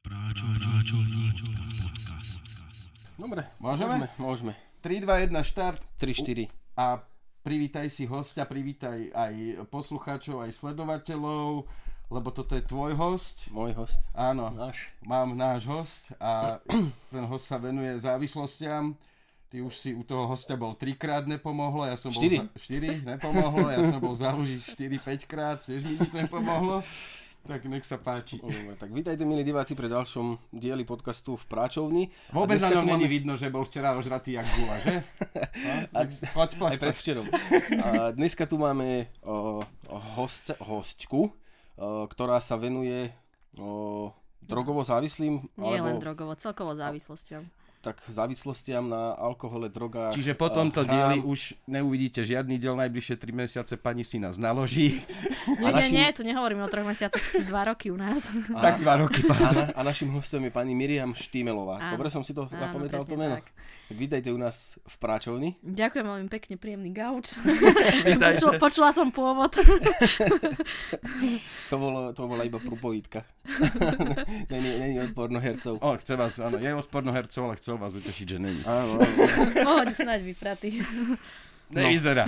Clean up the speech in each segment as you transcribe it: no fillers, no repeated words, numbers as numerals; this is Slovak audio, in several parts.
Dobre, Môžeme. 3, 2, 1, štart. 3, 4. A privítaj si hostia, privítaj aj poslucháčov, aj sledovateľov, lebo toto je tvoj host. Môj host. Áno, Náš. mám náš host a ten host sa venuje závislostiam. Ty už si u toho hostia bol 3-krát, nepomohlo, ja som bol 4 nepomohlo, ja som bol za ľuži 4-5 krát, tiež mi to nepomohlo. Tak nech sa páči. Tak vítajte, milí diváci, pri ďalšom dieli podcastu v Práčovni. Vôbec na ňom není vidno, že bol včera ožratý jak gula, že? Poď. Aj predvčerom. A dneska tu máme hostku, ktorá sa venuje drogovo závislým. Nie len drogovo, celkovo závislostiam. Tak závislostiam na alkohole, drogách. Čiže po tomto dieli už neuvidíte žiadny diel, najbližšie 3 mesiace pani si nás naloží. Nie, tu nehovoríme o 3 mesiacoch, to sú 2 roky u nás. Tak 2 roky, pardon. A našim hostom je pani Miriam Štýmelová. Áno. Dobre som si to zapamätal to meno? Tak. Tak vítajte u nás v Práčovni. Ďakujem veľmi pekne, príjemný gauč. Vítajte. Počula som pôvod. To bola iba prúpovídka. Není odporno hercov. Chce vás, áno, je odporno hercov, ale chcel vás utešiť, že není. Áno. Pohoď, snáď vypratý. Nevyzerá.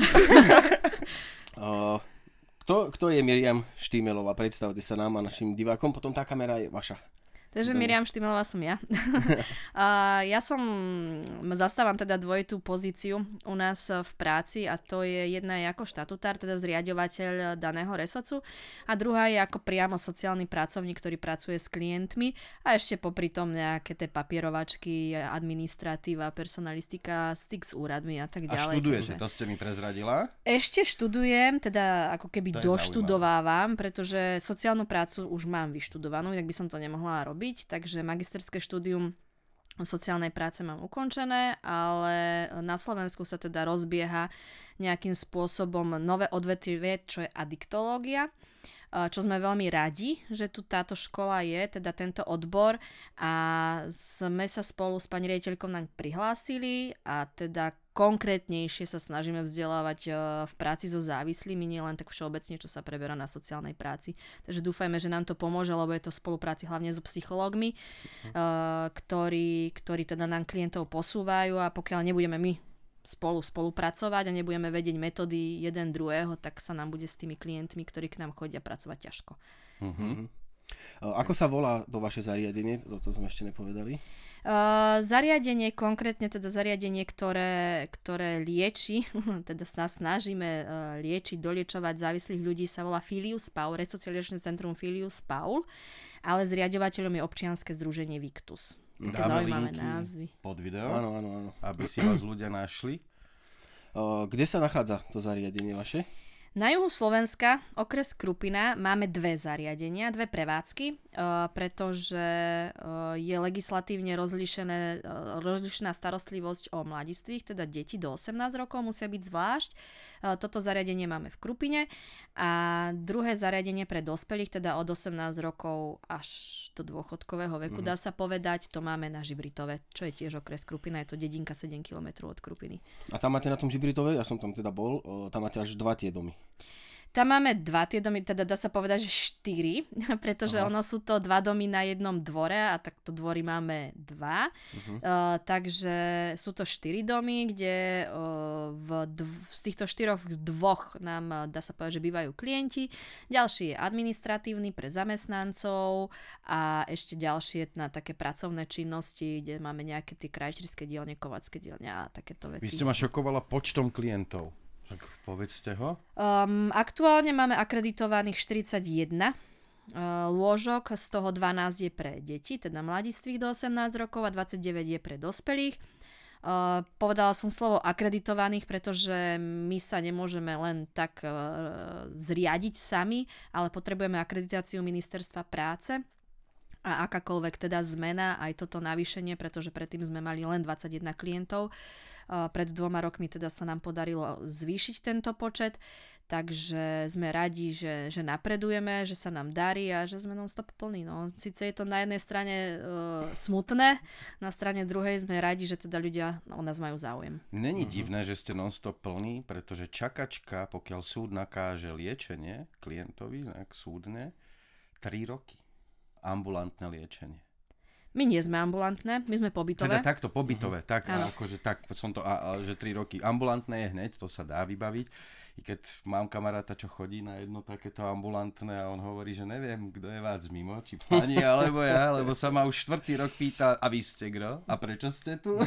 Kto je Miriam Štýmelová? Predstavte sa nám a našim divákom, potom tá kamera je vaša. Takže Miriam Štýmelová som ja. Ja zastávam teda dvojitú pozíciu u nás v práci a to je jedna je ako štatutár, teda zriaďovateľ daného resocu a druhá je ako priamo sociálny pracovník, ktorý pracuje s klientmi a ešte popri tom nejaké tie papierovačky, administratíva, personalistika, styk s úradmi a tak ďalej. A študujete, to ste mi prezradila? Ešte študujem, teda ako keby To je doštudovávam, pretože sociálnu prácu už mám vyštudovanú, inak by som to nemohla robiť. Takže magisterské štúdium sociálnej práce mám ukončené, ale na Slovensku sa teda rozbieha nejakým spôsobom nové odvetvie, čo je adiktológia, čo sme veľmi radi, že tu táto škola je, teda tento odbor a sme sa spolu s pani riaditeľkou naň prihlásili a teda konkrétnejšie sa snažíme vzdelávať v práci so závislými, nie len tak všeobecne, čo sa preberá na sociálnej práci. Takže dúfajme, že nám to pomôže, lebo je to v spolupráci hlavne so psychológmi, ktorí teda nám klientov posúvajú a pokiaľ nebudeme my spolupracovať a nebudeme vedieť metódy jeden druhého, tak sa nám bude s tými klientmi, ktorí k nám chodia, pracovať ťažko. Uh-huh. Ako sa volá to vaše zariadenie? To sme ešte nepovedali. Zariadenie, konkrétne teda zariadenie, ktoré lieči, teda sa snažíme liečiť, doliečovať závislých ľudí, sa volá Filius Paul, Resocializačné centrum Filius Paul, ale zriaďovateľom je občianske združenie Victus. Také zaujímavé názvy. Pod video, Áno. aby si vás ľudia našli. Kde sa nachádza to zariadenie vaše? Na juhu Slovenska, okres Krupina, máme 2 zariadenia, 2 prevádzky, pretože je legislatívne rozlišená starostlivosť o mladistvých, teda deti do 18 rokov musia byť zvlášť. Toto zariadenie máme v Krupine a druhé zariadenie pre dospelých, teda od 18 rokov až do dôchodkového veku, dá sa povedať, to máme na Žibritove, čo je tiež okres Krupina, je to dedinka 7 km od Krupiny. A tam máte na tom Žibritove, ja som tam teda bol, tam máte až 2 tie domy. Tam máme 2 tie domy, teda dá sa povedať, že 4, pretože ono sú to 2 domy na jednom dvore a takto dvory máme 2. Takže sú to 4 domy, kde z týchto 4 2 nám, dá sa povedať, že bývajú klienti. Ďalší je administratívny pre zamestnancov a ešte ďalšie na také pracovné činnosti, kde máme nejaké tie krajčírske dielne, kovacké dielne a takéto veci. Vy ste ma šokovala počtom klientov. Tak povedzte ho. Aktuálne máme akreditovaných 41 lôžok, z toho 12 je pre deti, teda mladistvých do 18 rokov a 29 je pre dospelých. Povedala som slovo akreditovaných, pretože my sa nemôžeme len tak zriadiť sami, ale potrebujeme akreditáciu Ministerstva práce. A akákoľvek teda zmena, aj toto navýšenie, pretože predtým sme mali len 21 klientov. Pred 2 rokmi teda sa nám podarilo zvýšiť tento počet, takže sme radi, že napredujeme, že sa nám darí a že sme non-stop plní. No. Sice je to na jednej strane smutné, na strane druhej sme radi, že teda ľudia o nás majú záujem. Není divné, že ste non-stop plní, pretože čakačka, pokiaľ súd nakáže liečenie klientovi, súdne, 3 roky. Ambulantné liečenie. My nie sme ambulantné, my sme pobytové. Teda takto pobytové, tak Áno. akože tak som to, že 3 roky ambulantné je hneď, to sa dá vybaviť. I keď mám kamaráta, čo chodí na jedno takéto ambulantné a on hovorí, že neviem, kto je vás mimo, či pani alebo ja, lebo sa ma už 4. rok pýta, a vy ste kto? A prečo ste tu?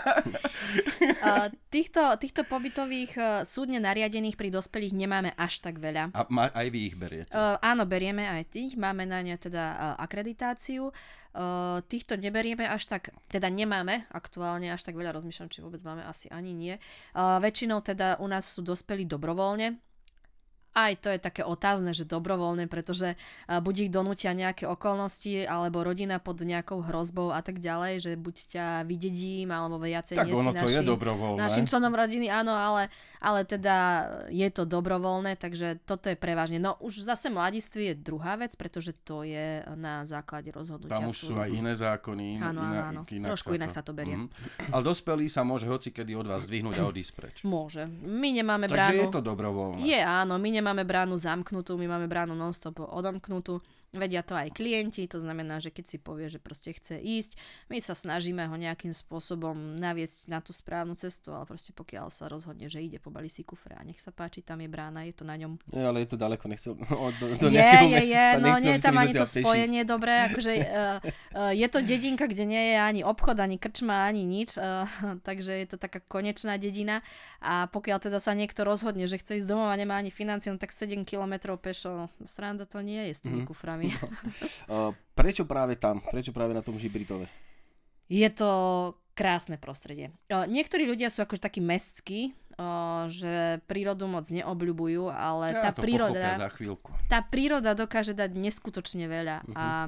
Týchto pobytových súdne nariadených pri dospelých nemáme až tak veľa. A aj vy ich beriete? Áno, berieme aj tých, máme na ne teda akreditáciu. Týchto neberieme až tak, teda nemáme aktuálne až tak veľa, rozmýšľam, či vôbec máme, asi ani nie. Väčšinou teda u nás sú dospelí dobrovoľne. Aj to je také otázne, že dobrovoľne, pretože buď ich donútia nejaké okolnosti, alebo rodina pod nejakou hrozbou a tak ďalej, že buď ťa vydedím, alebo viacej tak nie ono si to je dobrovoľné. našim členom rodiny, áno, ale teda je to dobrovoľné, takže toto je prevažne. No už zase mladiství je druhá vec, pretože to je na základe rozhodnutia Tam už sú aj iné zákony. Áno. Trošku inak sa to berie. Ale dospelý sa môže hocikedy od vás zdvihnúť a odísť preč. Môže. My nemáme Takže bránu. je to dobrovoľné. Je, áno, my nemáme bránu zamknutú, my máme bránu non-stop odomknutú. Vedia to aj klienti, to znamená, že keď si povie, že proste chce ísť, my sa snažíme ho nejakým spôsobom naviesť na tú správnu cestu, ale proste pokiaľ sa rozhodne, že ide, pobali si kufre a nech sa páči, tam je brána, je to na ňom. Nie, ale je to ďaleko, nechcel do Je, nejakého mesta. no nie je tam ani to pieši. spojenie dobré, akože je to dedinka, kde nie je ani obchod, ani krčma, ani nič, takže je to taká konečná dedina a pokiaľ teda sa niekto rozhodne, že chce ísť domov a nemá ani financie, no tak 7 kilometrov pešo, no, sranda to nie je s tými kuframi. Prečo práve tam? Prečo práve na tom Žibritove? Je to krásne prostredie. Niektorí ľudia sú akože takí mestskí, že prírodu moc neobľubujú, ale Ja to pochopia za chvíľku. tá príroda dokáže dať neskutočne veľa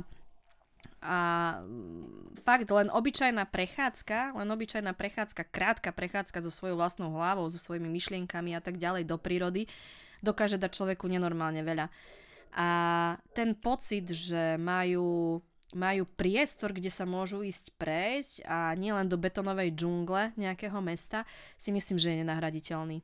a fakt len obyčajná prechádzka, krátka prechádzka so svojou vlastnou hlavou, so svojimi myšlienkami a tak ďalej do prírody dokáže dať človeku nenormálne veľa. A ten pocit, že majú priestor, kde sa môžu ísť prejsť a nielen do betonovej džungle nejakého mesta, si myslím, že je nenahraditeľný.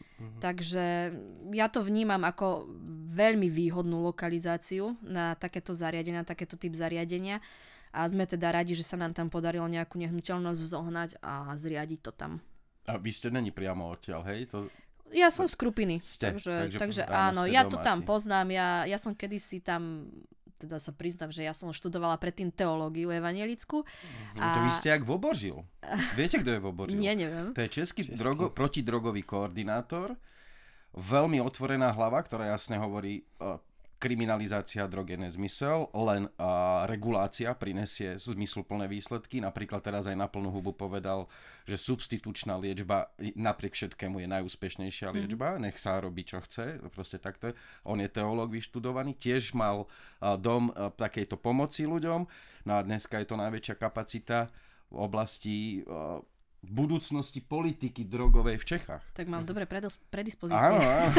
Takže ja to vnímam ako veľmi výhodnú lokalizáciu na takéto zariadenia, takéto typ zariadenia a sme teda radi, že sa nám tam podarilo nejakú nehnuteľnosť zohnať a zriadiť to tam. A vy ste není priamo odtiaľ, hej? Ja som z Krupiny, Ste, takže áno, áno, ste ja to domáci. tam poznám, ja som kedysi tam, teda sa priznám, že ja som študovala predtým teológiu evangelickú. To vy ste jak Vobořil. Viete, kto je Vobořil? Nie, neviem. To je český protidrogový koordinátor, veľmi otvorená hlava, ktorá jasne hovorí, kriminalizácia drog je nezmysel, len regulácia prinesie zmysluplné výsledky. Napríklad teraz aj na plnú hubu povedal, že substitučná liečba napriek všetkému je najúspešnejšia liečba. Nech sa robí, čo chce. Proste takto je. On je teológ vyštudovaný. Tiež mal dom takejto pomoci ľuďom. No a dneska je to najväčšia kapacita v oblasti budúcnosti politiky drogovej v Čechách. Tak mám dobré predispozície. Áno.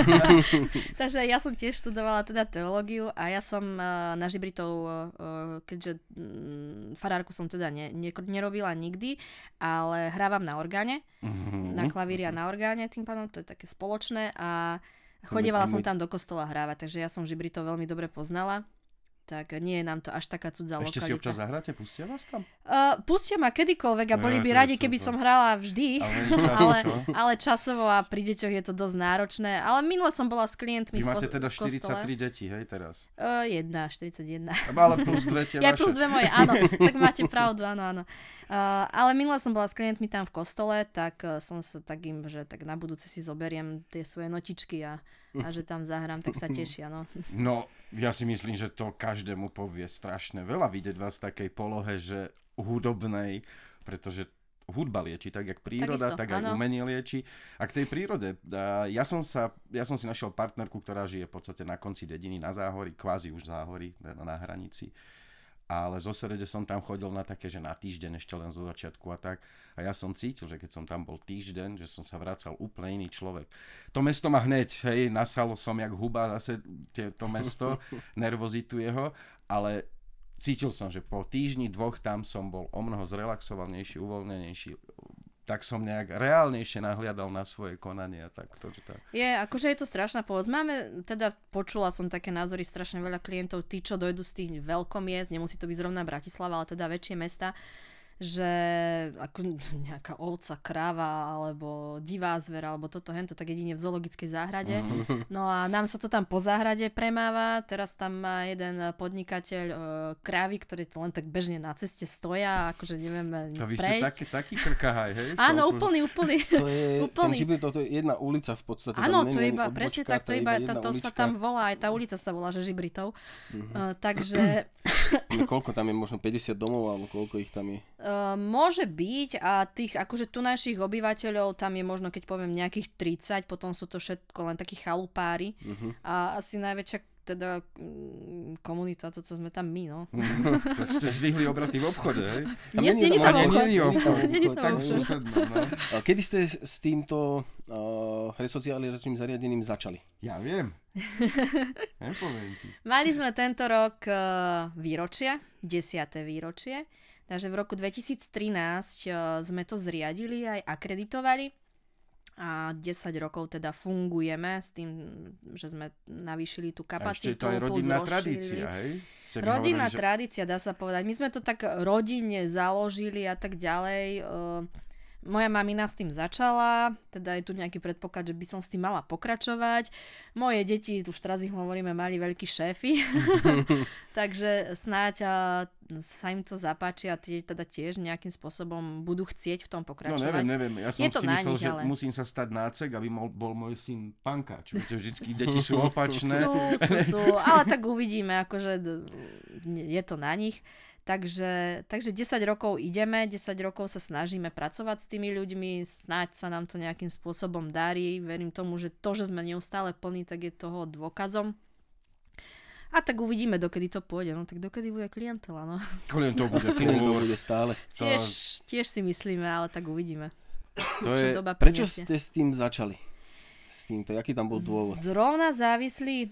Takže ja som tiež študovala teda teológiu a ja som na Žibritov, keďže farárku som teda nerobila nikdy, ale hrávam na orgáne, na klavíri a na orgáne, tým pádom to je také spoločné a chodievala som tam do kostola hrávať, takže ja som Žibritov veľmi dobre poznala. Tak nie je nám to až taká cudzá lokalita. Ešte si občas zahráte? Pustia vás tam? Pustia ma kedykoľvek a boli by to je radi, keby super. som hrala vždy, čo? ale časovo a pri deťoch je to dosť náročné. Ale minule som bola s klientmi Vy máte teda kostole. 43 detí, hej, teraz? 41. Ale plus dve tie Ja vaše. plus dve moje, áno, tak máte pravdu, áno. Ale minule som bola s klientmi tam v kostole, tak som sa tak im, že tak na budúce si zoberiem tie svoje notičky a že tam zahrám, tak sa tešia, no. No, ja si myslím, že to každému povie strašne veľa vidieť vás v takej polohe, že hudobnej, pretože hudba lieči, tak jak príroda, Takisto, tak aj áno. umenie lieči. A k tej prírode, ja som si našiel partnerku, ktorá žije v podstate na konci dediny, na Záhorí, kvázi už Záhorí, na hranici. Ale zo Serede som tam chodil na také, že na týždeň ešte len zo začiatku a tak. A ja som cítil, že keď som tam bol týždeň, že som sa vracal úplne iný človek. To mesto ma hneď, hej, nasalo som jak huba zase to mesto, nervozitu jeho, ale cítil som, že po týždni, dvoch tam som bol omnoho zrelaxovanejší, uvoľnenejší. tak som nejak reálnejšie nahliadal na svoje konanie. Akože je to strašná pomoc. Počula som také názory, strašne veľa klientov, tí, čo dojdú z tých veľkomiest, nemusí to byť zrovna Bratislava, ale teda väčšie mesta, že ako nejaká ovca, kráva alebo divá zver alebo toto hento, tak jedine v zoologickej záhrade. No a nám sa to tam po záhrade premáva. Teraz tam má jeden podnikateľ krávy, ktoré len tak bežne na ceste stoja, akože neviem prejsť. To vy ste taký krkahaj, hej? Áno, úplný. To je, ten Žibri, to je jedna ulica v podstate. Áno, to je iba, presne tak, to sa tam volá, aj tá ulica sa volá, že Žibritov. Takže... Koľko tam je, možno 50 domov, alebo koľko ich tam je? Môže byť a tých akože tu našich obyvateľov tam je možno, keď poviem nejakých 30, potom sú to všetko len takí chalupári a asi najväčšia teda komunita, to sme tam my, no. Tak ste zvýhli obraty v obchode, hej? Nie tam obchod. Tak susedno, no. Kedy ste s týmto resocializačným zariadením začali? Ja viem. Nepoviem ti. Mali sme tento rok výročie, 10. výročie. Takže v roku 2013 sme to zriadili aj akreditovali a 10 rokov teda fungujeme s tým, že sme navýšili tú kapacitu. A ešte je to aj rodinná tradícia, hej? Rodinná tradícia, dá sa povedať. My sme to tak rodinne založili a tak ďalej. Moja mamina s tým začala, teda je tu nejaký predpoklad, že by som s tým mala pokračovať. Moje deti, už teraz ich hovoríme, mali veľkí šéfy, takže snáď sa im to zapáči a teda tiež nejakým spôsobom budú chcieť v tom pokračovať. No neviem, ja som si myslel, že musím sa stať nácek, aby bol môj syn pankáč. Viete, vždycky deti sú opačné. Sú, ale tak uvidíme, akože je to na nich. Takže 10 rokov ideme, 10 rokov sa snažíme pracovať s tými ľuďmi, snáď sa nám to nejakým spôsobom darí. Verím tomu, že to, že sme neustále plní, tak je toho dôkazom. A tak uvidíme, dokedy to pôjde. No tak dokedy bude klientela, no. Klientov bude stále. Tiež si myslíme, ale tak uvidíme. Prečo ste s tým začali? S týmto, aký tam bol dôvod? Zrovna závislí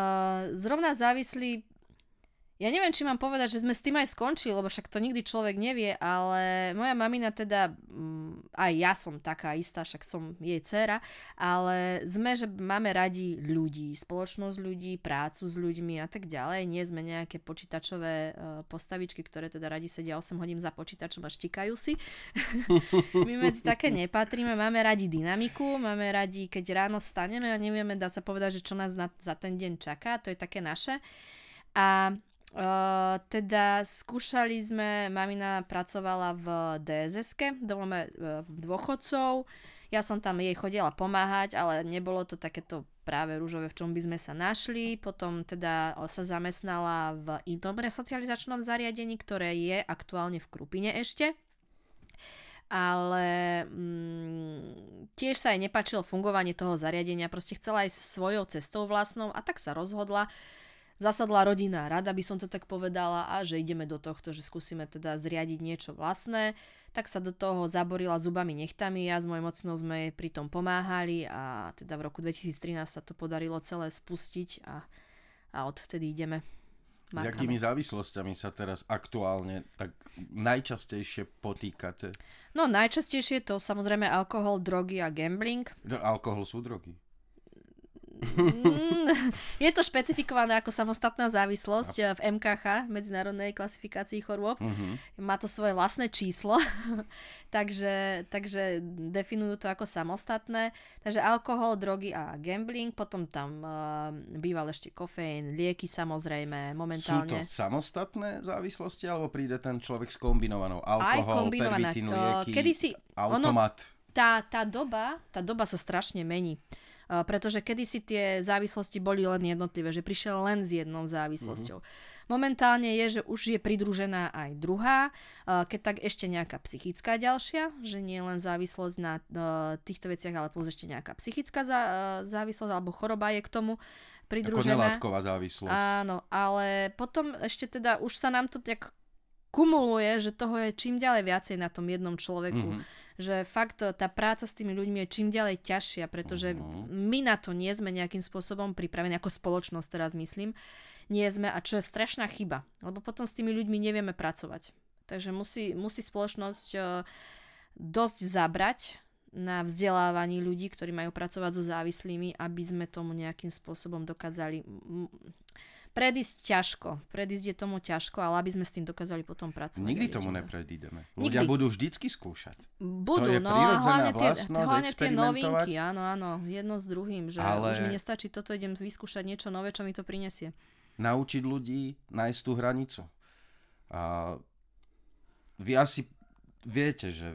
ja neviem, či mám povedať, že sme s tým aj skončili, lebo však to nikdy človek nevie, ale moja mamina teda, aj ja som taká istá, však som jej dcéra, ale že máme radi ľudí, spoločnosť ľudí, prácu s ľuďmi a tak ďalej. Nie sme nejaké počítačové postavičky, ktoré teda radi sedia 8 hodín za počítačom a štikajú si. My medzi také nepatríme, máme radi dynamiku, máme radi, keď ráno staneme a nevieme, dá sa povedať, že čo nás za ten deň čaká, to je také naše. A teda skúšali sme, mamina pracovala v DSS-ke, dome dôchodcov, ja som tam jej chodila pomáhať, ale nebolo to takéto práve rúžové, v čom by sme sa našli. Potom teda sa zamestnala v inom resocializačnom zariadení, ktoré je aktuálne v Krupine ešte. Ale tiež sa jej nepáčilo fungovanie toho zariadenia, proste chcela ísť svojou cestou vlastnou a tak sa rozhodla. Zasadla rodinná rada, by som to tak povedala, a že ideme do tohto, že skúsime teda zriadiť niečo vlastné. Tak sa do toho zaborila zubami nechtami, ja s mojou mocnou sme jej pri tom pomáhali a teda v roku 2013 sa to podarilo celé spustiť a odvtedy ideme. S akými závislosťami sa teraz aktuálne tak najčastejšie potýkate? No najčastejšie to samozrejme alkohol, drogy a gambling. Alkohol sú drogy. Je to špecifikované ako samostatná závislosť v MKH, Medzinárodnej klasifikácii chorôb. Má to svoje vlastné číslo, takže definujú to ako samostatné. Takže alkohol, drogy a gambling, potom tam býval ešte kofeín, lieky samozrejme, momentálne. Sú to samostatné závislosti, alebo príde ten človek s kombinovanou? Alkohol, pervitín, lieky, automat? Tá doba sa strašne mení. Pretože kedysi tie závislosti boli len jednotlivé, že prišiel len s jednou závislosťou. Momentálne je, že už je pridružená aj druhá, keď tak ešte nejaká psychická ďalšia, že nie len závislosť na týchto veciach, ale plus ešte nejaká psychická závislosť alebo choroba je k tomu pridružená. Ako nelátková závislosť. Áno, ale potom ešte teda už sa nám to tak kumuluje, že toho je čím ďalej viacej na tom jednom človeku. Že fakt tá práca s tými ľuďmi je čím ďalej ťažšia, pretože my na to nie sme nejakým spôsobom pripravení, ako spoločnosť teraz myslím, nie sme, a čo je strašná chyba, lebo potom s tými ľuďmi nevieme pracovať. Takže musí spoločnosť dosť zabrať na vzdelávaní ľudí, ktorí majú pracovať so závislými, aby sme tomu nejakým spôsobom dokázali predísť je tomu ťažko, ale aby sme s tým dokázali potom pracovať. Nikdy tomu nepredídeme. Ľudia budú vždycky skúšať. Budú, to je no a hlavne tie novinky, áno, jedno s druhým, že už mi nestačí toto, idem vyskúšať niečo nové, čo mi to prinesie. Naučiť ľudí nájsť tú hranicu. A vy asi viete, že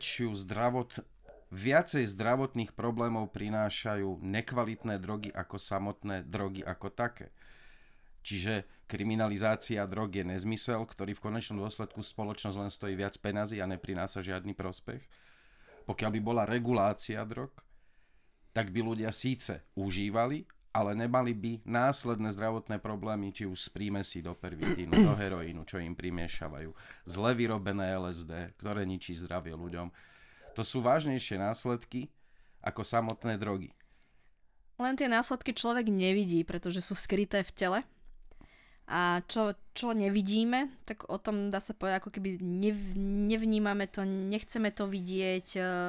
viacej zdravotných problémov prinášajú nekvalitné drogy ako samotné drogy ako také. Čiže kriminalizácia drog je nezmysel, ktorý v konečnom dôsledku spoločnosť len stojí viac peňazí a neprináša žiadny prospech. Pokiaľ by bola regulácia drog, tak by ľudia síce užívali, ale nemali by následné zdravotné problémy, či už z prímesí do pervitínu, do heroínu, čo im primiešavajú, zle vyrobené LSD, ktoré ničí zdravie ľuďom. To sú vážnejšie následky ako samotné drogy. Len tie následky človek nevidí, pretože sú skryté v tele. A čo nevidíme, tak o tom dá sa povedať, ako keby nevnímame to, nechceme to vidieť.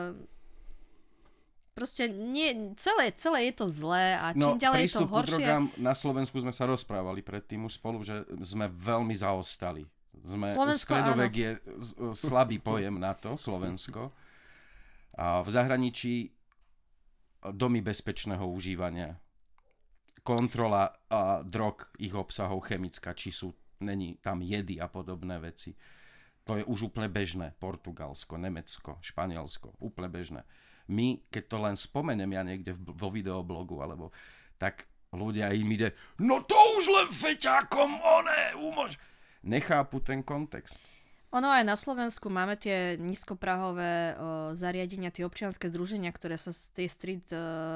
Proste celé je to zlé a čím ďalej je to horšie. Prístup k drogám na Slovensku sme sa rozprávali predtým už spolu, že sme veľmi zaostali. Stredovek je slabý pojem na to, Slovensko. A v zahraničí domy bezpečného užívania. Kontrola drog, ich obsahov chemická, není tam jedy a podobné veci. To je už úplne bežné. Portugalsko, Nemecko, Španielsko, úplne bežné. My, keď to len spomenem ja niekde vo videoblogu, tak ľudia im ide, no to už len feťákom, nechápu ten kontext. Ono aj na Slovensku máme tie nízkoprahové zariadenia, tie občianske združenia, ktoré sa tie street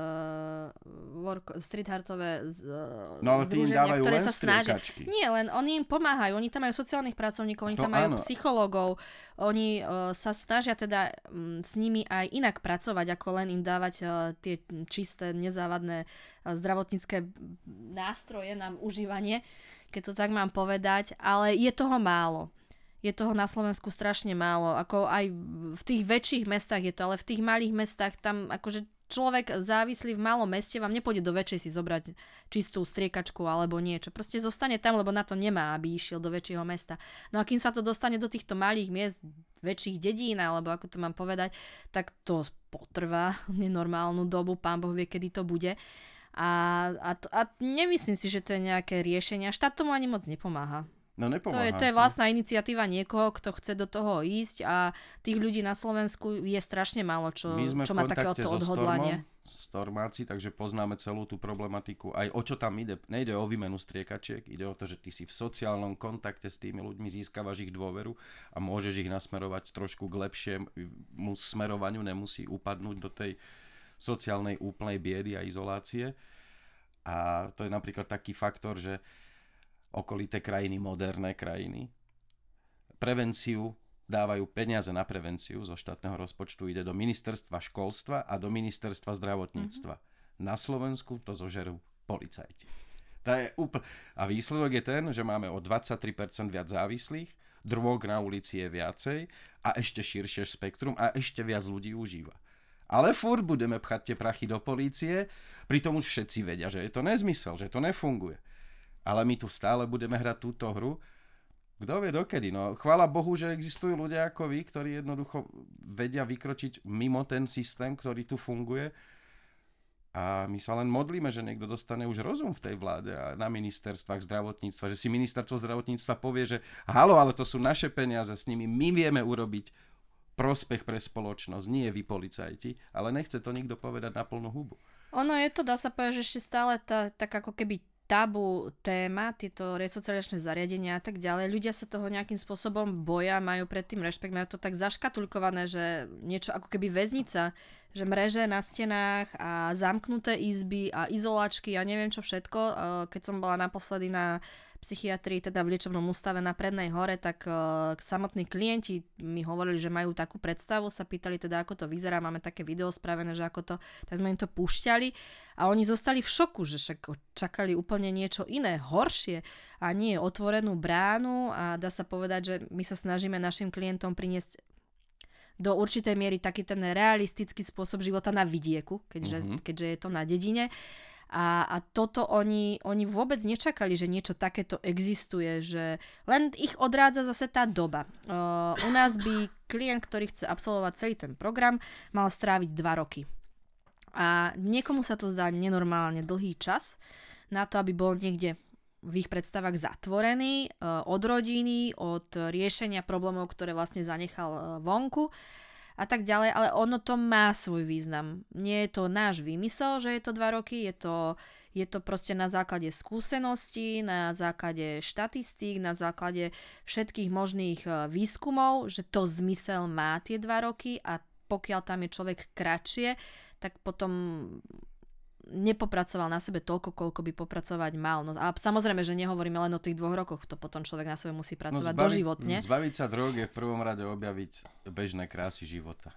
heartové združenia, ktoré sa snažia. Nie, len oni im pomáhajú, oni tam majú sociálnych pracovníkov, oni tam majú psychológov, oni sa snažia teda s nimi aj inak pracovať, ako len im dávať tie čisté, nezávadné zdravotnícke nástroje na užívanie, keď to tak mám povedať, ale je toho málo. Je toho na Slovensku strašne málo, ako aj v tých väčších mestách je to, ale v tých malých mestách tam akože človek závislý v malom meste vám nepôjde do väčšej si zobrať čistú striekačku alebo niečo. Proste zostane tam, lebo na to nemá, aby išiel do väčšieho mesta. No a kým sa to dostane do týchto malých miest, väčších dedín, alebo ako to mám povedať, tak to potrvá nenormálnu dobu, pán Boh vie, kedy to bude. A nemyslím si, že to je nejaké riešenie. Štát tomu ani moc nepomáha. No nepomáha. To je vlastná iniciatíva niekoho, kto chce do toho ísť a tých ľudí na Slovensku je strašne málo, čo má takéto odhodlanie. Stormáci, takže poznáme celú tú problematiku. Aj o čo tam ide. Nejde o výmenu striekačiek, ide o to, že ty si v sociálnom kontakte s tými ľuďmi, získavaš ich dôveru a môžeš ich nasmerovať trošku k lepšiemu smerovaniu, nemusí upadnúť do tej sociálnej úplnej biedy a izolácie. A to je napríklad taký faktor, že okolité krajiny, moderné krajiny, prevenciu, dávajú peniaze na prevenciu zo štátneho rozpočtu, ide do ministerstva školstva a do ministerstva zdravotníctva. Na Slovensku to zožerú policajti. A výsledok je ten, že máme o 23% viac závislých, drog na ulici je viacej a ešte širšie spektrum a ešte viac ľudí užíva. Ale furt budeme pchať tie prachy do polície, pritom už všetci vedia, že je to nezmysel, že to nefunguje. Ale my tu stále budeme hrať túto hru. Kto vie dokedy? No, chvála Bohu, že existujú ľudia ako vy, ktorí jednoducho vedia vykročiť mimo ten systém, ktorý tu funguje. A my sa len modlíme, že niekto dostane už rozum v tej vláde a na ministerstvách zdravotníctva, že si ministerstvo zdravotníctva povie, že halo, ale to sú naše peniaze, s nimi my vieme urobiť prospech pre spoločnosť, nie vy policajti, ale nechce to nikto povedať na plnú hubu. Ono je to, dá sa povedať, že ešte stále tak ako keby tabu téma, tieto resocializačné zariadenia a tak ďalej. Ľudia sa toho nejakým spôsobom boja, majú predtým rešpekt, majú to tak zaškatulkované, že niečo ako keby väznica, že mreže na stenách a zamknuté izby a izolačky a neviem čo všetko. Keď som bola naposledy na psychiatrii, teda v liečebnom ústave na Prednej Hore, tak samotní klienti mi hovorili, že majú takú predstavu, sa pýtali teda, ako to vyzerá, máme také video spravené, že ako to, tak sme im to púšťali a oni zostali v šoku, že však čakali úplne niečo iné, horšie a nie otvorenú bránu a dá sa povedať, že my sa snažíme našim klientom priniesť do určitej miery taký ten realistický spôsob života na vidieku, keďže je to na dedine. A toto oni vôbec nečakali, že niečo takéto existuje, že len ich odrádza zase tá doba. U nás by klient, ktorý chce absolvovať celý ten program, mal stráviť 2 roky. A niekomu sa to zdá nenormálne dlhý čas na to, aby bol niekde v ich predstavách zatvorený od rodiny, od riešenia problémov, ktoré vlastne zanechal vonku a tak ďalej, ale ono to má svoj význam. Nie je to náš výmysel, že je to 2 roky, je to proste na základe skúseností, na základe štatistík, na základe všetkých možných výskumov, že to zmysel má tie 2 roky a pokiaľ tam je človek kratšie, tak potom nepopracoval na sebe toľko, koľko by popracovať mal. No, a samozrejme, že nehovoríme len o tých 2 rokoch, to potom človek na sebe musí pracovať doživotne. Zbaviť sa drog je v prvom rade objaviť bežné krásy života.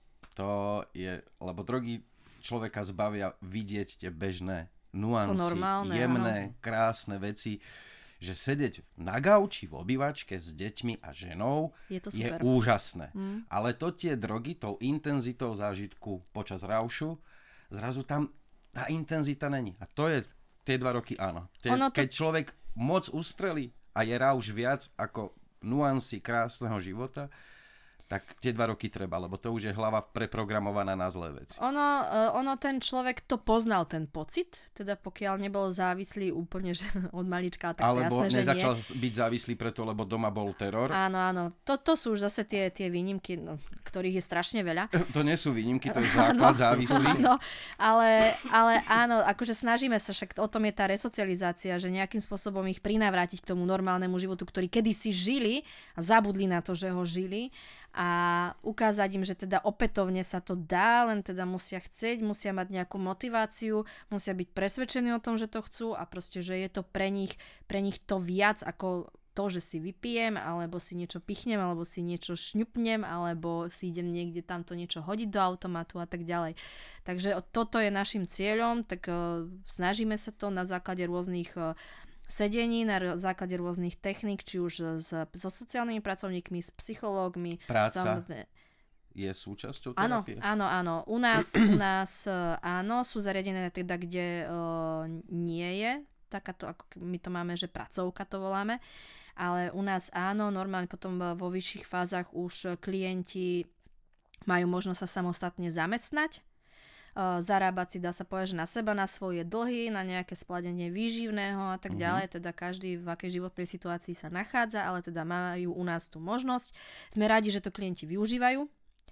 To je, lebo drogy človeka zbavia vidieť tie bežné nuancy, normálne, jemné, krásne veci, že sedieť na gauči v obývačke s deťmi a ženou je úžasné. Ale to tie drogy, tou intenzitou zážitku počas raušu, zrazu tam tá intenzita není. A to je tie 2 roky áno. Keď človek moc ustrelí a je rauš viac ako nuancy krásneho života, tak tie 2 roky treba, lebo to už je hlava preprogramovaná na zlé veci. Ono ten človek to poznal, ten pocit, teda pokiaľ nebol závislý úplne že od malička, tak alebo jasné, že nie. Alebo nezačal byť závislý preto, lebo doma bol teror. Áno. To sú už zase tie výnimky, ktorých je strašne veľa. To nie sú výnimky, to je základ závislý. Áno, ale áno, akože snažíme sa, však o tom je tá resocializácia, že nejakým spôsobom ich prinavrátiť k tomu normálnemu životu, ktorý kedysi žili a zabudli na to, že ho žili. A ukázať im, že teda opätovne sa to dá, len teda musia chcieť, musia mať nejakú motiváciu, musia byť presvedčení o tom, že to chcú a proste, že je to pre nich to viac ako to, že si vypijem, alebo si niečo pichnem, alebo si niečo šňupnem, alebo si idem niekde tamto niečo hodiť do automatu a tak ďalej. Takže toto je našim cieľom, tak snažíme sa to na základe rôznych sedení, na základe rôznych techník, či už so sociálnymi pracovníkmi, s psychológmi. Práca je súčasťou terapie? Áno. U nás áno, sú zariadené teda, kde nie je takáto, ako my to máme, že pracovka to voláme, ale u nás áno, normálne potom vo vyšších fázach už klienti majú možnosť sa samostatne zamestnať, zarábať si, dá sa povedať, že na seba, na svoje dlhy, na nejaké splatenie výživného a tak ďalej, teda každý v akej životnej situácii sa nachádza, ale teda majú u nás tú možnosť. Sme radi, že to klienti využívajú.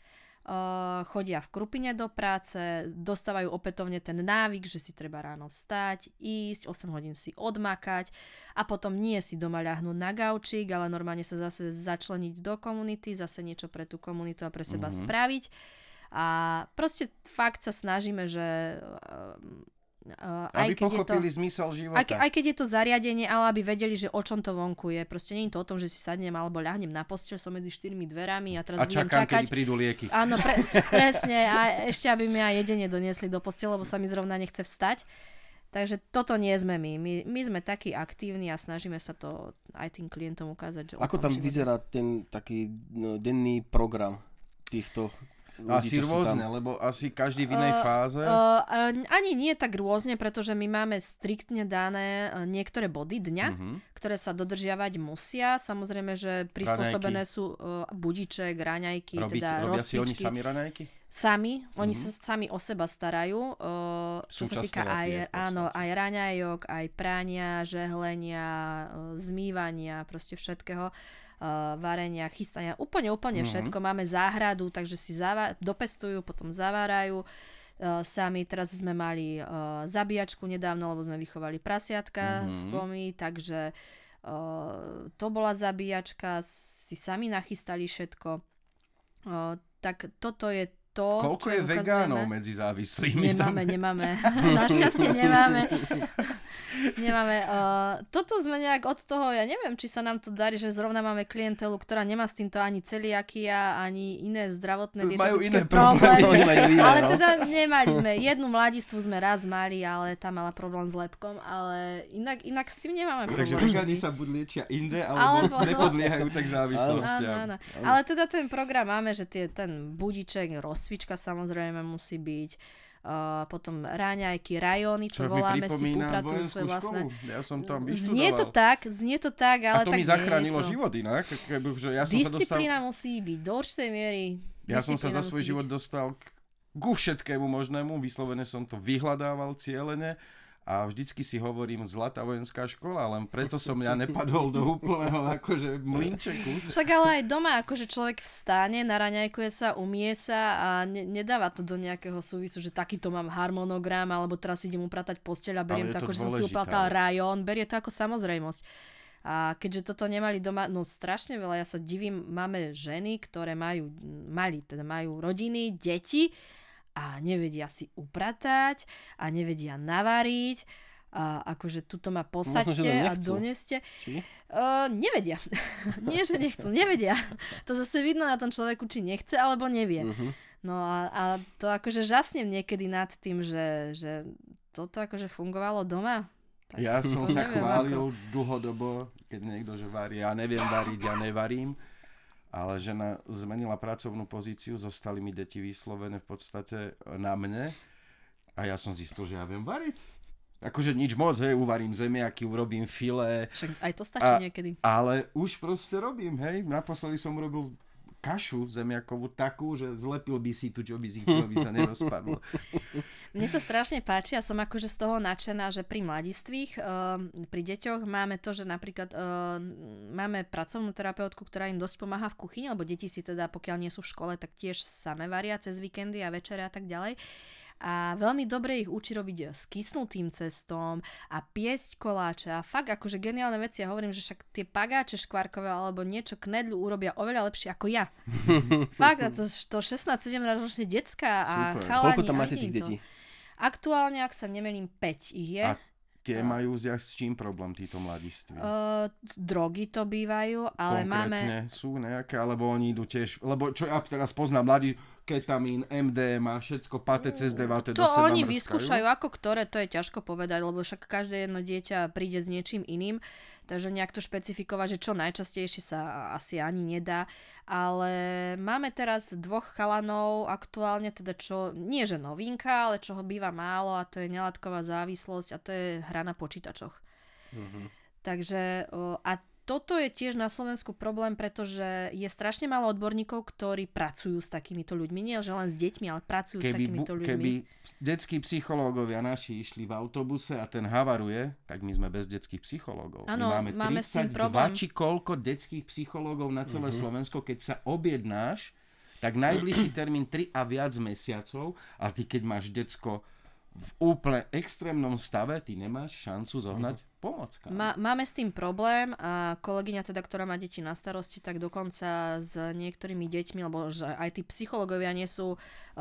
Chodia v krupine do práce, dostávajú opätovne ten návyk, že si treba ráno vstať, ísť, 8 hodín si odmakať a potom nie si doma ľahnúť na gaučík, ale normálne sa zase začleniť do komunity, zase niečo pre tú komunitu a pre seba spraviť. A proste fakt sa snažíme, že aby pochopili zmysel života. Aj keď je to zariadenie, ale aby vedeli, že o čom to vonku je. Proste nie je to o tom, že si sadnem alebo ľahnem na posteľ, som medzi 4 dverami a teraz budem čakať. Kedy prídu lieky. Áno, presne. A ešte, aby mi aj jedenie doniesli do postele, lebo sa mi zrovna nechce vstať. Takže toto nie sme my. My sme takí aktívni a snažíme sa to aj tým klientom ukázať. Že ako tam vyzerá ten taký denný program týchto asi rôzne, lebo asi každý v inej fáze. Ani nie tak rôzne, pretože my máme striktne dané niektoré body dňa, ktoré sa dodržiavať musia. Samozrejme, že prispôsobené sú budíček, raňajky, teda robia rozcvičky. Si oni sami raňajky? Sami, oni sa sami o seba starajú. Čo sa týka aj raňajok, aj pránia, žehlenia, zmývania, proste všetkého. Varenia, chystania, úplne všetko. Máme záhradu, takže si dopestujú, potom zavárajú. Sami teraz sme mali zabíjačku nedávno, lebo sme vychovali prasiatka s pomy, takže to bola zabíjačka, si sami nachystali všetko. Tak toto je to, koľko je vegánov medzi závislými? Nemáme. Našťastie nemáme. Nemáme, toto sme nejak od toho, ja neviem, či sa nám to darí, že zrovna máme klientelu, ktorá nemá s týmto ani celiakia, ani iné zdravotné dietetické problémy. Ale teda nemali sme, jednu mladistvu sme raz mali, ale tá mala problém s lepkom, ale inak s tým nemáme problém. Takže vegáni sa buď liečia inde, alebo nepodliehajú tak závislostiam. Áno. Ale teda ten program máme, že ten budiček, rozcvička samozrejme musí byť. Potom ráňajky, rajóny, čo voláme si, upratujú svoje vlastné. Ja som tam vyštudoval. Znie to tak, ale tak nie je to. A to mi zachránilo to. Život inak. Že ja Disciplína musí byť do určitej miery. Ja som sa za svoj život dostal ku všetkému možnému. Vyslovene som to vyhľadával cieľene. A vždycky si hovorím zlatá vojenská škola, len preto som ja nepadol do úplného akože mlynčeku. Však ale aj doma akože človek vstane, naraňajkuje sa, umie sa a nedáva to do nejakého súvisu, že takýto mám harmonogram, alebo teraz idem upratať posteľ a beriem to ako, že som si upratal rajón, berie to ako samozrejmosť. A keďže toto nemali doma, no strašne veľa, ja sa divím, máme ženy, ktoré majú rodiny, deti, a nevedia si upratať a nevedia navariť a akože tuto ma posaďte a doneste. Nevedia. Nie, že nechcú, nevedia. To zase vidno na tom človeku, či nechce alebo nevie. No a to akože žasnem niekedy nad tým, že toto akože fungovalo doma. Tak ja som sa chválil dlhodobo, keď niekto, že varí, ja neviem variť, ja nevarím. Ale žena zmenila pracovnú pozíciu, zostali mi deti vyslovené v podstate na mne a ja som zistil, že ja viem variť. Akože nič moc, uvarím zemiaky, urobím filé. Však aj to stačí niekedy. Ale už proste robím, naposledy som urobil kašu zemiakovú takú, že zlepil by si tu, čo by si chcel, by sa nerozpadlo. Mne sa strašne páči a som akože z toho nadšená, že pri mladistvých, pri deťoch máme to, že napríklad máme pracovnú terapeutku, ktorá im dosť pomáha v kuchyni, lebo deti si teda, pokiaľ nie sú v škole, tak tiež same varia cez víkendy a večere a tak ďalej. A veľmi dobre ich učí robiť s kysnutým cestom a piesť koláče a fakt akože geniálne veci. Ja hovorím, že však tie pagáče škvárkové alebo niečo knedľu urobia oveľa lepšie ako ja. Fakt, a to 16-17 ročné decká a chalani. Koľko tam máte tých detí? Aktuálne, ak sa nemelím, 5 ich je. A tie majú s čím problém, títo mladiství? Drogy to bývajú, ale konkrétne sú nejaké, alebo oni idú tiež, lebo čo ja teraz poznám, mladí, ketamín, MDMA, všetko páte cez deváte do seba mrskajú. To oni vyskúšajú, ako ktoré, to je ťažko povedať, lebo však každé jedno dieťa príde s niečím iným, takže nejak to špecifikovať, že čo najčastejšie sa asi ani nedá, ale máme teraz 2 chalanov aktuálne, teda čo, nie že novinka, ale čoho býva málo a to je nelátková závislosť a to je hra na počítačoch. Takže a toto je tiež na Slovensku problém, pretože je strašne málo odborníkov, ktorí pracujú s takýmito ľuďmi. Nie že len s deťmi, ale pracujú s takýmito ľuďmi. Keby detskí psychológovia naši išli v autobuse a ten havaruje, tak my sme bez detských psychológov. Áno, my máme 32 či koľko detských psychológov na celé Slovensko. Keď sa objednáš, tak najbližší termín 3 a viac mesiacov, a ty keď máš decko v úplne extrémnom stave, ty nemáš šancu zohnať pomoc. Máme s tým problém a kolegyňa teda, ktorá má deti na starosti, tak dokonca s niektorými deťmi, lebo že aj tí psychológovia nie sú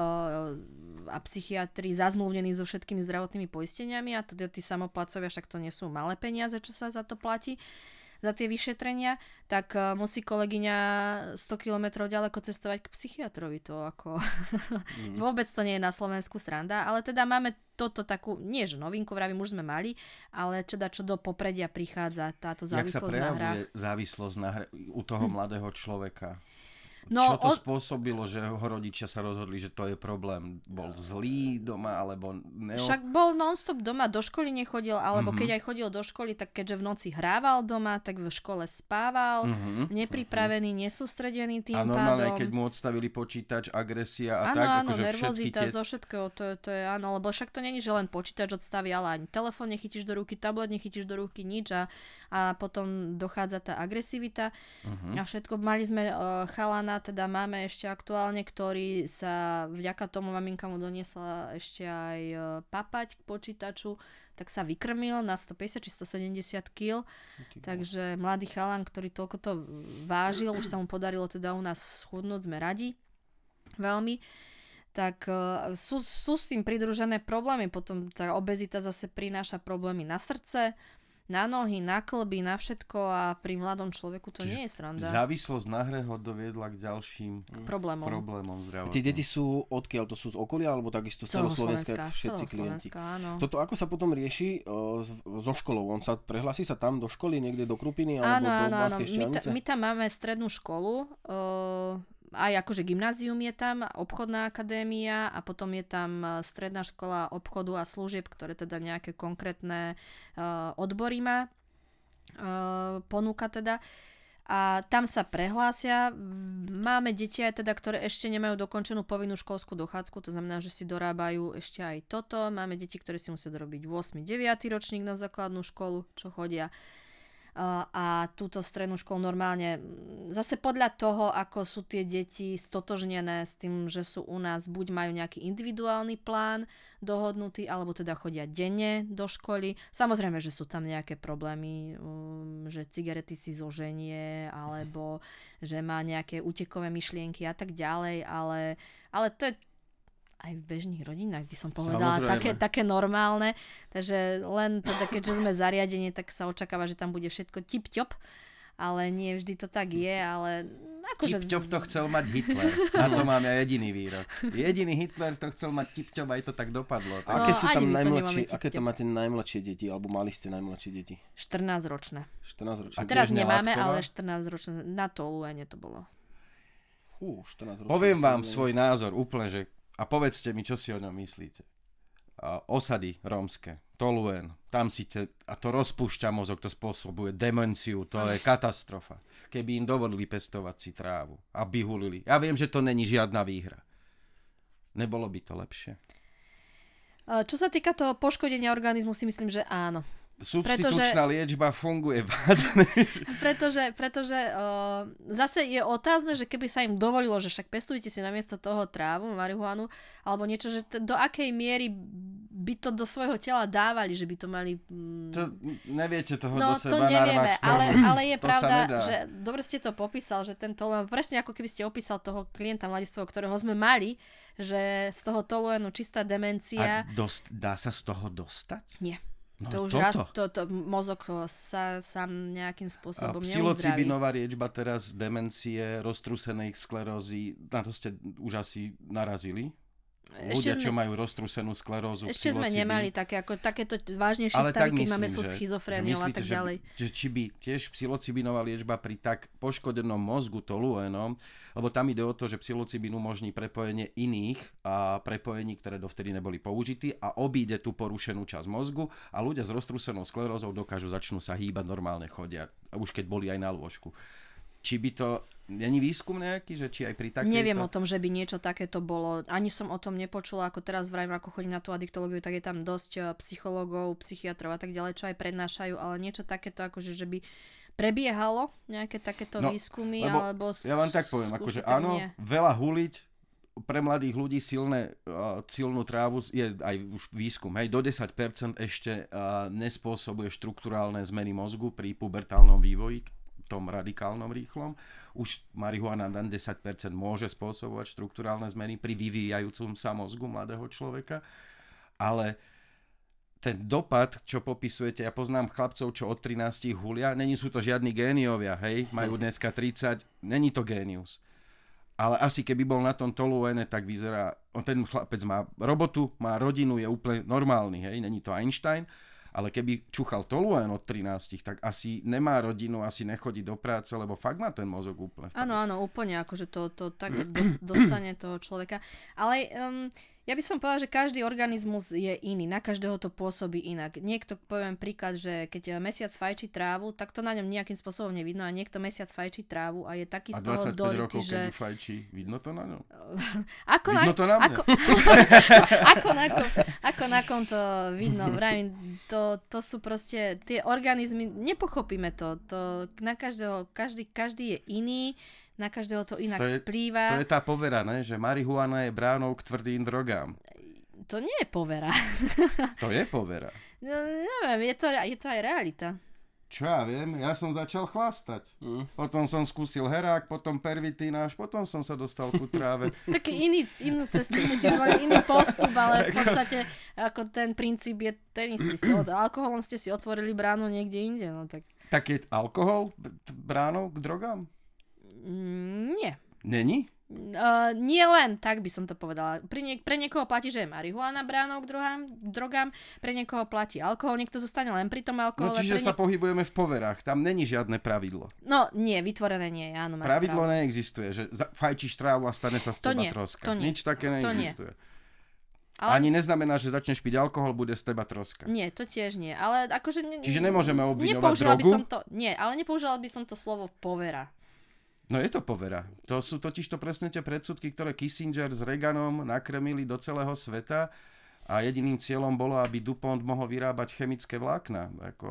a psychiatri zazmluvnení so všetkými zdravotnými poisteniami a teda tí samoplacovia, však to nie sú malé peniaze, čo sa za to platí, za tie vyšetrenia, tak musí kolegyňa 100 kilometrov ďaleko cestovať k psychiatrovi. To ako vôbec to nie je na Slovensku sranda, ale teda máme toto takú, nie že novinku, vravím, už sme mali, ale čo do popredia prichádza táto závislosť na hrách. Jak sa prejavuje závislosť u toho mladého človeka? No, čo to spôsobilo, že ho rodičia sa rozhodli, že to je problém? Bol zlý doma, alebo... Však bol non-stop doma, do školy nechodil, alebo keď aj chodil do školy, tak keďže v noci hrával doma, tak v škole spával, nepripravený, nesústredený tým pádom. A normálne, keď mu odstavili počítač, agresia a tak, akože nervozita zo všetkého, to je áno, lebo však to není, že len počítač odstaví, ale ani telefón nechytíš do ruky, tablet nechytíš do ruky, nič a potom dochádza tá agresivita a všetko. Mali sme chalana, teda máme ešte aktuálne, ktorý sa vďaka tomu maminka mu doniesla ešte aj papať k počítaču, tak sa vykrmil na 150 či 170 kg. Takže mladý chalan, ktorý toľko to vážil, už sa mu podarilo teda u nás schudnúť, sme radi veľmi. tak sú s tým pridružené problémy. Potom tá obezita zase prináša problémy na srdce, na nohy, na klby, na všetko a pri mladom človeku to nie je sranda. Závislosť na hre ho doviedla k ďalším problémom zdravotným. Tie deti sú odkiaľ? To sú z okolia alebo takisto z celoslovenska všetci klienti? Áno. Toto ako sa potom rieši so školou? On sa prehlási sa tam do školy, niekde do Krupiny alebo do Banskej Štiavnice? My tam máme strednú školu, aj akože gymnázium je tam, obchodná akadémia a potom je tam stredná škola obchodu a služieb, ktoré teda nejaké konkrétne odbory má, ponúka teda. A tam sa prehlásia. Máme deti aj teda, ktoré ešte nemajú dokončenú povinnú školskú dochádzku, to znamená, že si dorábajú ešte aj toto. Máme deti, ktoré si musia dorobiť 8. 9. ročník na základnú školu, čo chodia. A túto strednú školu normálne zase podľa toho, ako sú tie deti stotožnené s tým, že sú u nás, buď majú nejaký individuálny plán dohodnutý, alebo teda chodia denne do školy. Samozrejme, že sú tam nejaké problémy, že cigarety si zoženie, alebo že má nejaké útekové myšlienky a tak ďalej, ale to je aj v bežných rodinách by som povedala také normálne. Takže len teda, keďže sme zariadenie, tak sa očakáva, že tam bude všetko tip-top. Ale nie vždy to tak je, ale akože... Tip-top to chcel mať Hitler. Na to mám ja jediný výrok. Jediný Hitler to chcel mať tip-top, aj to tak dopadlo. No, aké sú tam najmladšie, aké to máte najmladšie deti, alebo mali ste najmladšie deti? 14-ročné. 14-ročné. Teraz nemáme, ale 14-ročné. Na Toluene to bolo. 14-ročné. Poviem vám svoj názor úplne, že a povedzte mi, čo si o ňom myslíte. Osady rómske, Toluen, tam a to rozpúšťa mozog, to spôsobuje demenciu, to je katastrofa. Keby im dovolili pestovať si trávu a vyhulili. Ja viem, že to není žiadna výhra. Nebolo by to lepšie? Čo sa týka toho poškodenia organizmu, si myslím, že áno. Substitučná liečba funguje Pretože zase je otázne, že keby sa im dovolilo, že však pestujte si namiesto toho trávu, marihuanu, alebo niečo, že do akej miery by to do svojho tela dávali, že by to mali... To neviete toho do to seba nevieme, narvať. ale je pravda, že dobre ste to popísal, že ten Toluen, presne ako keby ste opísal toho klienta mladistvého, ktorého sme mali, že z toho Toluenu čistá demencia... A dá sa z toho dostať? Nie. No to už raz mozog sa sám nejakým spôsobom neuzdraví. Psilocibinová liečba teraz demencie, roztrúsenej sklerózy, na to ste už asi narazili? Ľudia, čo majú roztrúsenú sklerózu, ešte sme nemali takéto vážnejšie stavy, keď máme sú schizofréniou a tak ďalej. Že či by tiež psilocibinová liečba pri tak poškodenom mozgu Toluenom, lebo tam ide o to, že psilocibin umožní prepojenie iných prepojení, ktoré dovtedy neboli použití a obíde tú porušenú časť mozgu a ľudia s roztrúsenou sklerózou začnú sa hýbať, normálne chodia, už keď boli aj na lôžku. Či by to... Není výskum nejaký, že či aj pri takejto... Neviem o tom, že by niečo takéto bolo. Ani som o tom nepočula, ako teraz vravím, ako chodím na tú adiktológiu, tak je tam dosť psychológov, psychiatrov a tak ďalej, čo aj prednášajú, ale niečo takéto, akože, že by prebiehalo nejaké takéto výskumy, alebo... Ja vám tak poviem, akože áno, veľa huliť, pre mladých ľudí silnú trávu je aj už výskum. Hej, do 10% ešte nespôsobuje štrukturálne zmeny mozgu pri pubertálnom vývoji, tom radikálnom rýchlom. Už marihuana na 10% môže spôsobovať štrukturálne zmeny pri vyvíjajúcom sa mozgu mladého človeka, ale ten dopad, čo popisujete, ja poznám chlapcov, čo od 13 hulia, není sú to žiadni géniovia, hej, majú dneska 30, není to génius. Ale asi keby bol na tom Toluene, tak vyzerá, ten chlapec má robotu, má rodinu, je úplne normálny, hej, není to Einstein, ale keby čuchal Toluen od 13, tak asi nemá rodinu, asi nechodí do práce, lebo fakt má ten mozog úplne. Áno, úplne, akože to tak dostane toho človeka. Ale ja by som povedala, že každý organizmus je iný, na každého to pôsobí inak. Niekto, poviem príklad, že keď mesiac fajčí trávu, tak to na ňom nejakým spôsobom nevidno a niekto mesiac fajčí trávu a je taký z toho dolitý, že... A 25 rokov, keď fajčí, vidno to na ňom? Vidno to na mňa? Ako na kom to vidno, vravím, to sú proste tie organizmy, nepochopíme to na každého, každý je iný, na každého to inak vplýva. To je tá povera, ne? Že marihuana je bránou k tvrdým drogám. To nie je povera. To je povera. No, neviem, je to aj realita. Čo ja viem, ja som začal chlastať. Potom som skúsil herák, potom pervitínáš, potom som sa dostal ku tráve. Taký inú cestu ste si zvolili, iný postup, ale v podstate ako ten princíp je ten istý. S alkoholom ste si otvorili bránu niekde inde. No tak. Tak je alkohol bránou k drogám? Nie. Není? Nie len, tak by som to povedala. Pre niekoho platí, že je marihuana bránou k drogám, pre niekoho platí alkohol, niekto zostane len pri tom alkohole. No čiže sa pohybujeme v poverách, tam není žiadne pravidlo. No nie, vytvorené nie je, áno. Pravidlo neexistuje, že fajčíš trávu a stane sa z teba troska. Nič také neexistuje. Ale... Ani neznamená, že začneš piť alkohol, bude z teba troska. Nie, to tiež nie, ale akože... Čiže nemôžeme obviňovať drogu? Nepoužila by som to slovo povera. No je to povera. To sú totižto presne tie predsudky, ktoré Kissinger s Reaganom nakrmili do celého sveta a jediným cieľom bolo, aby DuPont mohol vyrábať chemické vlákna.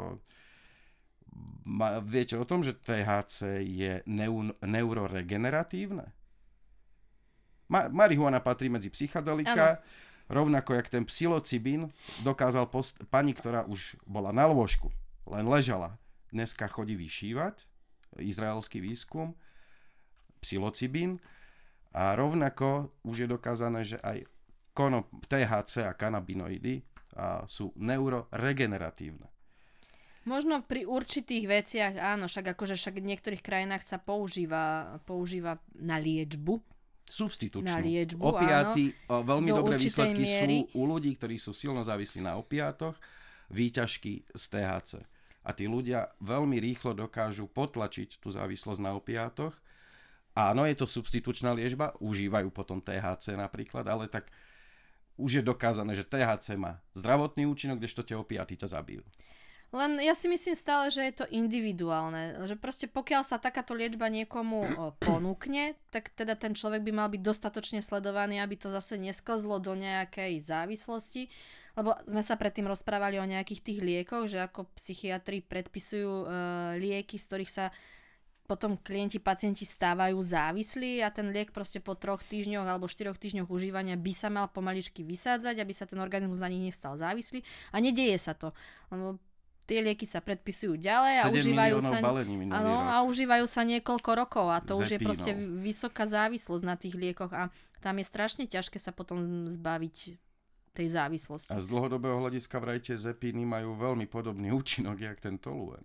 Viete o tom, že THC je neuroregeneratívne? Marihuana patrí medzi psychedelika, rovnako jak ten psilocybín dokázal pani, ktorá už bola na lôžku, len ležala, dneska chodí vyšívať, izraelský výskum, psilocybín a rovnako už je dokázané, že aj THC a kanabinoidy sú neuroregeneratívne. Možno pri určitých veciach, áno, však v niektorých krajinách sa používa na liečbu. Substitučnú. Na liečbu, opiaty, veľmi do dobré výsledky miery. sú u ľudí, ktorí sú silno závislí na opiátoch, výťažky z THC. A tí ľudia veľmi rýchlo dokážu potlačiť tú závislosť na opiátoch. Áno, je to substitučná liečba, užívajú potom THC napríklad, ale tak už je dokázané, že THC má zdravotný účinok, kdežto tie opiaty ťa zabijú. Len ja si myslím stále, že je to individuálne. Že proste pokiaľ sa takáto liečba niekomu ponúkne, tak teda ten človek by mal byť dostatočne sledovaný, aby to zase nesklzlo do nejakej závislosti. Lebo sme sa predtým rozprávali o nejakých tých liekoch, že ako psychiatri predpisujú lieky, z ktorých sa potom pacienti stávajú závislí a ten liek proste po 3 týždňoch alebo 4 týždňoch užívania by sa mal pomaličky vysádzať, aby sa ten organizmus na nich nestal závislý. A nedieje sa to. Lebo tie lieky sa predpisujú ďalej a užívajú sa niekoľko rokov a to už je proste vysoká závislosť na tých liekoch a tam je strašne ťažké sa potom zbaviť tej závislosti. A z dlhodobého hľadiska vrajte zepíny majú veľmi podobný účinok, jak ten toluen.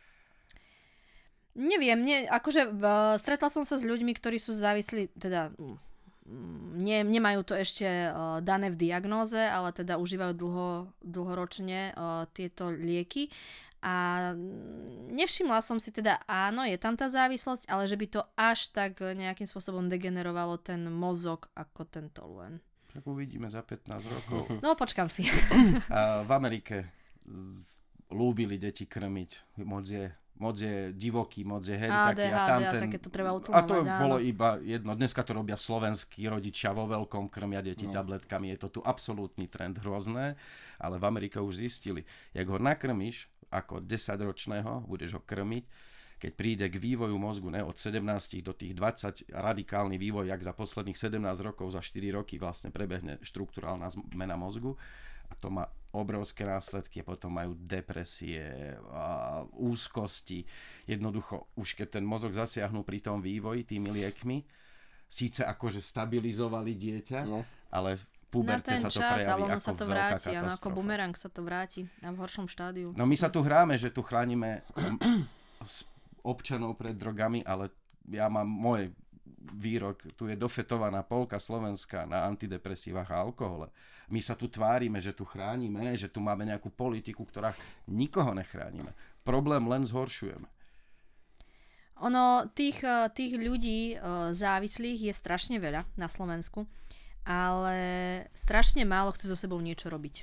Neviem, stretla som sa s ľuďmi, ktorí sú závislí, teda nemajú to ešte dané v diagnóze, ale teda užívajú dlhoročne tieto lieky. A nevšimla som si teda, áno, je tam tá závislosť, ale že by to až tak nejakým spôsobom degenerovalo ten mozog ako ten toluen. Tak uvidíme za 15 rokov. No, počkám si. V Amerike ľúbili deti krmiť. Moc je divoký, moc je taký a tamten. To treba utlmovať, a to bolo iba jedno. Dneska to robia slovenskí rodičia vo veľkom, krmia deti tabletkami. Je to tu absolútny trend, hrozné. Ale v Amerike už zistili, jak ho nakrmíš, ako 10-ročného, budeš ho krmiť, keď príde k vývoju mozgu, od 17 do tých 20, radikálny vývoj, jak za posledných 17 rokov, za 4 roky vlastne prebehne štruktúrálna zmena mozgu. A to má obrovské následky, potom majú depresie, úzkosti. Jednoducho, už keď ten mozog zasiahnu pri tom vývoji tými liekmi, síce akože stabilizovali dieťa, ale v puberte sa to prejaví ako veľká katastrofa. Ako bumerang sa to vráti a v horšom štádiu. No my sa tu hráme, že tu chránime občanov pred drogami, ale ja mám môj výrok, tu je dofetovaná polka Slovenska na antidepresívach a alkohole. My sa tu tvárime, že tu chránime, že tu máme nejakú politiku, ktorá nikoho nechránime. Problém len zhoršujeme. Tých ľudí závislých je strašne veľa na Slovensku, ale strašne málo chce so sebou niečo robiť.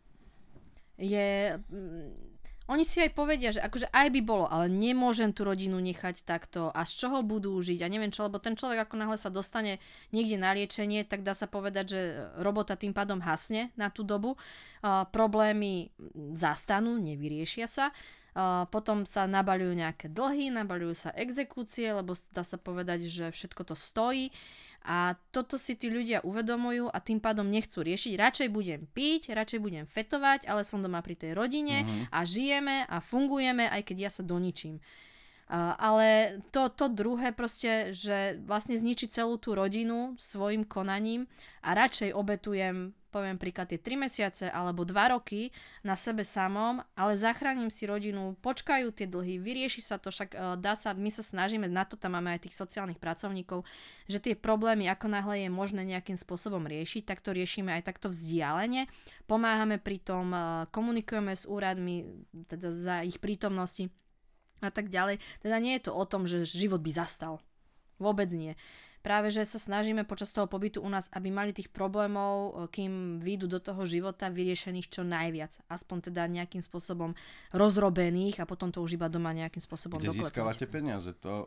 Oni si aj povedia, že akože aj by bolo, ale nemôžem tú rodinu nechať takto a z čoho budú žiť a neviem čo, lebo ten človek ako náhle sa dostane niekde na liečenie, tak dá sa povedať, že robota tým pádom hasne na tú dobu. Problémy zastanú, nevyriešia sa. Potom sa nabaľujú nejaké dlhy, nabaľujú sa exekúcie, lebo dá sa povedať, že všetko to stojí. A toto si tí ľudia uvedomujú a tým pádom nechcú riešiť. Radšej budem piť, radšej budem fetovať, ale som doma pri tej rodine a žijeme a fungujeme, aj keď ja sa doničím. Ale to druhé proste, že vlastne zničiť celú tú rodinu svojim konaním a radšej obetujem, poviem príklad, tie 3 mesiace alebo 2 roky na sebe samom, ale zachránim si rodinu, počkajú tie dlhy, vyrieši sa to, však dá sa, my sa snažíme, na to tam máme aj tých sociálnych pracovníkov, že tie problémy, ako náhle je možné nejakým spôsobom riešiť, tak to riešime aj takto vzdialene. Pomáhame pri tom, komunikujeme s úradmi, teda za ich prítomnosti a tak ďalej. Teda nie je to o tom, že život by zastal. Vôbec nie. Práve, že sa snažíme počas toho pobytu u nás, aby mali tých problémov, kým vyjdú do toho života, vyriešených čo najviac. Aspoň teda nejakým spôsobom rozrobených a potom to už iba doma nejakým spôsobom doklepnúť. Kde získavate peniaze?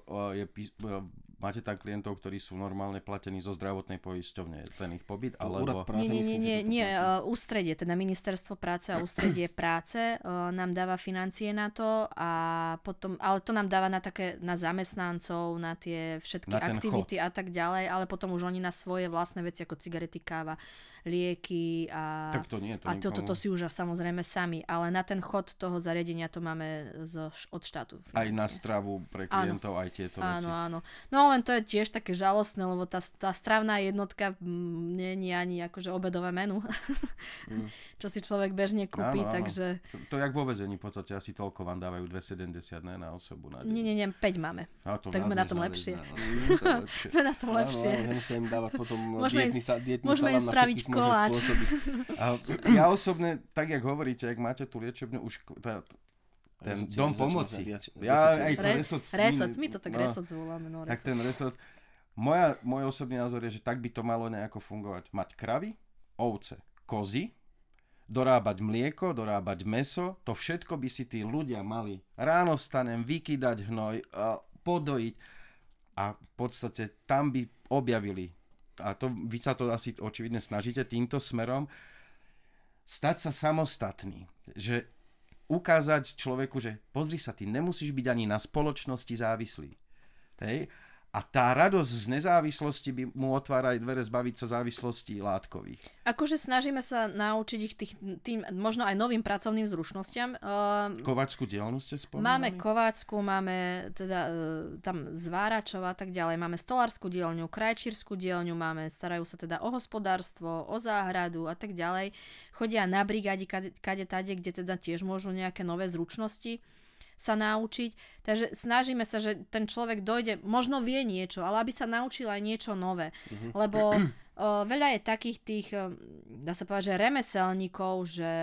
Máte tam klientov, ktorí sú normálne platení zo zdravotnej poisťovne. Ten ich pobyt? Alebo... Nie. Ústredie, teda Ministerstvo práce a ústredie práce nám dáva financie na to a potom, ale to nám dáva na zamestnancov, na tie všetky aktivity a tak ďalej, ale potom už oni na svoje vlastné veci ako cigarety, káva, lieky a toto si už samozrejme sami, ale na ten chod toho zariadenia to máme od štátu. Financie. Aj na stravu pre klientov, aj tieto veci. Áno. No len to je tiež také žalostné, lebo tá stravná jednotka nie je ani akože obedové menu, čo si človek bežne kúpi, takže... To jak vo väzení, v podstate asi toľko vám dávajú 2,70 na osobu na deň. Nie, 5 máme. Tak sme na tom lepšie. Sme na tom lepšie. Nemusím im dávať potom dietný môžeme im spraviť koláč. Ja osobne, tak jak hovoríte, jak máte tú liečebňu, už ten dom pomoci. Resoc, my to tak resoc voláme. Tak ten resoc. Môj osobný názor je, že tak by to malo nejako fungovať. Mať kravy, ovce, kozy, dorábať mlieko, dorábať mäso, to všetko by si tí ľudia mali. Ráno vstanem, vykydať hnoj, podojiť a v podstate tam by objavili. A to vy sa to asi očividne snažíte týmto smerom stať sa samostatný. Že ukázať človeku, že pozri sa, ty nemusíš byť ani na spoločnosti závislý. Hej? A tá radosť z nezávislosti by mu otvára aj dvere zbaviť sa závislostí látkových. Akože snažíme sa naučiť ich tým možno aj novým pracovným zručnostiam. Kováčskú dielňu ste spomínali? Máme kováčku, máme teda tam zváračov a tak ďalej. Máme stolárskú dielňu, krajčírskú dielňu, starajú sa teda o hospodárstvo, o záhradu a tak ďalej. Chodia na brigádi kade-tade, kde teda tiež môžu nejaké nové zručnosti sa naučiť. Takže snažíme sa, že ten človek dojde, možno vie niečo, ale aby sa naučil aj niečo nové. Lebo veľa je takých tých, dá sa povedať, že remeselníkov, že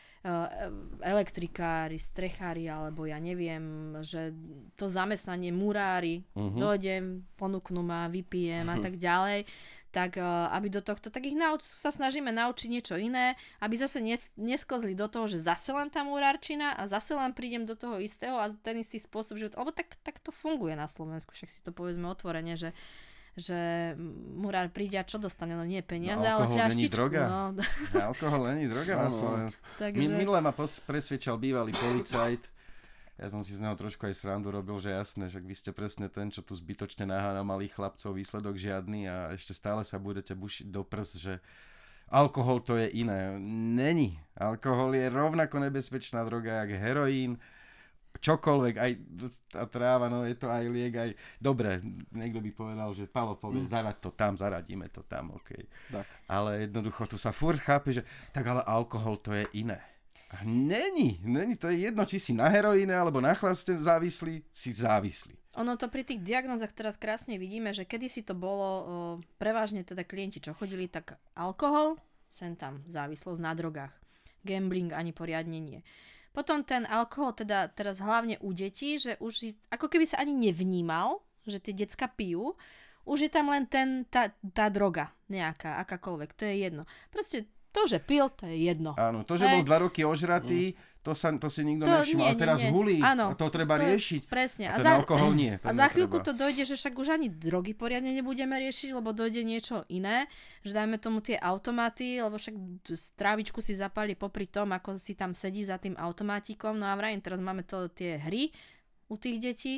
elektrikári, strechári, alebo ja neviem, že to zamestnanie murári, dojdem, ponúknu ma, vypijem a tak ďalej. Tak aby do tohto, tak ich sa snažíme naučiť niečo iné, aby zase nesklzli do toho, že zase len tá murárčina a zase len prídem do toho istého a ten istý spôsob života. Lebo tak to funguje na Slovensku, však si to povedzme otvorene, že murár príde a čo dostane? No nie peniaze, ale fľaštičku. Alkohol není droga na Slovensku. Takže... Minule ma presvedčal bývalý policajt. Ja som si z neho trošku aj srandu robil, že jasné, že vy ste presne ten, čo tu zbytočne naháňa malých chlapcov, výsledok žiadny a ešte stále sa budete bušiť do prs, že alkohol to je iné. Není. Alkohol je rovnako nebezpečná droga, jak heroín, čokoľvek, aj tá tráva, no je to aj liek, aj... Dobre, niekto by povedal, že Palo povie, zaraď to tam, zaradíme to tam, okej. Tak. Ale jednoducho tu sa furt chápe, že tak ale alkohol to je iné. Není, to je jedno, či si na heroíne alebo na chlaste závislý, si závislý. Ono to pri tých diagnózach teraz krásne vidíme, že kedysi to bolo prevažne teda klienti, čo chodili, tak alkohol, sem tam závislosť na drogách. Gambling ani poriadne nie. Potom ten alkohol teda teraz hlavne u detí, že už ako keby sa ani nevnímal, že tie decka pijú, už je tam len tá droga nejaká, akákoľvek, to je jedno. Proste to, že pil, to je jedno. Áno, to, že bol 2 roky ožratý, to si nikto nevšimol. A teraz hulí, a to treba riešiť. Presne. A ten alkohol nie. A za chvíľku to dojde, že však už ani drogy poriadne nebudeme riešiť, lebo dojde niečo iné. Že dajme tomu tie automaty, lebo však trávičku si zapali popri tom, ako si tam sedí za tým automátikom. No a vrajím, teraz máme tie hry u tých detí.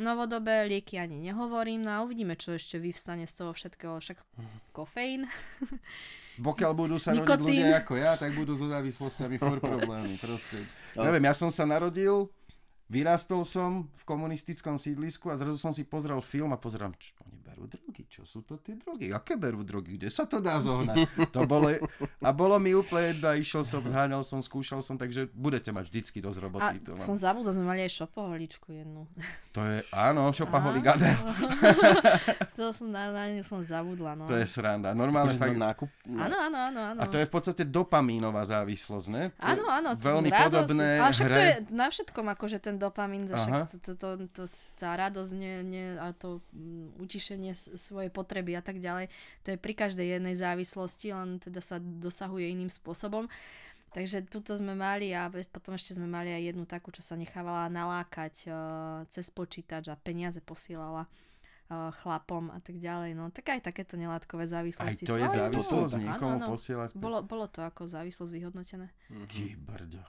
novodobé, lieky ani nehovorím, no a uvidíme, čo ešte vyvstane z toho všetkého, však kofeín. Pokiaľ budú sa rodiť ľudia ako ja, tak budú so závislostiami furt problémy, proste. Neviem, ja som sa narodil, vyrástol som v komunistickom sídlisku a zrazu som si pozrel film a pozerám, oni berú drogy, čo sú to tie drogy? Aké berú drogy? Kde sa to dá zohnať? Bolo mi úplne jedno, išiel som, zháňal som, skúšal som, takže budete mať vždycky dosť roboty. A som zabudla, sme mali aj šopoholičku jednu. To je, áno, šopaholik Adel. To som na ňu som zabudla, no. To je sranda. Normálne fakt... nákup. Áno. A to je v podstate dopamínová závislosť, ne? Áno. Veľmi podobné ale však hre. to je na všetkom akože ten dopamín, tá radosť a to utišenie svojej potreby a tak ďalej, to je pri každej jednej závislosti, len teda sa dosahuje iným spôsobom. Takže tuto sme mali a potom ešte sme mali aj jednu takú, čo sa nechávala nalákať cez počítač a peniaze posielala chlapom a tak ďalej. No tak aj takéto nelátkové závislosti. Aj to je závislosť niekomu posielať? Bolo to ako závislosť vyhodnotené. Ty brďo.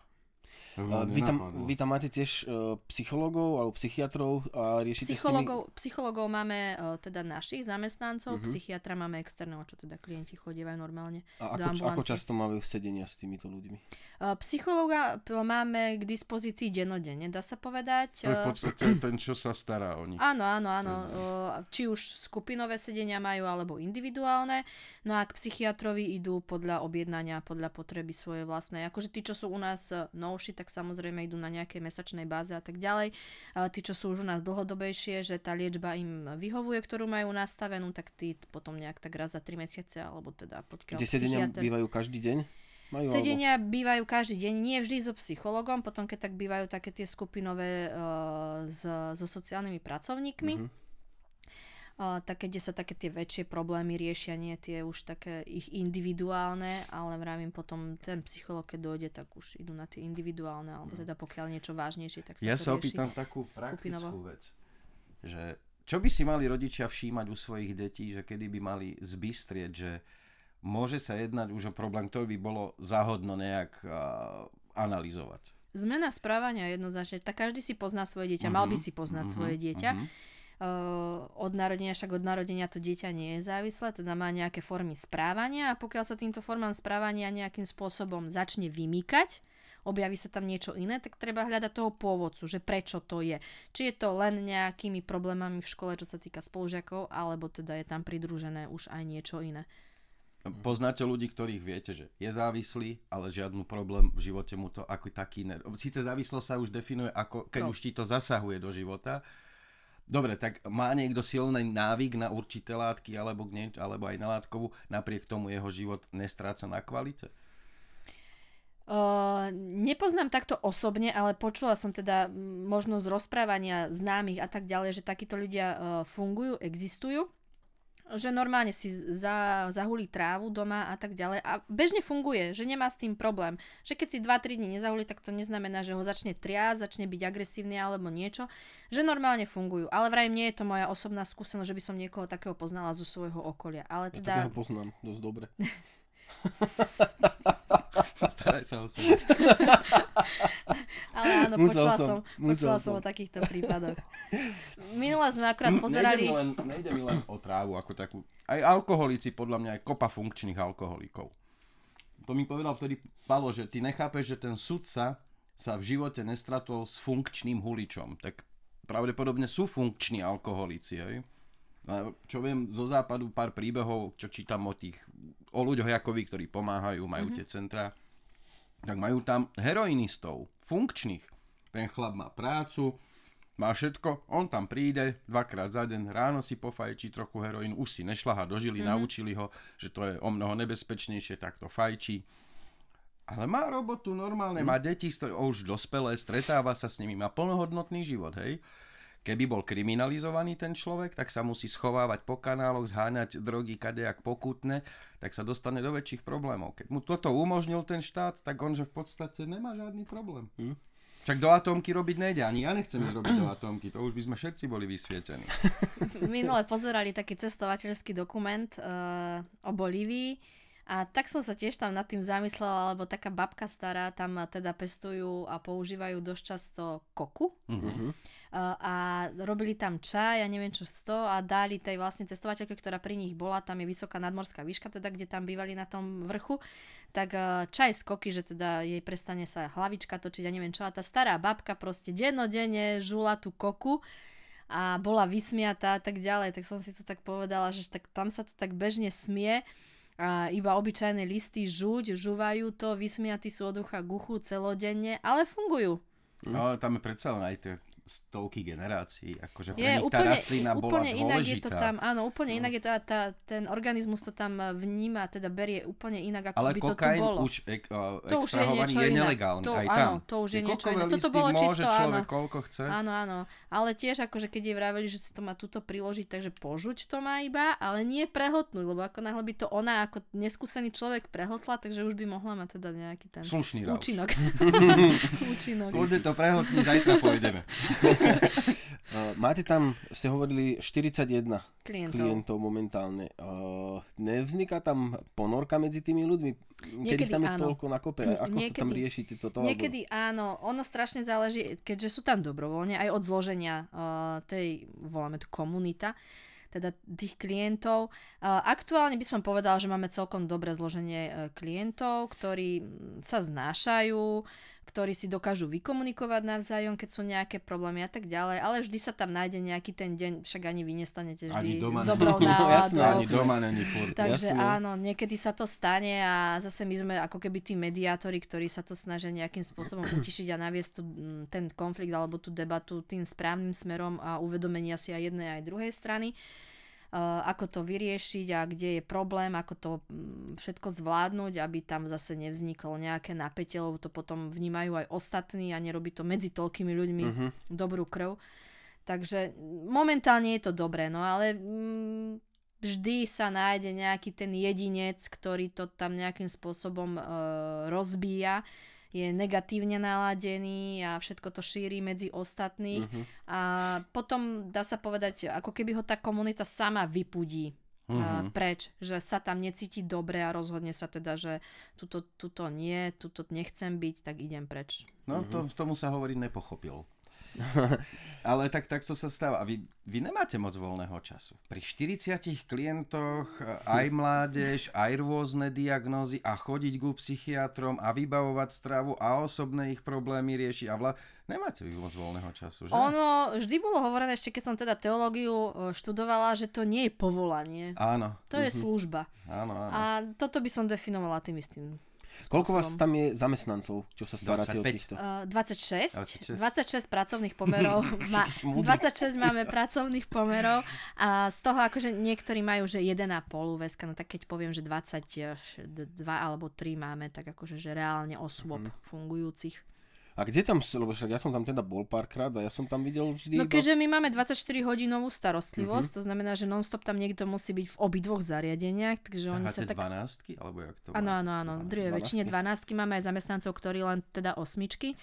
Vy tam máte tiež psychológov alebo psychiatrov a riešite Psychológov máme teda našich zamestnancov, psychiatra máme externého, čo teda klienti chodievajú normálne do ambulancie. Ako často máme sedenia s týmito ľuďmi? Psychológa máme k dispozícii dennodenne, dá sa povedať. To je v podstate ten, čo sa stará o nich. Áno. Či už skupinové sedenia majú, alebo individuálne. No a k psychiatrovi idú podľa objednania, podľa potreby svojej vlastnej. Akože tí, čo sú u nás novší, tak samozrejme idú na nejakej mesačnej báze a tak ďalej. Tí, čo sú už u nás dlhodobejšie, že tá liečba im vyhovuje, ktorú majú nastavenú, tak tí potom nejak tak raz za 3 mesiace, alebo teda pokiaľ psychiatr. Tie sedenia bývajú každý deň? Sedenia bývajú každý deň, nie vždy so psychologom, potom keď tak bývajú také tie skupinové so sociálnymi pracovníkmi. Také, kde sa také tie väčšie problémy riešia, nie tie už také ich individuálne, ale vravím potom ten psychológ, keď dojde, tak už idú na tie individuálne, alebo teda pokiaľ niečo vážnejšie, tak sa ja to rieši. Ja sa opýtam takú praktickú vec, že čo by si mali rodičia všímať u svojich detí, že kedy by mali zbystrieť, že môže sa jednať už o problém, ktorý by bolo záhodno nejak analyzovať. Zmena správania jednoznačne, tak každý si pozná svoje dieťa, mal by si poznať svoje dieťa. Od narodenia to dieťa nie je závislé, teda má nejaké formy správania a pokiaľ sa týmto formám správania nejakým spôsobom začne vymýkať, objaví sa tam niečo iné, tak treba hľadať toho pôvodcu, že prečo to je. Či je to len nejakými problémami v škole, čo sa týka spolužiakov, alebo teda je tam pridružené už aj niečo iné. Poznáte ľudí, ktorých viete, že je závislý, ale žiadny problém v živote mu to ako taký... Síce závislosť sa už definuje, ako keď už ti to zasahuje do života. Dobre, tak má niekto silný návyk na určité látky alebo aj na látkovú, napriek tomu jeho život nestráca na kvalite? Nepoznám takto osobne, ale počula som teda možno z rozprávania známych a tak ďalej, že takíto ľudia fungujú, existujú. Že normálne si zahulí trávu doma a tak ďalej a bežne funguje, že nemá s tým problém. Že keď si 2-3 dní nezahulí, tak to neznamená, že ho začne triasť, začne byť agresívny alebo niečo. Že normálne fungujú. Ale vraj nie je to moja osobná skúsenosť, že by som niekoho takého poznala zo svojho okolia. Ale teda... Ja takého poznám dosť dobre. Staraj sa o seba. Ale áno, počula som o takýchto prípadoch. Minule sme akurát pozerali... Nejde mi len o trávu ako takú. Aj alkoholíci, podľa mňa, aj kopa funkčných alkoholíkov. To mi povedal vtedy Palo, že ty nechápeš, že ten sudca sa v živote nestratol s funkčným huličom. Tak pravdepodobne sú funkční alkoholíci, hej? Čo viem zo západu, pár príbehov, čo čítam o ľuďoch ako vy, ktorí pomáhajú, majú tie centra, tak majú tam heroinistov, funkčných. Ten chlap má prácu, má všetko, on tam príde 2-krát za deň, ráno si pofajčí trochu heroínu, už si nešľahá do žily, naučili ho, že to je o mnoho nebezpečnejšie, tak to fajčí. Ale má robotu normálne, má deti, už dospelé, stretáva sa s nimi, má plnohodnotný život, hej. Keby bol kriminalizovaný ten človek, tak sa musí schovávať po kanáloch, zháňať drogy kadejak pokutne, tak sa dostane do väčších problémov. Keď mu toto umožnil ten štát, tak on že v podstate nemá žiadny problém. Však do atómky robiť nejde, ani ja nechcem ísť robiť do atómky, to už by sme všetci boli vysvietení. Minule pozerali taký cestovateľský dokument o Bolívii a tak som sa tiež tam nad tým zamyslela, lebo taká babka stará tam teda pestujú a používajú dosť často koku. a robili tam čaj a neviem čo z toho a dali tej vlastne cestovateľke, ktorá pri nich bola, tam je vysoká nadmorská výška, teda kde tam bývali na tom vrchu, tak čaj z koky, že teda jej prestane sa hlavička točiť a neviem čo, a tá stará babka proste dennodenne žula tú koku a bola vysmiatá a tak ďalej, tak som si to tak povedala, že tak tam sa to tak bežne smie a iba obyčajné listy žúvajú to, vysmiatí sú od ucha k uchu celodenne, ale fungujú. Ale tam je predsa len aj tie stovky generácií, akože pre nich tá rastlina bola úplne dôležitá. Inak je to tam, áno, úplne inak je to, ten organizmus to tam vníma, teda berie úplne inak, ako ale by to tu bolo. Ale kokain už extrahovaný je nelegálny, aj tam. Áno, to už je niečo iné. Toto bolo čisto, môže človek koľko chce. Áno, ale tiež akože keď je vraveli, že si to má tuto priložiť, takže požuť to má iba, ale nie prehotnúť, lebo ako náhle by to ona ako neskúsený človek prehotla, takže už by mohla mať teda nejaký ten slušný účinok. Kľudne to prehotní, zajtra pôjdeme. Máte tam, ste hovorili, 41 klientov momentálne. Nevzniká tam ponorka medzi tými ľuďmi? Kedy tam je toľko na kope? Ako to tam riešite toto? Niekedy áno. Ono strašne záleží, keďže sú tam dobrovoľne, aj od zloženia tej, voláme tu komunita, teda tých klientov. Aktuálne by som povedala, že máme celkom dobré zloženie klientov, ktorí sa znášajú, ktorí si dokážu vykomunikovať navzájom, keď sú nejaké problémy a tak ďalej, ale vždy sa tam nájde nejaký ten deň, však ani vy nestanete vždy s dobrou náladou. Ani doma není furt. Takže áno, niekedy sa to stane a zase my sme ako keby tí mediátori, ktorí sa to snažia nejakým spôsobom utišiť a naviesť ten konflikt alebo tú debatu tým správnym smerom a uvedomenia si aj jednej aj druhej strany. Ako to vyriešiť a kde je problém, ako to všetko zvládnuť, aby tam zase nevzniklo nejaké napätie, lebo to potom vnímajú aj ostatní a nerobí to medzi toľkými ľuďmi dobrú krv. Takže momentálne je to dobré, no ale vždy sa nájde nejaký ten jedinec, ktorý to tam nejakým spôsobom rozbíja, je negatívne naladený a všetko to šíri medzi ostatných a potom dá sa povedať, ako keby ho tá komunita sama vypudí preč, že sa tam necíti dobre a rozhodne sa teda, že tuto nie, tuto nechcem byť, tak idem preč. No tomu sa hovorí nepochopil. Ale takto sa stáva. A vy nemáte moc voľného času. Pri 40 klientoch aj mládež, aj rôzne diagnózy a chodiť ku psychiatrom a vybavovať stravu a osobné ich problémy riešiť. Nemáte vy moc voľného času, že? Ono vždy bolo hovorené, ešte keď som teda teológiu študovala, že to nie je povolanie. Áno. To je služba. Áno. A toto by som definovala tým istým. Koľko vás tam je zamestnancov, čo sa staráte 25. o týchto? 26 pracovných pomerov. 26 máme pracovných pomerov a z toho akože niektorí majú, že 1,5 väzka, no tak keď poviem, že 22 alebo 3 máme, tak akože že reálne osôb fungujúcich. A kde tam, lebo však ja som tam teda bol párkrát a ja som tam videl vždy... No keďže my máme 24-hodinovú starostlivosť, to znamená, že non-stop tam niekto musí byť v obidvoch zariadeniach, takže oni sa tak... 12-ky? Alebo jak to áno. Väčšine 12-ky máme aj zamestnancov, ktorí len teda 8-čky.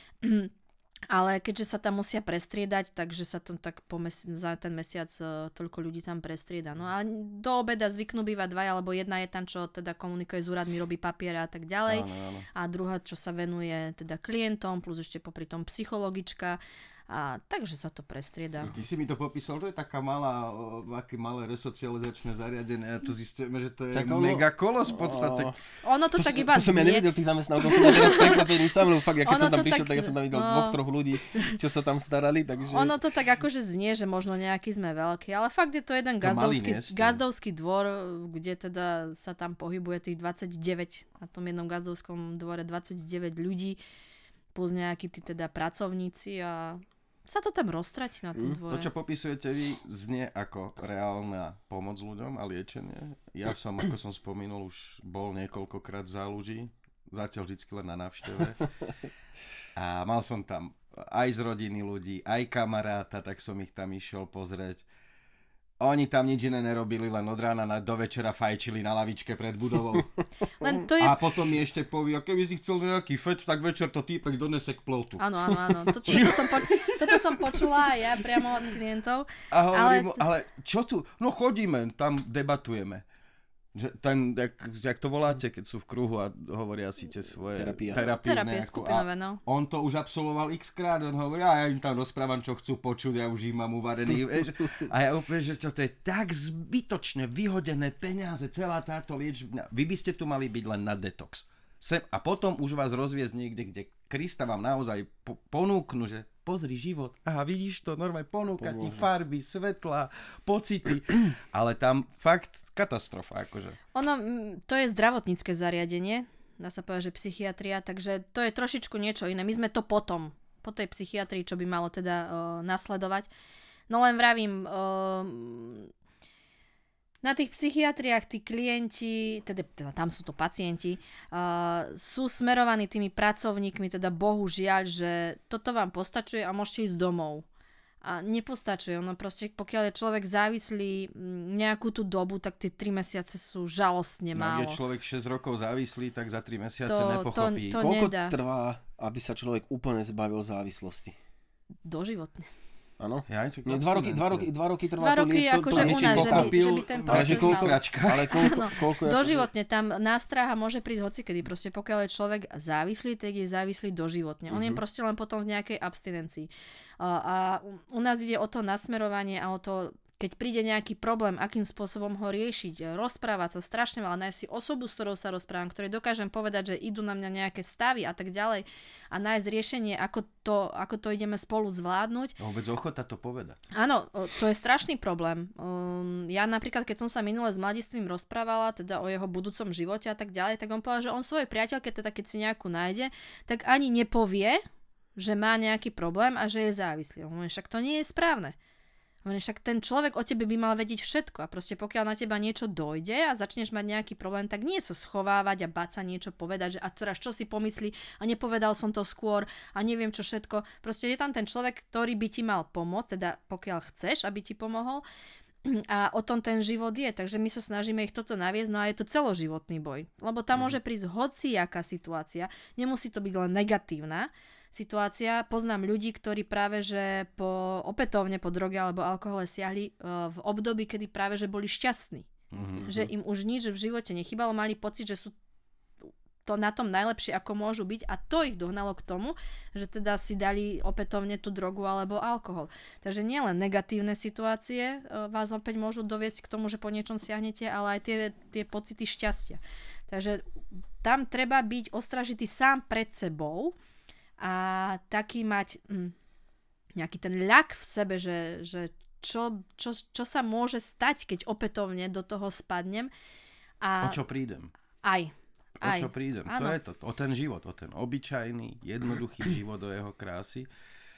Ale keďže sa tam musia prestriedať, takže sa to tak za ten mesiac toľko ľudí tam prestrieda. No a do obeda zvyknú bývať 2, alebo jedna je tam, čo teda komunikuje s úradmi, robí papiere a tak ďalej. Áno. A druhá, čo sa venuje teda klientom, plus ešte popri tom psychologička. A takže sa to prestrieda. Ty si mi to popísal, to je taká malá, aké malé resocializačné zariadenie a tu zistíme, že to je mega kolos v podstate. Ono to tak iba znie. To som ja nevedel tých zamestnancov, som teraz prekvapený sám, lebo fakt, keď som tam prišiel, tak ja som tam videl 2-3 ľudí, čo sa tam starali, takže... Ono to tak akože znie, že možno nejaký sme veľký, ale fakt je to jeden gazdovský dvor, kde teda sa tam pohybuje tých 29, na tom jednom gazdovskom dvore 29 ľudí, plus nejakí tí teda pracovníci a sa to tam roztratí na tom dvore. To, čo popisujete vy, znie ako reálna pomoc ľuďom a liečenie. Ja som, ako som spomínal, už bol niekoľkokrát v Záluží, zatiaľ vždycky len na návšteve. A mal som tam aj z rodiny ľudí, aj kamaráta, tak som ich tam išiel pozrieť. Oni tam nič iné nerobili, len od rána do večera fajčili na lavičke pred budovou. A potom mi ešte povie, a keby si chcel nejaký fet, tak večer to týpek donese k plotu. Áno. Toto som počula aj ja priamo od klientov. A hovorím, ale čo tu? No chodíme, tam debatujeme. Jak to voláte, keď sú v kruhu a hovoria si tie svoje terapie skupinové, no. On to už absolvoval x-krát, on hovorí, ja im tam rozprávam, čo chcú počuť, ja už ich mám uvarený. A ja úplne, že to je tak zbytočne vyhodené peniaze, celá táto liečba. Vy by ste tu mali byť len na detox. A potom už vás rozviesť niekde, kde Krista vám naozaj ponúknu, že pozri život. Aha, vidíš to, normálne ponúka ti farby, svetla, pocity. Ale tam fakt katastrofa, akože. To je zdravotnícke zariadenie, dá sa povedať, že psychiatria, takže to je trošičku niečo iné. My sme to po tej psychiatrii, čo by malo teda nasledovať. No len vravím, na tých psychiatriách tí klienti, teda tam sú to pacienti, sú smerovaní tými pracovníkmi, teda bohužiaľ, že toto vám postačuje a môžete ísť domov. A nepostačuje. No proste, pokiaľ je človek závislý nejakú tú dobu, tak tie 3 mesiace sú žalostne málo. Keď je človek 6 rokov závislý, tak za 3 mesiace nepochopí. Koľko trvá, aby sa človek úplne zbavil závislosti? Doživotne. Áno? Ja, nie, 2 roky trvá. 2 roky akože u nás, že by ten proces ale koľko doživotne, tam nástraha môže prísť hocikedy. Proste pokiaľ je človek závislý, tak je závislý doživotne. On je proste len potom v nejakej abstinencii. A u nás ide o to nasmerovanie a o to, keď príde nejaký problém, akým spôsobom ho riešiť, rozprávať sa strašne veľa, nájsť si osobu, s ktorou sa rozprávam, ktorej dokážem povedať, že idú na mňa nejaké stavy a tak ďalej a nájsť riešenie, ako to ideme spolu zvládnuť. A vôbec ochota to povedať. Áno, to je strašný problém. Ja napríklad, keď som sa minule s mladistvým rozprávala, teda o jeho budúcom živote a tak ďalej, tak on povedal, že on svojej priateľke, teda keď si nejakú nájde, tak ani nepovie, že má nejaký problém a že je závislý. Však to nie je správne. Však ten človek o tebe by mal vedieť všetko a proste pokiaľ na teba niečo dojde a začneš mať nejaký problém, tak nie sa schovávať a báť sa niečo povedať, že a teraz čo si pomyslí a nepovedal som to skôr a neviem čo všetko. Proste je tam ten človek, ktorý by ti mal pomôcť, teda pokiaľ chceš, aby ti pomohol a o tom ten život je. Takže my sa snažíme ich toto naviesť, no a je to celoživotný boj. Lebo tam môže prísť hociaká situácia, nemusí to byť len negatívna situácia. Poznám ľudí, ktorí práve že opätovne po droge alebo alkohole siahli v období, kedy práve že boli šťastní. Že im už nič v živote nechybalo, mali pocit, že sú to na tom najlepšie, ako môžu byť a to ich dohnalo k tomu, že teda si dali opätovne tú drogu alebo alkohol. Takže nielen negatívne situácie vás opäť môžu doviesť k tomu, že po niečom siahnete, ale aj tie pocity šťastia. Takže tam treba byť ostražitý sám pred sebou a taký mať nejaký ten ľak v sebe, že čo sa môže stať, keď opätovne do toho spadnem. O čo prídem? O čo prídem? Áno. To je to. O ten život, o ten obyčajný, jednoduchý život, o jeho krásy.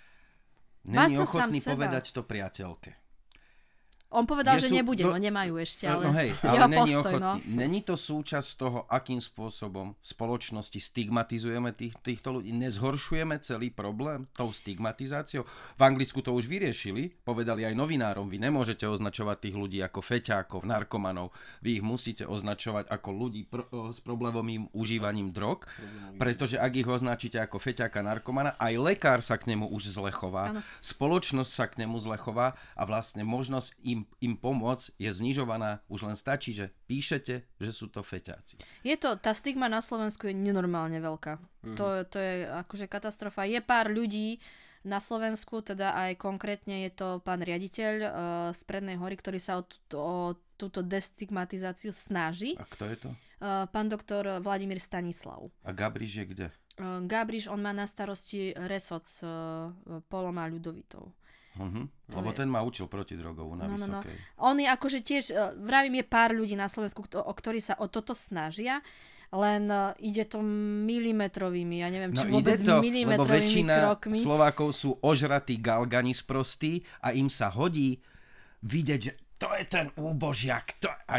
Není ochotný povedať to priateľke. On povedal, že nebude, no nemajú ešte, ale není ochotný. Není to súčasť toho, akým spôsobom v spoločnosti stigmatizujeme týchto ľudí. Nezhoršujeme celý problém tou stigmatizáciou. V Anglicku to už vyriešili, povedali aj novinárom, vy nemôžete označovať tých ľudí ako feťákov, narkomanov. Vy ich musíte označovať ako ľudí s problémovým užívaním drog, pretože ak ich označíte ako feťáka, narkomana, aj lekár sa k nemu už zle chová, spoločnosť sa k nemu zle chová a vlastne možnosť im pomôcť je znižovaná, už len stačí, že píšete, že sú to feťáci. Tá stigma na Slovensku je nenormálne veľká. To je akože katastrofa. Je pár ľudí na Slovensku, teda aj konkrétne je to pán riaditeľ z Prednej Hory, ktorý sa o túto destigmatizáciu snaží. A kto je to? Pán doktor Vladimír Stanislav. A Gabriš je kde? Gabriš, on má na starosti resort s Polom a Ľudovitou. Lebo ten ma učil protidrogovú na Vysokej. On je akože tiež, vravím, je pár ľudí na Slovensku, ktorí sa o toto snažia, len ide to milimetrovými, ja neviem, či vôbec milimetrovými krokmi. Lebo väčšina Slovákov sú ožratí galgani sprostí a im sa hodí vidieť, že to je ten úbožiak, a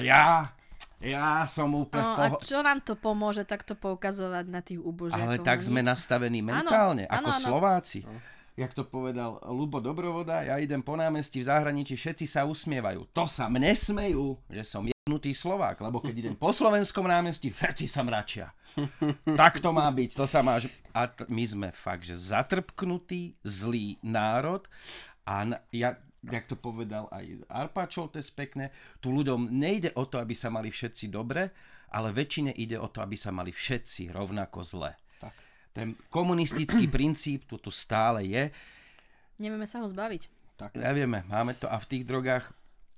ja som úplne a čo nám to pomôže takto poukazovať na tých úbožiakov? Ale tak sme nastavení mentálne, ako Slováci. Jak to povedal Ľubo Dobrovoda, ja idem po námestí v zahraničí, všetci sa usmievajú. To sa mne smejú, že som jebnutý Slovák, lebo keď idem po slovenskom námestí, všetci sa mračia. Tak to má byť, to sa má... my sme fakt, že zatrpknutý, zlý národ a jak to povedal aj Arpad Šoltes pekne, tu ľuďom nejde o to, aby sa mali všetci dobre, ale väčšine ide o to, aby sa mali všetci rovnako zle. Tak. Ten komunistický princíp tu stále je. Nevieme sa ho zbaviť. Tak. Nevieme, máme to a v tých drogách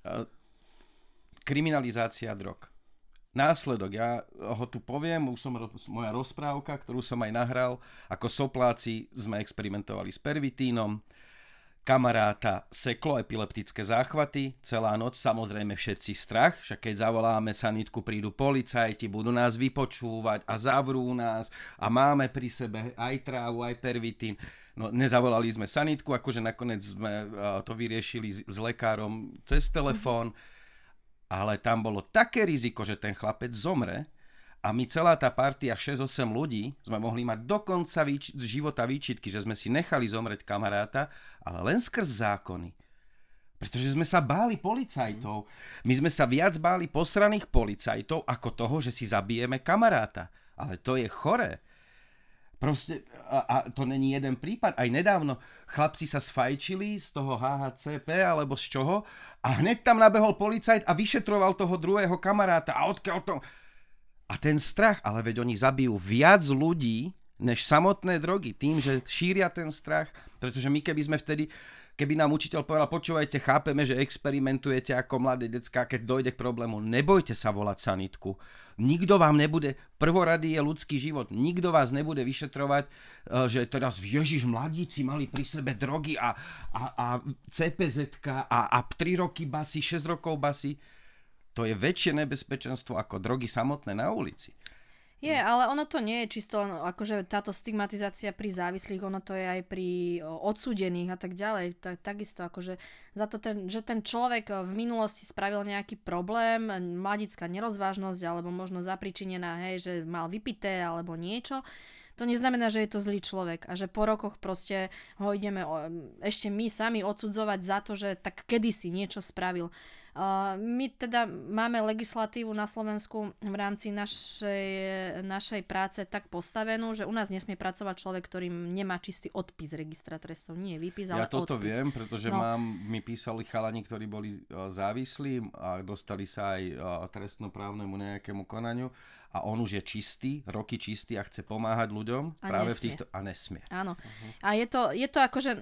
kriminalizácia drog. Následok, ja ho tu poviem, už som moja rozprávka, ktorú som aj nahral, ako sopláci sme experimentovali s pervitínom, kamaráta seklo, epileptické záchvaty, celá noc, samozrejme všetci strach, však keď zavoláme sanitku, prídu policajti, budú nás vypočúvať a zavrú nás a máme pri sebe aj trávu, aj pervitín. No, nezavolali sme sanitku, akože nakoniec sme to vyriešili s lekárom cez telefón, ale tam bolo také riziko, že ten chlapec zomre a my celá tá partia 6-8 ľudí sme mohli mať do konca života výčitky, že sme si nechali zomrieť kamaráta, ale len skrz zákony. Pretože sme sa báli policajtov. My sme sa viac báli postranných policajtov ako toho, že si zabijeme kamaráta. Ale to je choré. Proste, a to není jeden prípad. Aj nedávno chlapci sa sfajčili z toho HHCP alebo z čoho a hneď tam nabehol policajt a vyšetroval toho druhého kamaráta. A odkiaľ to... A ten strach, ale veď oni zabijú viac ľudí než samotné drogy tým, že šíria ten strach. Pretože my keby nám učiteľ povedal, počúvajte, chápeme, že experimentujete ako mladé decká, keď dojde k problému, nebojte sa volať sanitku. Nikto vám nebude, prvorady je ľudský život, nikto vás nebude vyšetrovať, že teraz Ježiš, mladíci mali pri sebe drogy a CPZ-ka a 3 roky basy, 6 rokov basy. To je väčšie nebezpečenstvo ako drogy samotné na ulici. Je, ale ono to nie je čisto, akože táto stigmatizácia pri závislých, ono to je aj pri odsúdených a tak ďalej. Takisto akože za to, že ten človek v minulosti spravil nejaký problém, mladická nerozvážnosť, alebo možno zapričinená, hej, že mal vypité alebo niečo, to neznamená, že je to zlý človek a že po rokoch proste ho ideme ešte my sami odsudzovať za to, že tak kedysi niečo spravil. My teda máme legislatívu na Slovensku v rámci našej práce tak postavenú, že u nás nesmie pracovať človek, ktorý nemá čistý odpis registra trestov. Nie výpis, ale odpis. Ja toto viem, pretože mi písali chalani, ktorí boli závislí a dostali sa aj trestnoprávnemu nejakému konaniu a on už je čistý, roky čistý a chce pomáhať ľuďom a práve nesmie. V týchto... A nesmie. Áno. A je to akože...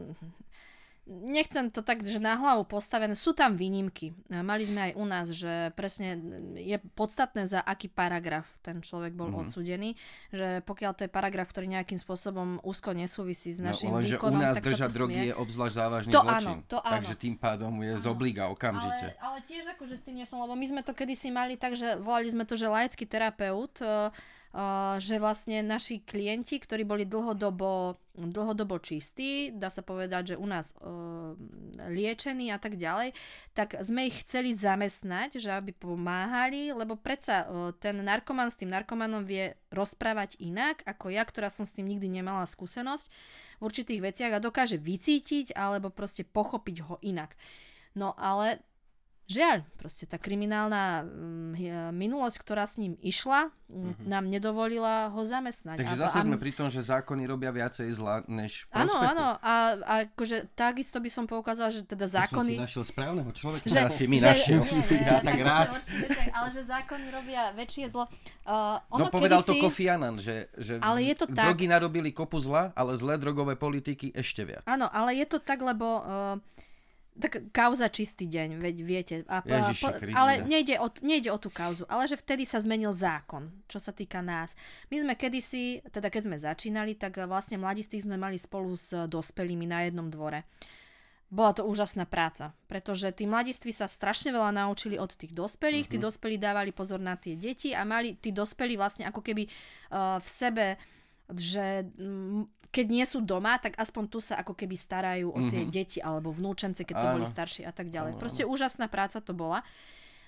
Nechcem to tak, že na hlavu postavené. Sú tam výnimky. Mali sme aj u nás, že presne je podstatné, za aký paragraf ten človek bol odsúdený. Že pokiaľ to je paragraf, ktorý nejakým spôsobom úzko nesúvisí s našim výkonom, u nás tak držať drogy je obzvlášť závažný zločin. To áno. Takže tým pádom je z obliga okamžite. Ale tiež akože s tým nie som, lebo my sme to kedysi mali tak, že volali sme to, že laický terapeut, že vlastne naši klienti, ktorí boli dlhodobo čistí, dá sa povedať, že u nás liečení a tak ďalej, tak sme ich chceli zamestnať, že aby pomáhali, lebo predsa ten narkoman s tým narkomanom vie rozprávať inak, ako ja, ktorá som s tým nikdy nemala skúsenosť v určitých veciach a dokáže vycítiť alebo proste pochopiť ho inak. No ale žiaľ, proste tá kriminálna minulosť, ktorá s ním išla, nám nedovolila ho zamestnať. Takže zase sme pri tom, že zákony robia viacej zla než prospechu. Áno. A akože takisto by som poukázala, že teda zákony... Ja som si našiel správneho človeka, ktorá si mi našiel. Ja tak rád. Ale že zákony robia väčšie zlo. Povedal to Kofi Annan, že ale je to drogy narobili kopu zla, ale zlé drogové politiky ešte viac. Áno, ale je to tak, lebo... Tak kauza čistý deň, veď viete. Ale nejde o tú kauzu, ale že vtedy sa zmenil zákon, čo sa týka nás. My sme kedysi, teda keď sme začínali, tak vlastne mladistých sme mali spolu s dospelými na jednom dvore. Bola to úžasná práca, pretože tí mladiství sa strašne veľa naučili od tých dospelých, tí dospelí dávali pozor na tie deti a mali tí dospelí vlastne ako keby v sebe, že keď nie sú doma, tak aspoň tu sa ako keby starajú o tie deti alebo vnúčence, keď to boli starší a tak ďalej. Proste úžasná práca to bola.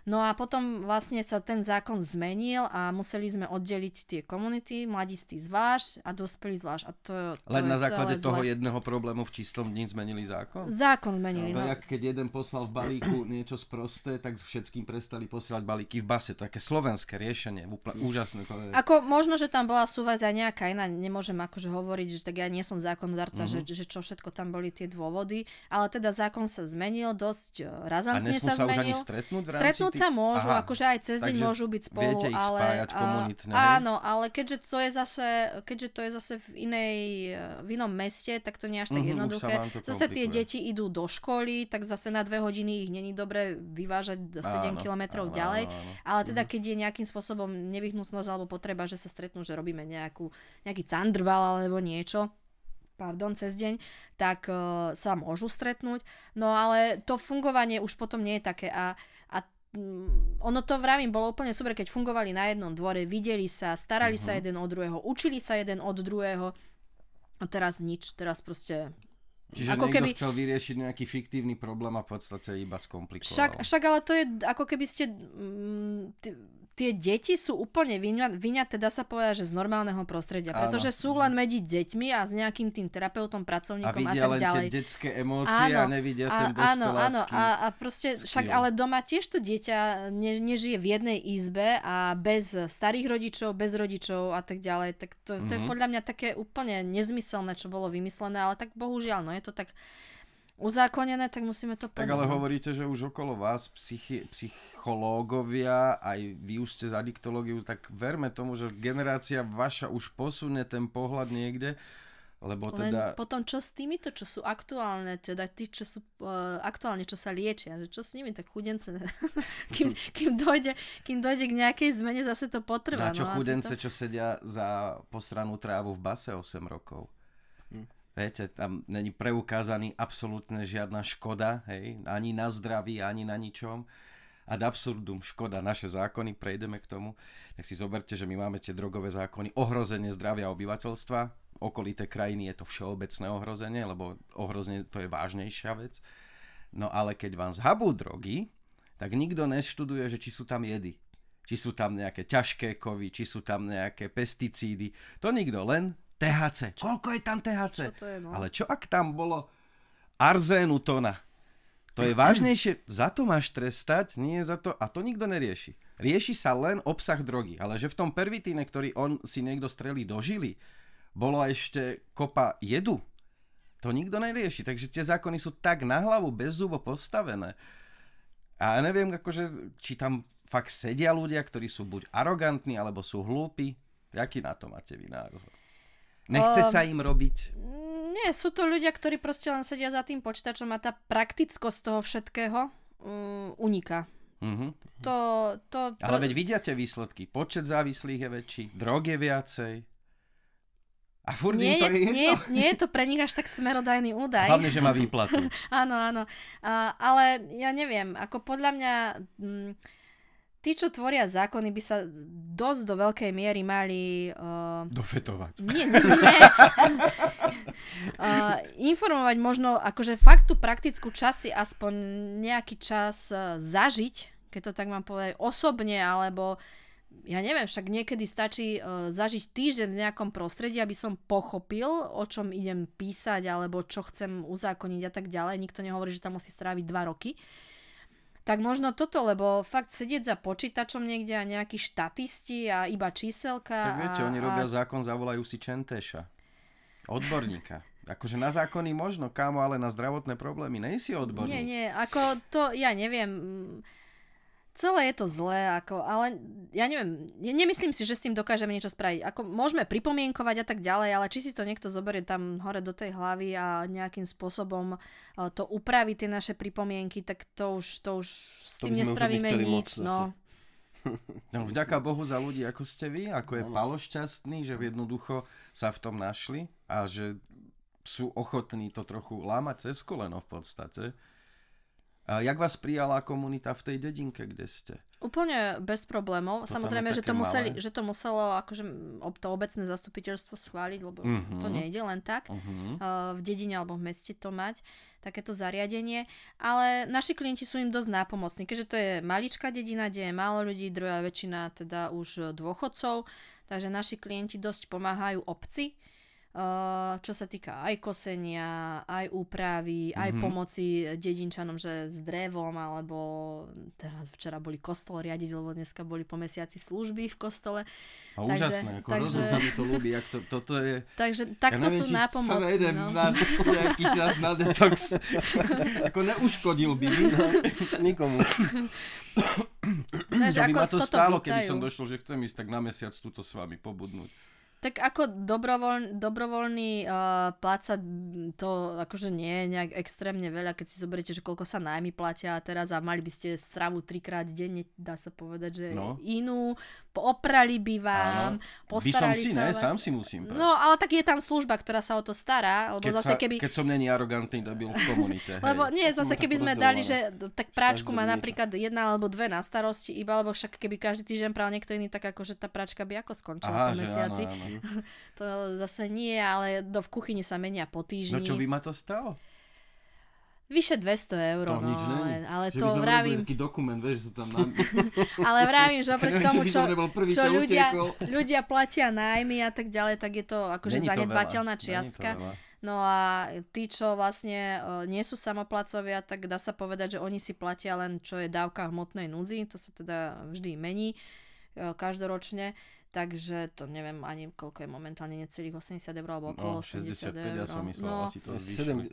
No a potom vlastne sa ten zákon zmenil a museli sme oddeliť tie komunity, mladistí zvlášť a dospelí zvlášť. A to len na základe toho jedného problému v číslom dni zmenili zákon? Zákon zmenili. To je, keď jeden poslal v balíku niečo sprosté, tak všetkým prestali posielať balíky v base. To je také slovenské riešenie. Úžasné to je. Ako možno, že tam bola súvasť aj nejaká iná, nemôžem akože hovoriť, že tak ja nie som zákonodarca, že čo všetko tam boli tie dôvody, ale teda zákon sa zmenil, dosť razantne sa zmenil. A nesmú sa už ani stretnúť v rámci Stretnúť sa môžu, akože aj cez deň môžu byť spolu, viete ich spájať komunitne. Áno, ale keďže to je zase v inom meste, tak to nie je až tak jednoduché. Zase tie deti idú do školy, tak zase na 2 hodiny ich není dobre vyvážať do 7 kilometrov ďalej. Ale teda keď je nejakým spôsobom nevyhnutnosť alebo potreba, že sa stretnú, že robíme nejaký candrbal alebo niečo, cez deň, tak sa môžu stretnúť. No ale to fungovanie už potom nie je také a ono to vravím, bolo úplne super, keď fungovali na jednom dvore, videli sa, starali sa jeden od druhého, učili sa jeden od druhého a teraz nič, teraz proste... Čiže ako niekto chcel vyriešiť nejaký fiktívny problém a v podstate iba skomplikoval. Však ale to je ako keby ste... Tie deti sú úplne vyňaté, dá sa povedať, že z normálneho prostredia, pretože sú len medzi deťmi a s nejakým tým terapeutom, pracovníkom a tak ďalej. A vidia len tie detské emócie a nevidia ten dospelácky. Áno, a proste však ale doma tiež to dieťa nežije v jednej izbe a bez starých rodičov, bez rodičov a tak ďalej. Tak to je podľa mňa také úplne nezmyselné, čo bolo vymyslené, ale tak bohužiaľ, no je to tak uzákonené, tak musíme to povedať. Tak ale hovoríte, že už okolo vás psychológovia, aj vy už ste z adiktológiu, tak verme tomu, že generácia vaša už posunie ten pohľad niekde, lebo teda... Len potom čo s týmito, čo sú aktuálne, teda tí, čo sú aktuálne, čo sa liečia, že čo s nimi, tak chudence, kým dojde k nejakej zmene, zase to potrvá. Na čo chudence, čo sedia za postranú trávu v base 8 rokov? Viete, tam není preukázaný absolútne žiadna škoda, hej, ani na zdraví, ani na ničom. Ad absurdum, škoda, naše zákony, prejdeme k tomu. Tak si zoberte, že my máme tie drogové zákony, ohrozenie zdravia obyvateľstva, okolité krajiny je to všeobecné ohrozenie, lebo ohrozenie to je vážnejšia vec. No ale keď vám zhabú drogy, tak nikto neštuduje, že či sú tam jedy, či sú tam nejaké ťažké kovy, či sú tam nejaké pesticídy. To nikto, len THC. Koľko je tam THC? Čo to je, no? Ale čo ak tam bolo arzénu tona? To je vážnejšie. Za to máš trestať, nie za to. A to nikto nerieši. Rieši sa len obsah drogy. Ale že v tom pervitíne, ktorý on si niekto strelí do žily, bolo ešte kopa jedu. To nikto nerieši. Takže tie zákony sú tak na hlavu, bez zubo postavené. A ja neviem, akože, či tam fakt sedia ľudia, ktorí sú buď arogantní, alebo sú hlúpi. Jaký na to máte vy názor? Nechce sa im robiť? Nie, sú to ľudia, ktorí proste len sedia za tým počítačom a tá praktickosť toho všetkého uniká. Ale veď vidia tie výsledky. Počet závislých je väčší, drog je viacej. A furt im to je jedno. Nie je to pre nich až tak smerodajný údaj. Hlavne, že má výplatu. Áno. Ale ja neviem, ako podľa mňa... Tí, čo tvoria zákony, by sa dosť do veľkej miery mali... dofetovať. Nie. Informovať možno, akože fakt tú praktickú časy aspoň nejaký čas zažiť, keď to tak mám povedať, osobne, alebo ja neviem, však niekedy stačí zažiť týždeň v nejakom prostredí, aby som pochopil, o čom idem písať, alebo čo chcem uzákoniť a tak ďalej. Nikto nehovorí, že tam musí stráviť 2 roky. Tak možno toto, lebo fakt sedieť za počítačom niekde a nejakí štatisti a iba číselka. Tak viete, oni robia zákon, zavolajú si Čentéša. Odborníka. Akože na zákony možno, kámo, ale na zdravotné problémy nejsi odborník. Nie, ako to, ja neviem... Celé je to zlé, ale ja neviem, nemyslím si, že s tým dokážeme niečo spraviť. Ako môžeme pripomienkovať a tak ďalej, ale či si to niekto zoberie tam hore do tej hlavy a nejakým spôsobom to upraví tie naše pripomienky, tak to už s tým nespravíme nič. No, vďaka Bohu za ľudí, ako ste vy, ako je Palo šťastný, že jednoducho sa v tom našli a že sú ochotní to trochu lámať cez koleno v podstate. A jak vás prijala komunita v tej dedinke, kde ste? Úplne bez problémov. To samozrejme, že to muselo akože to obecné zastupiteľstvo schváliť, lebo to nejde len tak v dedine alebo v meste to mať, takéto zariadenie. Ale naši klienti sú im dosť nápomocní, keďže to je maličká dedina, kde je málo ľudí, druhá väčšina teda už dôchodcov, takže naši klienti dosť pomáhajú obci, čo sa týka aj kosenia, aj úpravy, aj pomoci dedinčanom, že s drevom, alebo teraz včera boli kostol riadiť, lebo dneska boli po mesiaci služby v kostole. A úžasné, hrozne sa mi to ľúbi, jak toto je... Takže takto sú nápomocní. Ja neviem, na nejaký čas na detox, ako neuškodil by nikomu. Takže by ma to stálo, keby som došiel, že chcem ísť tak na mesiac túto s vami pobudnúť. Tak ako dobrovoľný pláca to akože nie je nejak extrémne veľa, keď si zoberiete, že koľko sa nájmy platia teraz a mali by ste stravu 3-krát denne, dá sa povedať, že inú, oprali by vám, postarali sa. Sám si musím. No, ale tak je tam služba, ktorá sa o to stará. Lebo keď som není arogantný debil v komunite. Lebo nie, zase keby sme dali, že tak práčku má napríklad 1 alebo 2 na starosti iba, lebo však keby každý týždeň pral niekto iný, tak akože tá práčka by ako skončila po mesiaci. Áno. To zase nie, ale v kuchyni sa menia po týždni. No čo by ma to stalo? Vyše 200 €, to nič není. Ale že to vravím... Taký dokument, vieš, že sa tam... Ale vravím, že oproti tomu, čo ľudia platia nájmy a tak ďalej, tak je to akože zanedbateľná čiastka. No a tí, čo vlastne nie sú samoplacovia, tak dá sa povedať, že oni si platia len, čo je dávka hmotnej núdzi, to sa teda vždy mení každoročne. Takže to neviem ani koľko je momentálne, necelých 80 € alebo okolo 80 €. 65, ja som myslel, asi to zvýšili.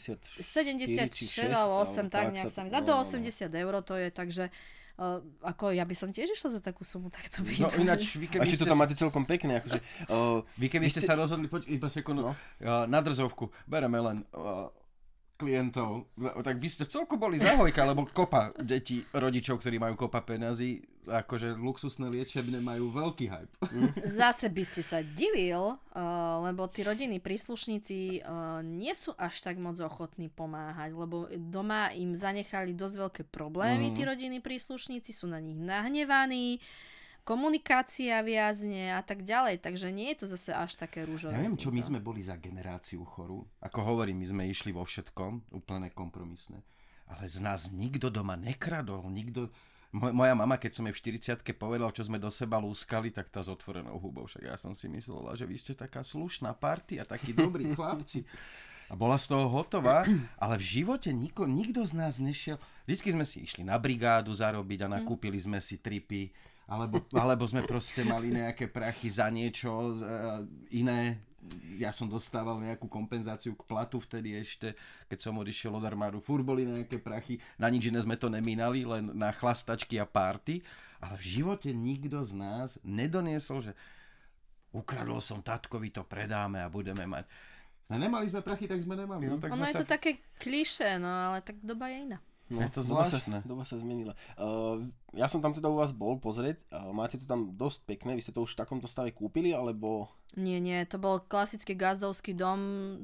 76 alebo 8, tak nejak sa mi dá. Do 80 € to je, takže ako ja by som tiež išla za takú sumu, tak to by... No ináč, vy keby ste... to tam máte celkom pekné, akože... Vy keby ste sa rozhodli, iba sekundu, na drzovku, bereme len... klientov, tak by ste celku boli zahojka, lebo kopa detí, rodičov, ktorí majú kopa peňazí, akože luxusné liečebné majú veľký hype. Zase by ste sa divil, lebo tí rodinní príslušníci nie sú až tak moc ochotní pomáhať, lebo doma im zanechali dosť veľké problémy, tí rodinní príslušníci sú na nich nahnevaní, komunikácia viazne a tak ďalej, takže nie je to zase až také rúžové. Ja neviem, čo my sme boli za generáciu chorú. Ako hovorím, my sme išli vo všetkom, úplne kompromisné. Ale z nás nikto doma nekradol, nikto... Moja mama, keď som jej v 40-ke povedal, čo sme do seba lúskali, tak tá s otvorenou hubou. Však ja som si myslela, že vy ste taká slušná party a takí dobrí chlapci. A bola z toho hotová, ale v živote nikto z nás nešiel. Vždycky sme si išli na brigádu zarobiť a nakúpili sme si tripy. Alebo sme proste mali nejaké prachy za niečo iné. Ja som dostával nejakú kompenzáciu k platu vtedy ešte, keď som odišiel od armádu. Furt boli nejaké prachy, na nič iné sme to nemínali, len na chlastačky a párty. Ale v živote nikto z nás nedoniesol, že ukradol som tatkovi, to predáme a budeme mať. Nemali sme prachy, tak sme nemali. No, tak ono je to také klišé, no ale tak doba je iná. No, je to zvláštne. Doba sa zmenila. Ja som tam teda u vás bol pozrieť. Máte to tam dosť pekné. Vy ste to už v takomto stave kúpili, alebo... Nie, to bol klasický gazdovský dom.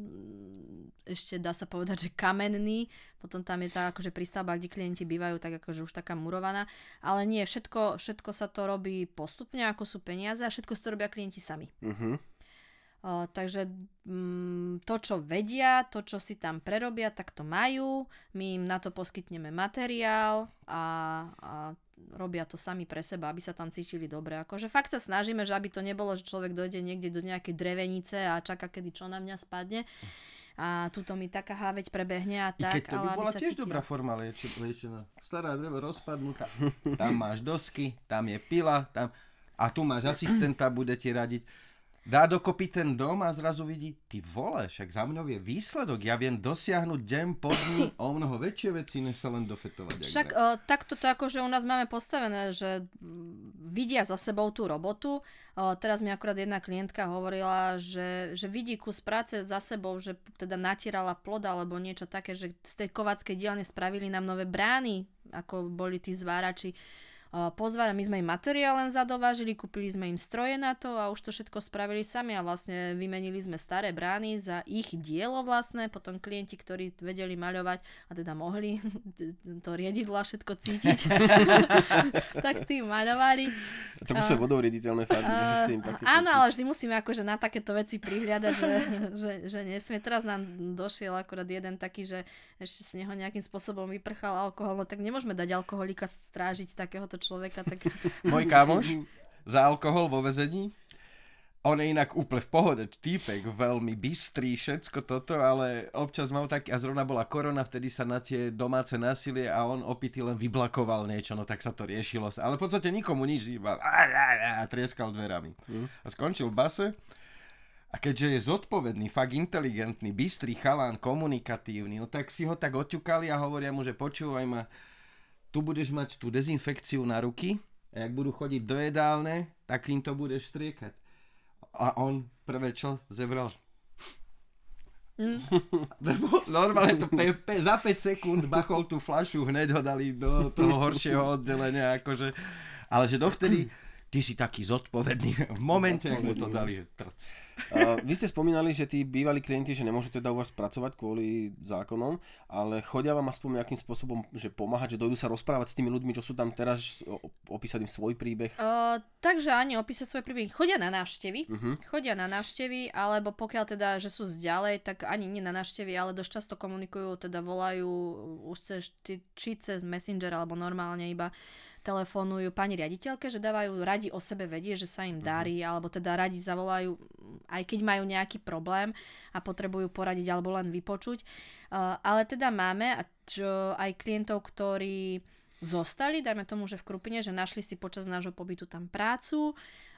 Ešte dá sa povedať, že kamenný. Potom tam je tá akože prístavba, kde klienti bývajú, tak akože už taká murovaná. Ale nie, všetko sa to robí postupne, ako sú peniaze a všetko si to robia klienti sami. Takže to, čo vedia, to, čo si tam prerobia, tak to majú. My im na to poskytneme materiál a robia to sami pre seba, aby sa tam cítili dobre. Akože fakt sa snažíme, že aby to nebolo, že človek dojde niekde do nejakej drevenice a čaká, kedy čo na mňa spadne. A tuto mi taká háveť prebehne a tak. I keď to by bola tiež dobrá forma liečená. Stará drevo rozpadnutá. Tam máš dosky, tam je pila, a tu máš asistenta, bude ti radiť. Dá dokopy ten dom a zrazu vidí, ty vole, však za mňou je výsledok, ja viem dosiahnuť deň po dni o mnoho väčšie veci, než sa len dofetovať. Však takto to akože u nás máme postavené, že vidia za sebou tú robotu. Teraz mi akurát jedna klientka hovorila, že vidí kus práce za sebou, že teda natierala plod alebo niečo také, že z tej kováckej dielne spravili nám nové brány, ako boli tí zvárači. pozvali, my sme im materiál len zadovážili, kúpili sme im stroje na to a už to všetko spravili sami a vlastne vymenili sme staré brány za ich dielo vlastné, potom klienti, ktorí vedeli maľovať a teda mohli to riedidlo a všetko cítiť, tak tým maľovali. To musí vodou riediteľné farby. Áno, ale vždy musíme akože na takéto veci prihliadať, že nesmie. Teraz nám došiel akorát jeden taký, že ešte z neho nejakým spôsobom vyprchal alkohol, no tak nemôžeme dať alkoholika strážiť takéhoto človeka. Tak... Môj kamoš za alkohol vo väzení, on je inak úplne v pohode, týpek, veľmi bystrý, všetko toto, ale občas mal taký, a zrovna bola korona, vtedy sa na tie domáce násilie a on opitý len vyblakoval niečo, no tak sa to riešilo. Ale v podstate nikomu nič, iba a trieskal dverami. A skončil v base. A keďže je zodpovedný, fakt inteligentný, bystrý chalán, komunikatívny, no tak si ho tak oťukali a hovoria mu, že počúvaj ma, tu budeš mať tú dezinfekciu na ruky a jak budú chodiť do jedálne, tak im to budeš striekať. A on prvé čo zebral? Normálne to za 5 sekúnd bachol tú fľašu, hneď ho dali do toho horšieho oddelenia, akože. Ale že dovtedy ty si taký zodpovedný v momente, ak mu to dali, že trc. Vy ste spomínali, že tí bývalí klienti, že nemôžu teda u vás pracovať kvôli zákonom, ale chodia vám aspoň nejakým spôsobom, že pomáhať, že dojdu sa rozprávať s tými ľuďmi, čo sú tam teraz, opísať im svoj príbeh? Takže ani opísať svoj príbeh. Chodia na návštevy, alebo pokiaľ teda, že sú zďalej, tak ani nie na návštevy, ale dosť často komunikujú, teda volajú už či cez Messenger, alebo normálne iba telefonujú pani riaditeľke, že dávajú radi o sebe vedieť, že sa im darí, alebo teda radi zavolajú, aj keď majú nejaký problém a potrebujú poradiť alebo len vypočuť. Ale teda máme aj klientov, ktorí zostali, dajme tomu, že v Krupine, že našli si počas nášho pobytu tam prácu,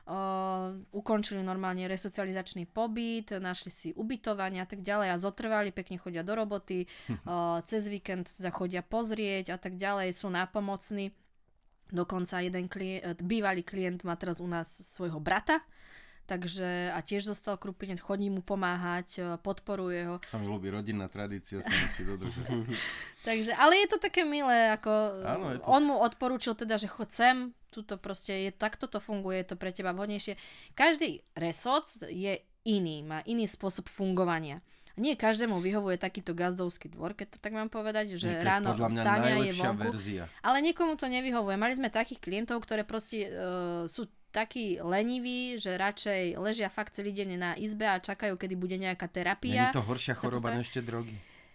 ukončili normálne resocializačný pobyt, našli si ubytovanie a tak ďalej a zotrvali, pekne chodia do roboty, cez víkend teda chodia pozrieť a tak ďalej, sú nápomocní. Dokonca jeden bývalý klient má teraz u nás svojho brata, takže a tiež zostal Krupine, chodí mu pomáhať, podporuje ho. Sa mi ľúbi rodinná tradícia, sa musí dodržať. Takže, ale je to také milé, ako áno, to... on mu odporúčil teda, že choď sem, tuto proste takto to funguje, je to pre teba vhodnejšie. Každý resort je iný, má iný spôsob fungovania. Nie každému vyhovuje takýto gazdovský dvor, keď to tak mám povedať, že ráno vstania je vonku. Verzia. Ale niekomu to nevyhovuje. Mali sme takých klientov, ktoré proste sú takí leniví, že radšej ležia fakt celý deň na izbe a čakajú, kedy bude nejaká terapia. Nie je to horšia choroba než tie drogy?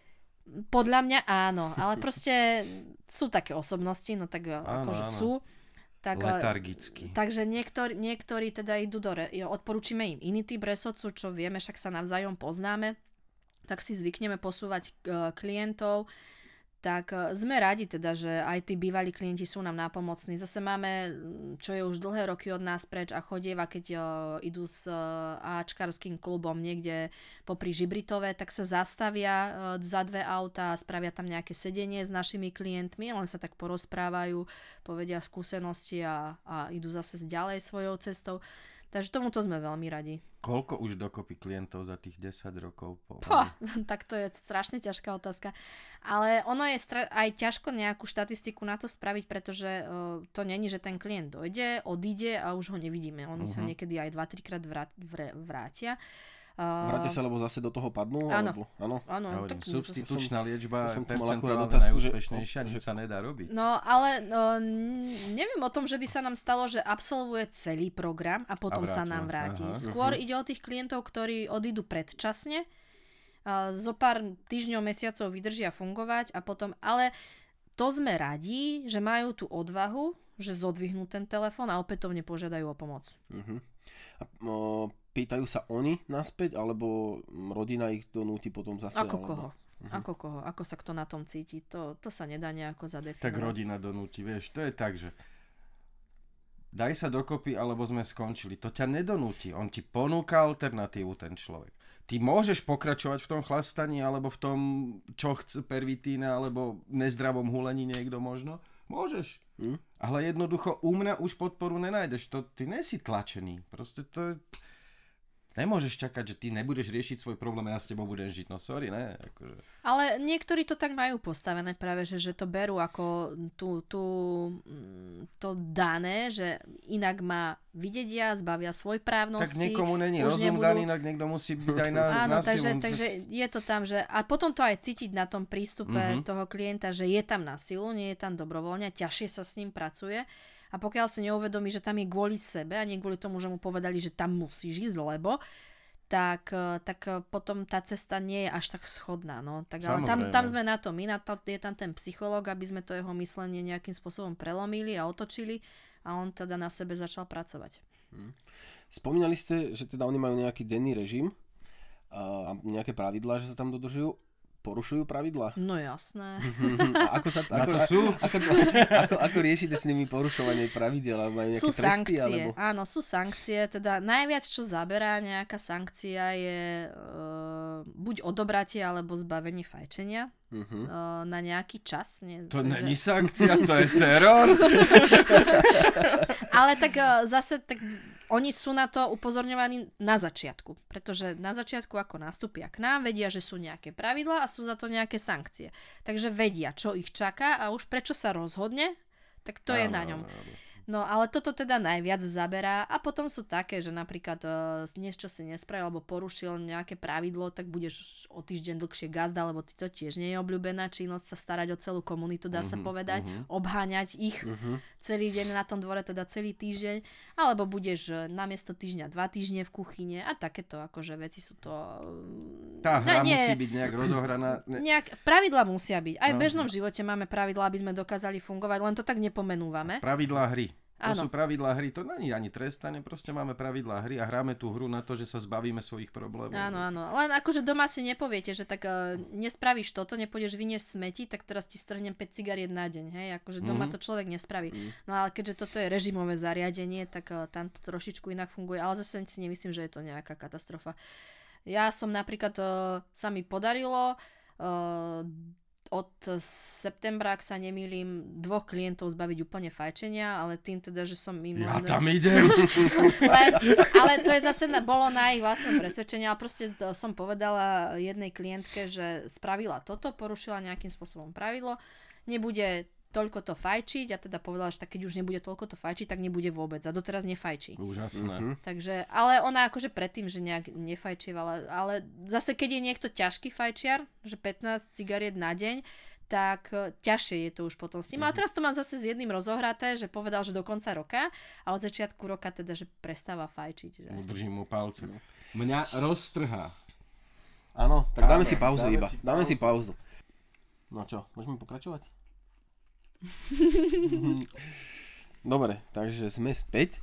Podľa mňa áno, ale proste sú také osobnosti, no tak akože sú. Tak, letargicky. Takže niektorí teda idú odporúčime im iný typ resortu, čo vieme, však sa navzájom poznáme, tak si zvykneme posúvať klientov, tak sme radi teda, že aj tí bývalí klienti sú nám nápomocní. Zase máme, čo je už dlhé roky od nás preč a chodieva, keď idú s áčkarským klubom niekde popri Žibritove, tak sa zastavia za 2 autá, spravia tam nejaké sedenie s našimi klientmi, len sa tak porozprávajú, povedia skúsenosti a idú zase ďalej svojou cestou. Takže tomuto sme veľmi radi. Koľko už dokopy klientov za tých 10 rokov? Tak to je strašne ťažká otázka. Ale ono je aj ťažko nejakú štatistiku na to spraviť, pretože to není, že ten klient dojde, odíde a už ho nevidíme. Oni sa niekedy aj 2-3 krát vrátia. Vrátia sa, alebo zase do toho padnú? Áno. Substitučná liečba je percentuálne najúspešnejšia, nič sa nedá robiť. No, ale neviem o tom, že by sa nám stalo, že absolvuje celý program a potom sa nám vráti. Skôr ide o tých klientov, ktorí odídu predčasne, zo pár týždňov, mesiacov vydržia fungovať a potom, ale to sme radi, že majú tú odvahu, že zodvihnú ten telefón a opätovne požiadajú o pomoc. Pýtajú sa oni naspäť, alebo rodina ich donúti potom zase? Ako koho? Ako sa kto na tom cíti? To sa nedá nejako zadefinovať. Tak rodina donúti, vieš, to je tak, že daj sa dokopy, alebo sme skončili. To ťa nedonúti. On ti ponúka alternatívu, ten človek. Ty môžeš pokračovať v tom chlastaní, alebo v tom, čo chce pervitína, alebo nezdravom hulení niekto možno. Môžeš. Ale jednoducho u mňa už podporu nenájdeš. Ty nesi tlačený. Proste to je... nemôžeš čakať, že ty nebudeš riešiť svoj problém a ja s tebou budem žiť. No sorry, ne? Akože. Ale niektorí to tak majú postavené práve, že to berú ako to dané, že inak ma videdia, zbavia svoj právnosti. Tak niekomu není rozum daný, inak niekto musí byť aj na áno, takže je to tam, že a potom to aj cítiť na tom prístupe toho klienta, že je tam na silu, nie je tam dobrovoľne, ťažšie sa s ním pracuje. A pokiaľ si neuvedomí, že tam je kvôli sebe a nie kvôli tomu, že mu povedali, že tam musíš ísť, lebo tak potom tá cesta nie je až tak schodná. No. Tak, ale tam sme na to. Je tam ten psychológ, aby sme to jeho myslenie nejakým spôsobom prelomili a otočili a on teda na sebe začal pracovať. Spomínali ste, že teda oni majú nejaký denný režim a nejaké pravidlá, že sa tam dodržujú. Porušujú pravidlá? No jasné. A ako riešite s nimi porušovanie pravidel? Alebo aj nejaké sú tresty? Sankcie. Alebo... Áno, sú sankcie. Teda najviac, čo zaberá nejaká sankcia je buď odobratie, alebo zbavenie fajčenia na nejaký čas. To není sankcia, to je teror. Ale tak zase oni sú na to upozorňovaní na začiatku. Pretože na začiatku, ako nastúpia k nám, vedia, že sú nejaké pravidlá a sú za to nejaké sankcie. Takže vedia, čo ich čaká a už prečo sa rozhodne, tak to je na ňom. No ale toto teda najviac zaberá a potom sú také, že napríklad niečo si nespravil alebo porušil nejaké pravidlo, tak budeš o týždeň dlhšie gazda, lebo to tiež nie je obľúbená činnosť sa starať o celú komunitu, dá sa povedať, obháňať ich celý deň na tom dvore, teda celý týždeň, alebo budeš namiesto týždňa 2 týždne v kuchyne a takéto akože veci sú to... Tá hra musí byť nejak rozohraná. Pravidlá musia byť. Aj v bežnom živote máme pravidlá, aby sme dokázali fungovať, len to tak nepomenúvame. Pravidlá hry. To sú pravidlá hry, to nie je ani trestanie, proste máme pravidlá hry a hráme tú hru na to, že sa zbavíme svojich problémov. Áno, len akože doma si nepoviete, že tak nespravíš toto, nepôjdeš vyniesť smeti, tak teraz ti strhnem 5 cigariet na deň, hej, akože doma to človek nespraví. No ale keďže toto je režimové zariadenie, tak tam to trošičku inak funguje, ale zase si nemyslím, že je to nejaká katastrofa. Ja som napríklad, sa mi podarilo od septembra, ak sa nemýlim, 2 klientov zbaviť úplne fajčenia, ale tým teda, že som im... Ja tam idem! ale to je zase bolo na ich vlastné presvedčenie, ale proste som povedala jednej klientke, že spravila toto, porušila nejakým spôsobom pravidlo, nebude toľko to fajčiť a teda povedala, že tak keď už nebude toľko to fajčiť, tak nebude vôbec a doteraz nefajčí. Úžasné. Takže, ale ona akože predtým, že nejak nefajčievala, ale zase keď je niekto ťažký fajčiar, že 15 cigariet na deň, tak ťažšie je to už potom s ním. Ale teraz to mám zase s jedným rozohraté, že povedal, že do konca roka a od začiatku roka teda, že prestáva fajčiť. Že... Držím mu palce. Mňa roztrhá. Áno, tak dáme si pauzu iba. Dáme si pauzu. No čo, môžeme pokračovať? Dobre, takže sme späť.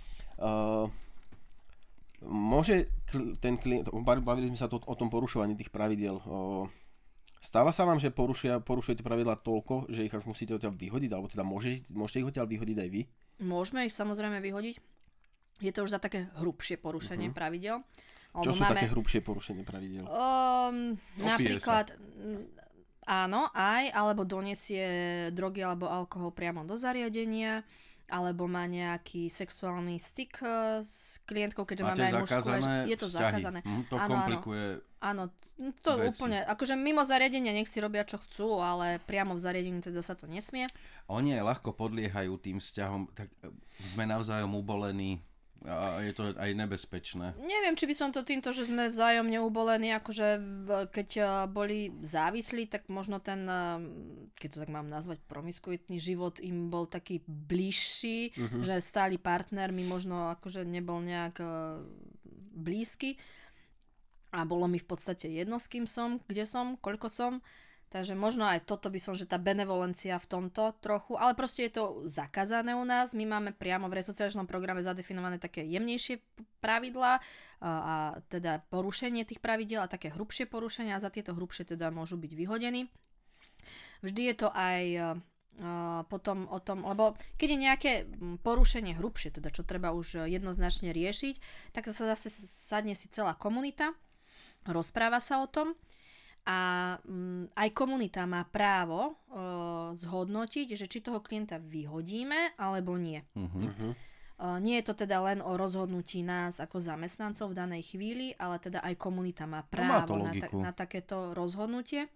Môže ten klient, bavili sme sa o tom porušovaní tých pravidiel. Stáva sa vám, že porušujete pravidlá toľko, že ich až musíte odtiaľ vyhodiť, alebo teda môžete ich odtiaľ vyhodiť aj vy? Môžeme ich samozrejme vyhodiť. Je to už za také hrubšie porušenie pravidel. Čo sú také hrubšie porušenie pravidel? Napríklad... Áno, alebo donesie drogy alebo alkohol priamo do zariadenia, alebo má nejaký sexuálny styk s klientkou, keďže máme aj mužskú. Je to zakázané. To komplikuje. Áno, to veci. Úplne, akože mimo zariadenia nech si robia čo chcú, ale priamo v zariadení teda sa to nesmie. Oni aj ľahko podliehajú tým vzťahom, tak sme navzájom ubolení. A je to aj nebezpečné. Neviem, či by som to týmto, že sme vzájomne ubolení, akože keď boli závislí, tak možno ten, keď to tak mám nazvať, promiskuitný život im bol taký bližší, že stály partner mi možno akože nebol nejak blízky a bolo mi v podstate jedno, s kým som, kde som, koľko som. Takže možno aj toto by som, že tá benevolencia v tomto trochu, ale proste je to zakázané u nás. My máme priamo v resocializačnom programe zadefinované také jemnejšie pravidlá a teda porušenie tých pravidiel a také hrubšie porušenia a za tieto hrubšie teda môžu byť vyhodení. Vždy je to aj potom o tom, lebo keď je nejaké porušenie hrubšie, teda čo treba už jednoznačne riešiť, tak sa zase sadne si celá komunita, rozpráva sa o tom. A aj komunita má právo zhodnotiť, že či toho klienta vyhodíme, alebo nie. Nie je to teda len o rozhodnutí nás ako zamestnancov v danej chvíli, ale teda aj komunita má právo na takéto rozhodnutie.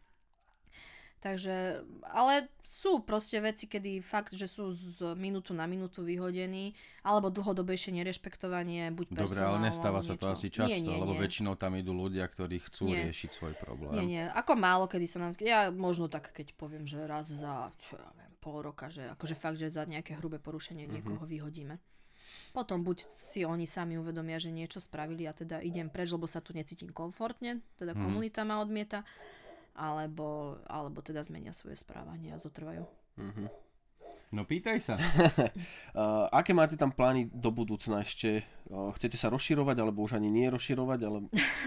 Takže, ale sú proste veci, kedy fakt, že sú z minútu na minútu vyhodení, alebo dlhodobejšie nerešpektovanie, buď personál. Dobre, ale nestáva sa to asi často, lebo väčšinou tam idú ľudia, ktorí chcú riešiť svoj problém. Nie, ako málo kedy sa nám... Ja možno tak, keď poviem, že raz za pol roka, že akože fakt, že za nejaké hrubé porušenie niekoho vyhodíme. Potom buď si oni sami uvedomia, že niečo spravili a teda idem preč, lebo sa tu necítim komfortne, teda komunita ma odmieta, alebo teda zmenia svoje správanie a zotrvajú. No pýtaj sa. Aké máte tam plány do budúcna ešte? Chcete sa rozširovať, alebo už ani nie rozširovať? Ale...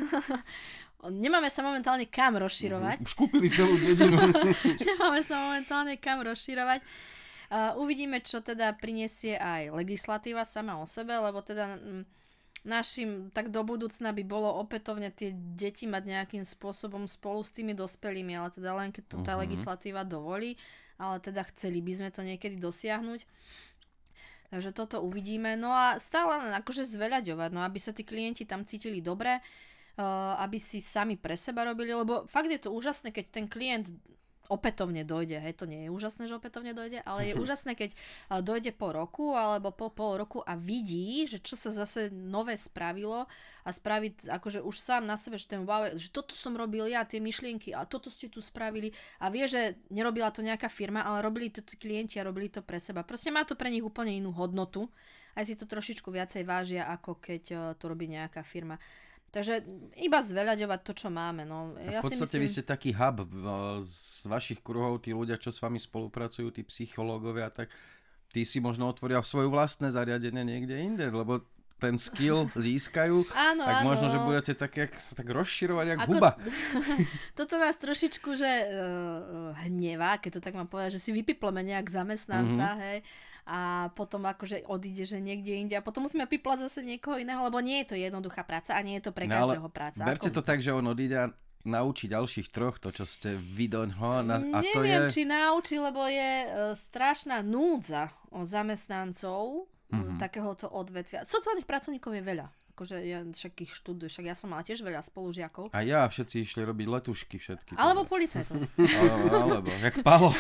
Nemáme sa momentálne kam rozširovať. Už kúpili celú dedinu. Nemáme sa momentálne kam rozširovať. Uvidíme, čo teda prinesie aj legislatíva sama o sebe, lebo teda našim tak do budúcna by bolo opätovne tie deti mať nejakým spôsobom spolu s tými dospelými, ale teda len keď to tá legislatíva dovolí, ale teda chceli by sme to niekedy dosiahnuť. Takže toto uvidíme. No a stále akože zveľaďovať, no aby sa tí klienti tam cítili dobre, aby si sami pre seba robili, lebo fakt je to úžasné, keď ten klient opätovne dojde. Hej, to nie je úžasné, že opätovne dojde, ale je úžasné, keď dojde po roku alebo po pol roku a vidí, že čo sa zase nové spravilo a spraví akože už sám na sebe, že ten wow, že toto som robil ja, tie myšlienky a toto ste tu spravili a vie, že nerobila to nejaká firma, ale robili to klienti a robili to pre seba. Proste má to pre nich úplne inú hodnotu. Aj si to trošičku viacej vážia, ako keď to robí nejaká firma. Takže iba zveľaďovať to, čo máme. No. Ja v podstate vy ste taký hub z vašich kruhov, tí ľudia, čo s vami spolupracujú, tí psychológovia, tak tí si možno otvoria svoje vlastné zariadenie niekde inde, lebo ten skill získajú, tak možno, že budete sa tak rozširovať jak huba. Toto nás trošičku, že hnevá, keď to tak mám povedať, že si vypipleme nejak zamestnanca, hej, a potom akože odíde, že niekde inde a potom musíme piplať zase niekoho iného, lebo nie je to jednoduchá práca a nie je to pre každého práca. Berte to tak, že on odíde a naučí ďalších troch to, čo ste vy doňho. Neviem, či naučí, lebo je strašná núdza o zamestnancov takéhoto odvetvia. Sociálnych pracovníkov je veľa. Akože ja však ich študujem, však ja som mala tiež veľa spolužiakov. A ja, všetci išli robiť letušky všetky. Alebo policajtov. Alebo, jak Palo.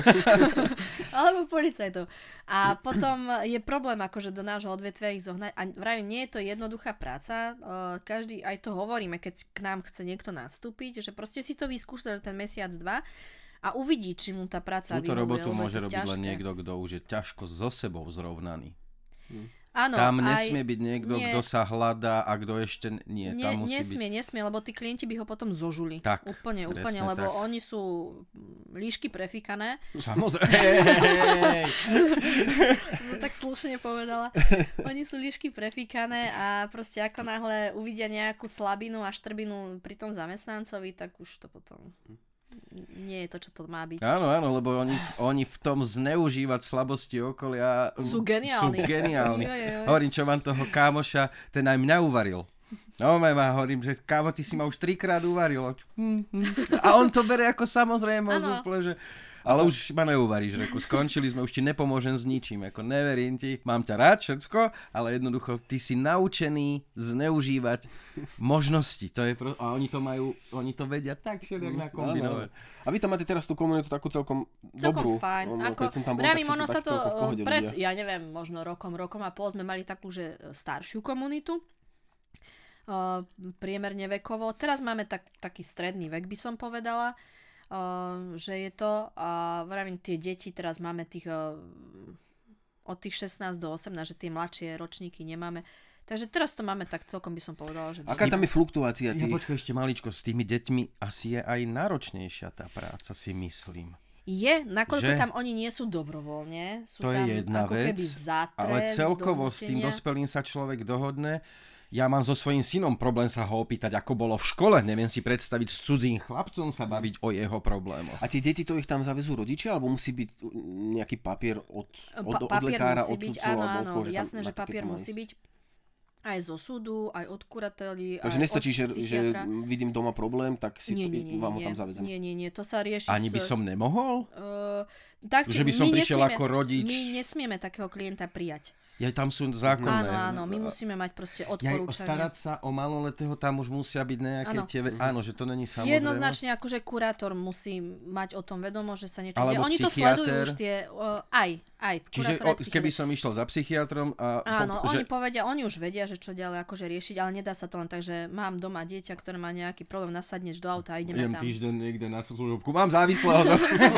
Alebo policajtov. A potom je problém akože do nášho odvetvia ich zohnať. A vravím, nie je to jednoduchá práca. Každý, aj to hovoríme, keď k nám chce niekto nastúpiť, že proste si to vyskúša ten mesiac, dva a uvidí, či mu tá práca vyhovuje. Túto robotu môže robiť len niekto, kto už je ťažko so sebou zrovnaný. Áno, tam nesmie byť niekto, kto sa hľadá a kto ešte nie. Tam musí nesmie, lebo tí klienti by ho potom zožuli. Tak, úplne, lebo tak. Oni sú líšky prefíkané. Samozrejme. Som to tak slušne povedala. Oni sú líšky prefíkané a proste ako náhle uvidia nejakú slabinu a štrbinu pri tom zamestnancovi, tak už to potom nie je to, čo to má byť. Áno, lebo oni v tom zneužívať slabosti okolia sú geniálni. Hovorím, čo mám toho kámoša, ten aj mňa uvaril. No, hovorím, že kámo, ty si ma už 3-krát uvaril. A on to bere ako samozrejmosť úplne, že... Ale už ma neuvaríš, reku, skončili sme, už ti nepomôžem s ničím, ako neverím ti, mám ťa rád, všetko, ale jednoducho ty si naučený zneužívať možnosti, to je a oni to vedia tak všelijak nakombinovať. A vy tam máte teraz tú komunitu takú celkom dobrú. Fajn, keď som tam bol, tak ono sa to ja neviem, možno rokom a pol sme mali takú, že staršiu komunitu, priemerne vekovo, teraz máme taký stredný vek, by som povedala, že je to a vravím, tie deti teraz máme tých od tých 16 do 18, že tie mladšie ročníky nemáme. Takže teraz to máme tak celkom by som povedala, že... Aká tam je fluktuácia tých? Ja počkaj ešte maličko, s tými deťmi asi je aj náročnejšia tá práca, si myslím. Je, nakoľko tam oni nie sú dobrovoľne. Sú to tam je jedna ako vec, keby za trest, ale celkovo s tým dospelým sa človek dohodne. Ja mám so svojím synom problém sa ho opýtať, ako bolo v škole. Neviem si predstaviť s cudzím chlapcom sa baviť o jeho problémoch. A tie deti to ich tam zavezú rodičia? Alebo musí byť nejaký papier od lekára, od sudcu? Áno, jasné, že papier musí byť. Aj zo súdu, aj od kurateli. Takže nestačí, že vidím doma problém, tak si vám ho tam zavezem. Nie, to sa rieši. Ani by som nemohol? Tak, že by som prišiel ako rodič? My nesmieme takého klienta prijať. Ja, tam sú zákonné. Áno, my musíme mať proste odporúčania. Starať sa o maloletého, tam už musia byť nejaké áno, že to není samozrejme. Jednoznačne akože kurátor musí mať o tom vedomo, že sa niečo deje. Oni to sledujú už tie, aj čiže keby som išiel za psychiatrom oni už vedia, že čo ďalej akože riešiť, ale nedá sa to len tak, že mám doma dieťa, ktoré má nejaký problém, nasadneš do auta a ideme tam. Týždeň niekde na služobku, mám závislého.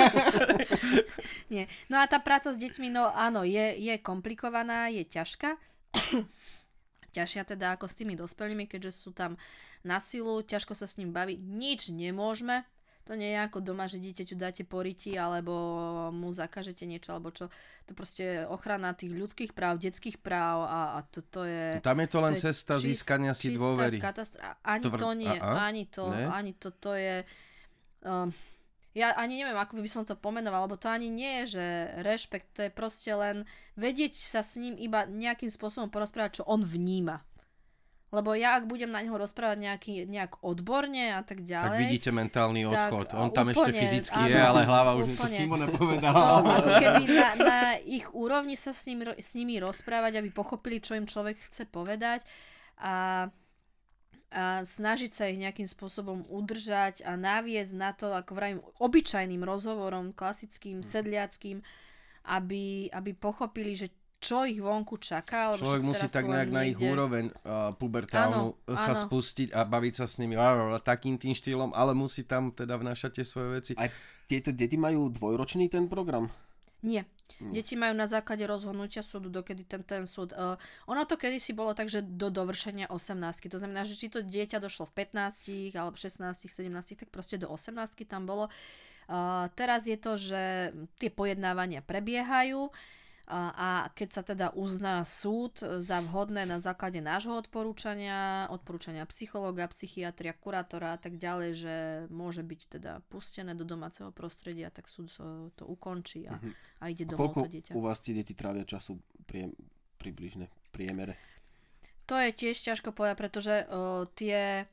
Nie. No a tá práca s deťmi, no áno, je komplikovaná, je ťažká. Ťažšia teda ako s tými dospelými, keďže sú tam na silu, ťažko sa s ním baviť, nič nemôžeme. To nie je ako doma, že dieťaťu dáte poriti, alebo mu zakažete niečo, alebo čo. To proste ochrana tých ľudských práv, detských práv a to je... Tam je to len cesta získania si dôvery. Ani to nie, ani to je... Ja ani neviem, ako by som to pomenoval, lebo to ani nie je, že rešpekt, to je proste len vedieť sa s ním iba nejakým spôsobom porozprávať, čo on vníma. Lebo ja, ak budem na neho rozprávať nejak odborne a tak ďalej... Tak vidíte mentálny odchod. On tam úplne, ešte fyzicky je, ale hlava už mi to Simone povedala. To, ako keby na ich úrovni sa s nimi rozprávať, aby pochopili, čo im človek chce povedať a snažiť sa ich nejakým spôsobom udržať a naviesť na to, ako vravím, obyčajným rozhovorom, klasickým, sedliackým, aby pochopili, že čo ich vonku čaká. Človek musí tak nejak na ich úroveň pubertálnu sa spustiť a baviť sa s nimi takým tým štýlom, ale musí tam teda vnášať tie svoje veci. A tieto deti majú dvojročný ten program? Nie. Deti majú na základe rozhodnutia súdu, dokedy ten súd... ono to kedysi bolo tak, že do dovršenia 18. To znamená, že či to dieťa došlo v 15, alebo 16, 17, tak proste do 18 tam bolo. Teraz je to, že tie pojednávania prebiehajú a keď sa teda uzná súd za vhodné na základe nášho odporúčania psychológa, psychiatria, kurátora a tak ďalej, že môže byť teda pustené do domáceho prostredia, tak súd to ukončí a ide domov to dieťa. Koľko u vás tie deti trávia času približne v priemere? To je tiež ťažko povedať, pretože tie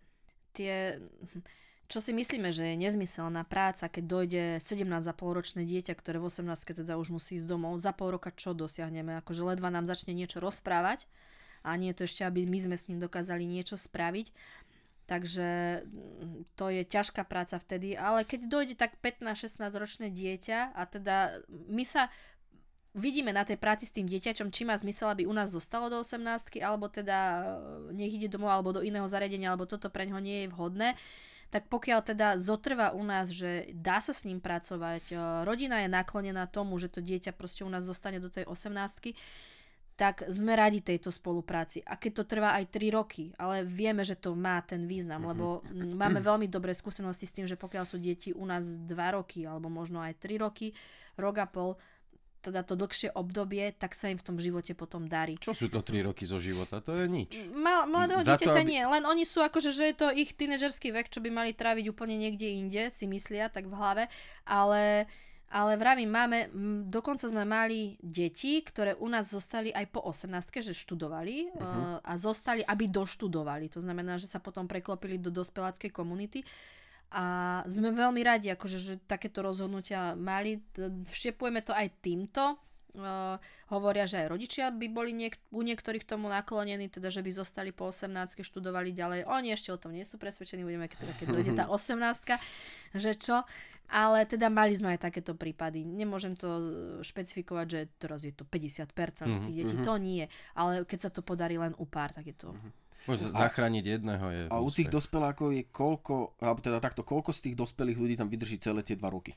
čo si myslíme, že je nezmyselná práca, keď dojde 17,5 ročné dieťa, ktoré v 18 teda už musí ísť domov, za pol roka čo dosiahneme? Akože ledva nám začne niečo rozprávať a nie je to ešte, aby my sme s ním dokázali niečo spraviť. Takže to je ťažká práca vtedy, ale keď dojde tak 15-16 ročné dieťa a teda my sa vidíme na tej práci s tým dieťačom, či má zmysel, aby u nás zostalo do 18, alebo teda nech ide domov alebo do iného zariadenia, alebo toto pre ňoho nie je vhodné. Tak pokiaľ teda zotrvá u nás, že dá sa s ním pracovať, rodina je naklonená tomu, že to dieťa proste u nás zostane do tej 18, tak sme radi tejto spolupráci. A keď to trvá aj 3 roky, ale vieme, že to má ten význam, lebo máme veľmi dobré skúsenosti s tým, že pokiaľ sú deti u nás 2 roky, alebo možno aj 3 roky, rok a pol, teda to dlhšie obdobie, tak sa im v tom živote potom darí. Čo sú to 3 roky zo života? To je nič. Mladého dieťaťa nie, len oni sú akože, že je to ich tínedžerský vek, čo by mali tráviť úplne niekde inde, si myslia tak v hlave, ale vravím, dokonca sme mali deti, ktoré u nás zostali aj po 18, že študovali a zostali, aby doštudovali. To znamená, že sa potom preklopili do dospeláckej komunity. A sme veľmi radi, akože, že takéto rozhodnutia mali. Všepujeme to aj týmto. Hovoria, že aj rodičia by boli u niektorých tomu naklonení, teda že by zostali po 18, študovali ďalej. Oni ešte o tom nie sú presvedčení, budeme keď dojde tá 18, že čo. Ale teda mali sme aj takéto prípady. Nemôžem to špecifikovať, že teraz je to 50% z tých detí. To nie. Ale keď sa to podarí len u pár, tak je to... Môže zachrániť jedného je. A u tých dospelákov je koľko z tých dospelých ľudí tam vydrží celé tie 2 roky?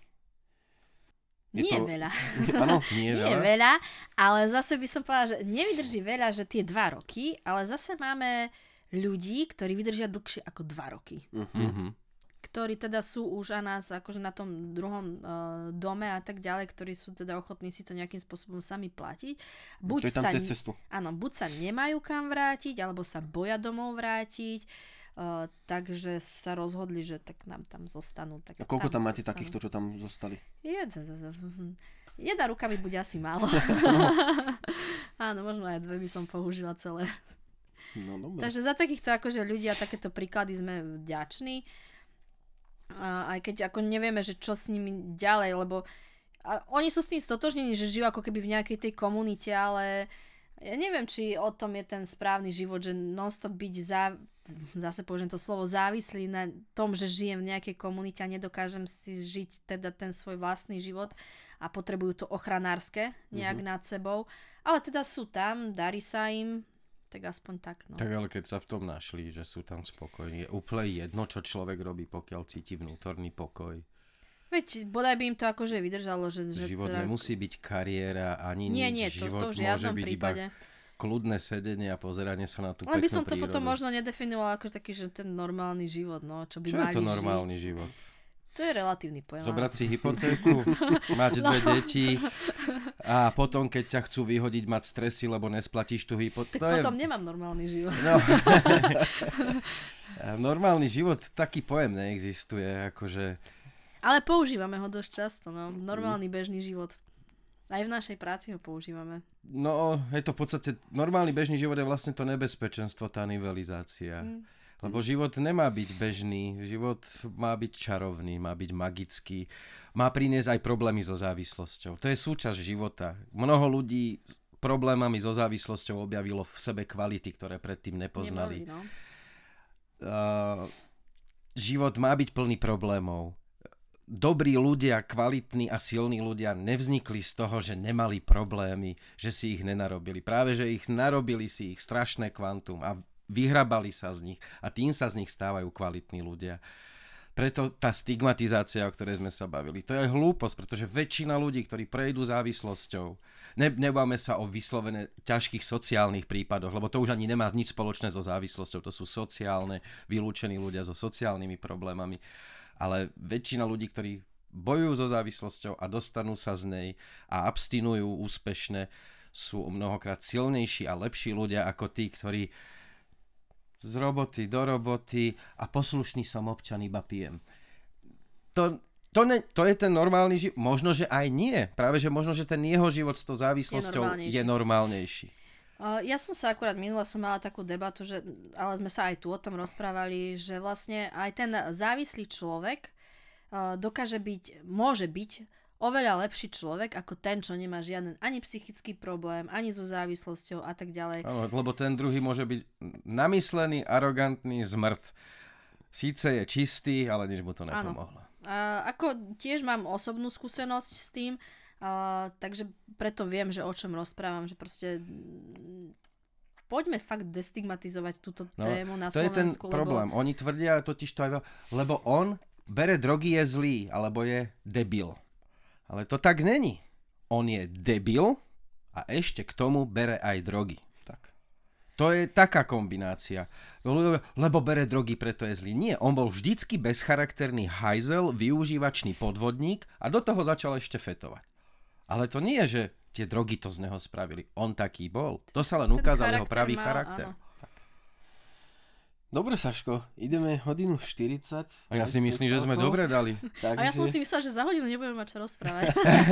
Nie veľa. Áno, nie veľa, ale zase by som povedala, že nevydrží veľa, že tie 2 roky, ale zase máme ľudí, ktorí vydržia dlhšie ako 2 roky. Ktorí teda sú už a nás akože na tom druhom dome a tak ďalej, ktorí sú teda ochotní si to nejakým spôsobom sami platiť. Buď tam cez cestu. Áno, buď sa nemajú kam vrátiť, alebo sa boja domov vrátiť, takže sa rozhodli, že tak nám tam zostanú. Tak a koľko tam máte takýchto, čo tam zostali? Jedna ruka mi bude asi málo. Áno, možno aj 2 by som použila celé. No, dobre. Takže za takýchto akože ľudia, takéto príklady sme vďační. Aj keď ako nevieme, že čo s nimi ďalej, lebo oni sú s tým stotožnení, že žijú ako keby v nejakej tej komunite, ale Ja neviem, či o tom je ten správny život, že non-stop byť zase použijem to slovo závislý na tom, že žijem v nejakej komunite a nedokážem si žiť teda ten svoj vlastný život a potrebujú to ochranárske nejak nad sebou. Ale teda sú tam, darí sa im, tak aspoň tak. No. Tak ale keď sa v tom našli, že sú tam spokojní, je úplne jedno, čo človek robí, pokiaľ cíti vnútorný pokoj. Veď bodaj by im to akože vydržalo. Že život teda... nemusí byť kariéra ani nič. Nie, život to môže byť prípade. Iba kľudné sedenie a pozeranie sa na tú peknú prírodu. Len by som to potom možno nedefinovala ako taký, že ten normálny život, no, čo by čo mali je to normálny žiť. život? To je relatívny pojem. Zobrať si hypotéku, mať dve deti a potom, keď ťa chcú vyhodiť, mať stresy, lebo nesplatíš tú hypotéku. Tak potom nemám normálny život. No. Normálny život, taký pojem neexistuje, akože... Ale používame ho dosť často, no. Normálny bežný život. Aj v našej práci ho používame. No, je to v podstate, normálny bežný život je vlastne to nebezpečenstvo, tá nivelizácia. Lebo život nemá byť bežný, život má byť čarovný, má byť magický, má priniesť aj problémy so závislosťou. To je súčasť života. Mnoho ľudí s problémami so závislosťou objavilo v sebe kvality, ktoré predtým nepoznali. Život má byť plný problémov. Dobrí ľudia, kvalitní a silní ľudia nevznikli z toho, že nemali problémy, že si ich nenarobili. Práve, že ich narobili si ich strašné kvantum a vyhrabali sa z nich a tým sa z nich stávajú kvalitní ľudia. Preto tá stigmatizácia, o ktorej sme sa bavili, to je hlúposť, pretože väčšina ľudí, ktorí prejdú závislosťou, nebáme sa o vyslovene ťažkých sociálnych prípadoch, lebo to už ani nemá nič spoločné so závislosťou, to sú sociálne, vylúčení ľudia so sociálnymi problémami. Ale väčšina ľudí, ktorí bojujú so závislosťou a dostanú sa z nej a abstinujú úspešne, sú mnohokrát silnejší a lepší ľudia ako tí, ktorí z roboty do roboty a poslušný som občan, iba pijem. To je ten normálny život. Možno, že aj nie. Práve, že možno, že ten jeho život s tou závislosťou je normálnejší. Ja som sa akurát minule mala takú debatu, ale sme sa aj tu o tom rozprávali, že vlastne aj ten závislý človek môže byť oveľa lepší človek ako ten, čo nemá žiaden ani psychický problém, ani so závislosťou a tak ďalej. Áno, lebo ten druhý môže byť namyslený, arogantný, zmrt. Síce je čistý, ale nič mu to nepomohlo. Ako tiež mám osobnú skúsenosť s tým, takže preto viem, že o čom rozprávam, že proste poďme fakt destigmatizovať túto tému na Slovensku. To je ten problém. Oni tvrdia totiž to aj lebo on bere drogy, je zlý, alebo je debil. Ale to tak není. On je debil a ešte k tomu bere aj drogy. Tak. To je taká kombinácia. Lebo bere drogy, preto je zlý. Nie, on bol vždycky bezcharakterný hajzel, využívačný podvodník a do toho začal ešte fetovať. Ale to nie je, že tie drogy to z neho spravili. On taký bol. To sa len ukázal jeho pravý charakter. Áno. Dobre, Saško, ideme 1:40. A ja si myslím, že sme dobre dali. Takže... A ja som si myslela, že za hodinu nebudeme mať čo rozprávať.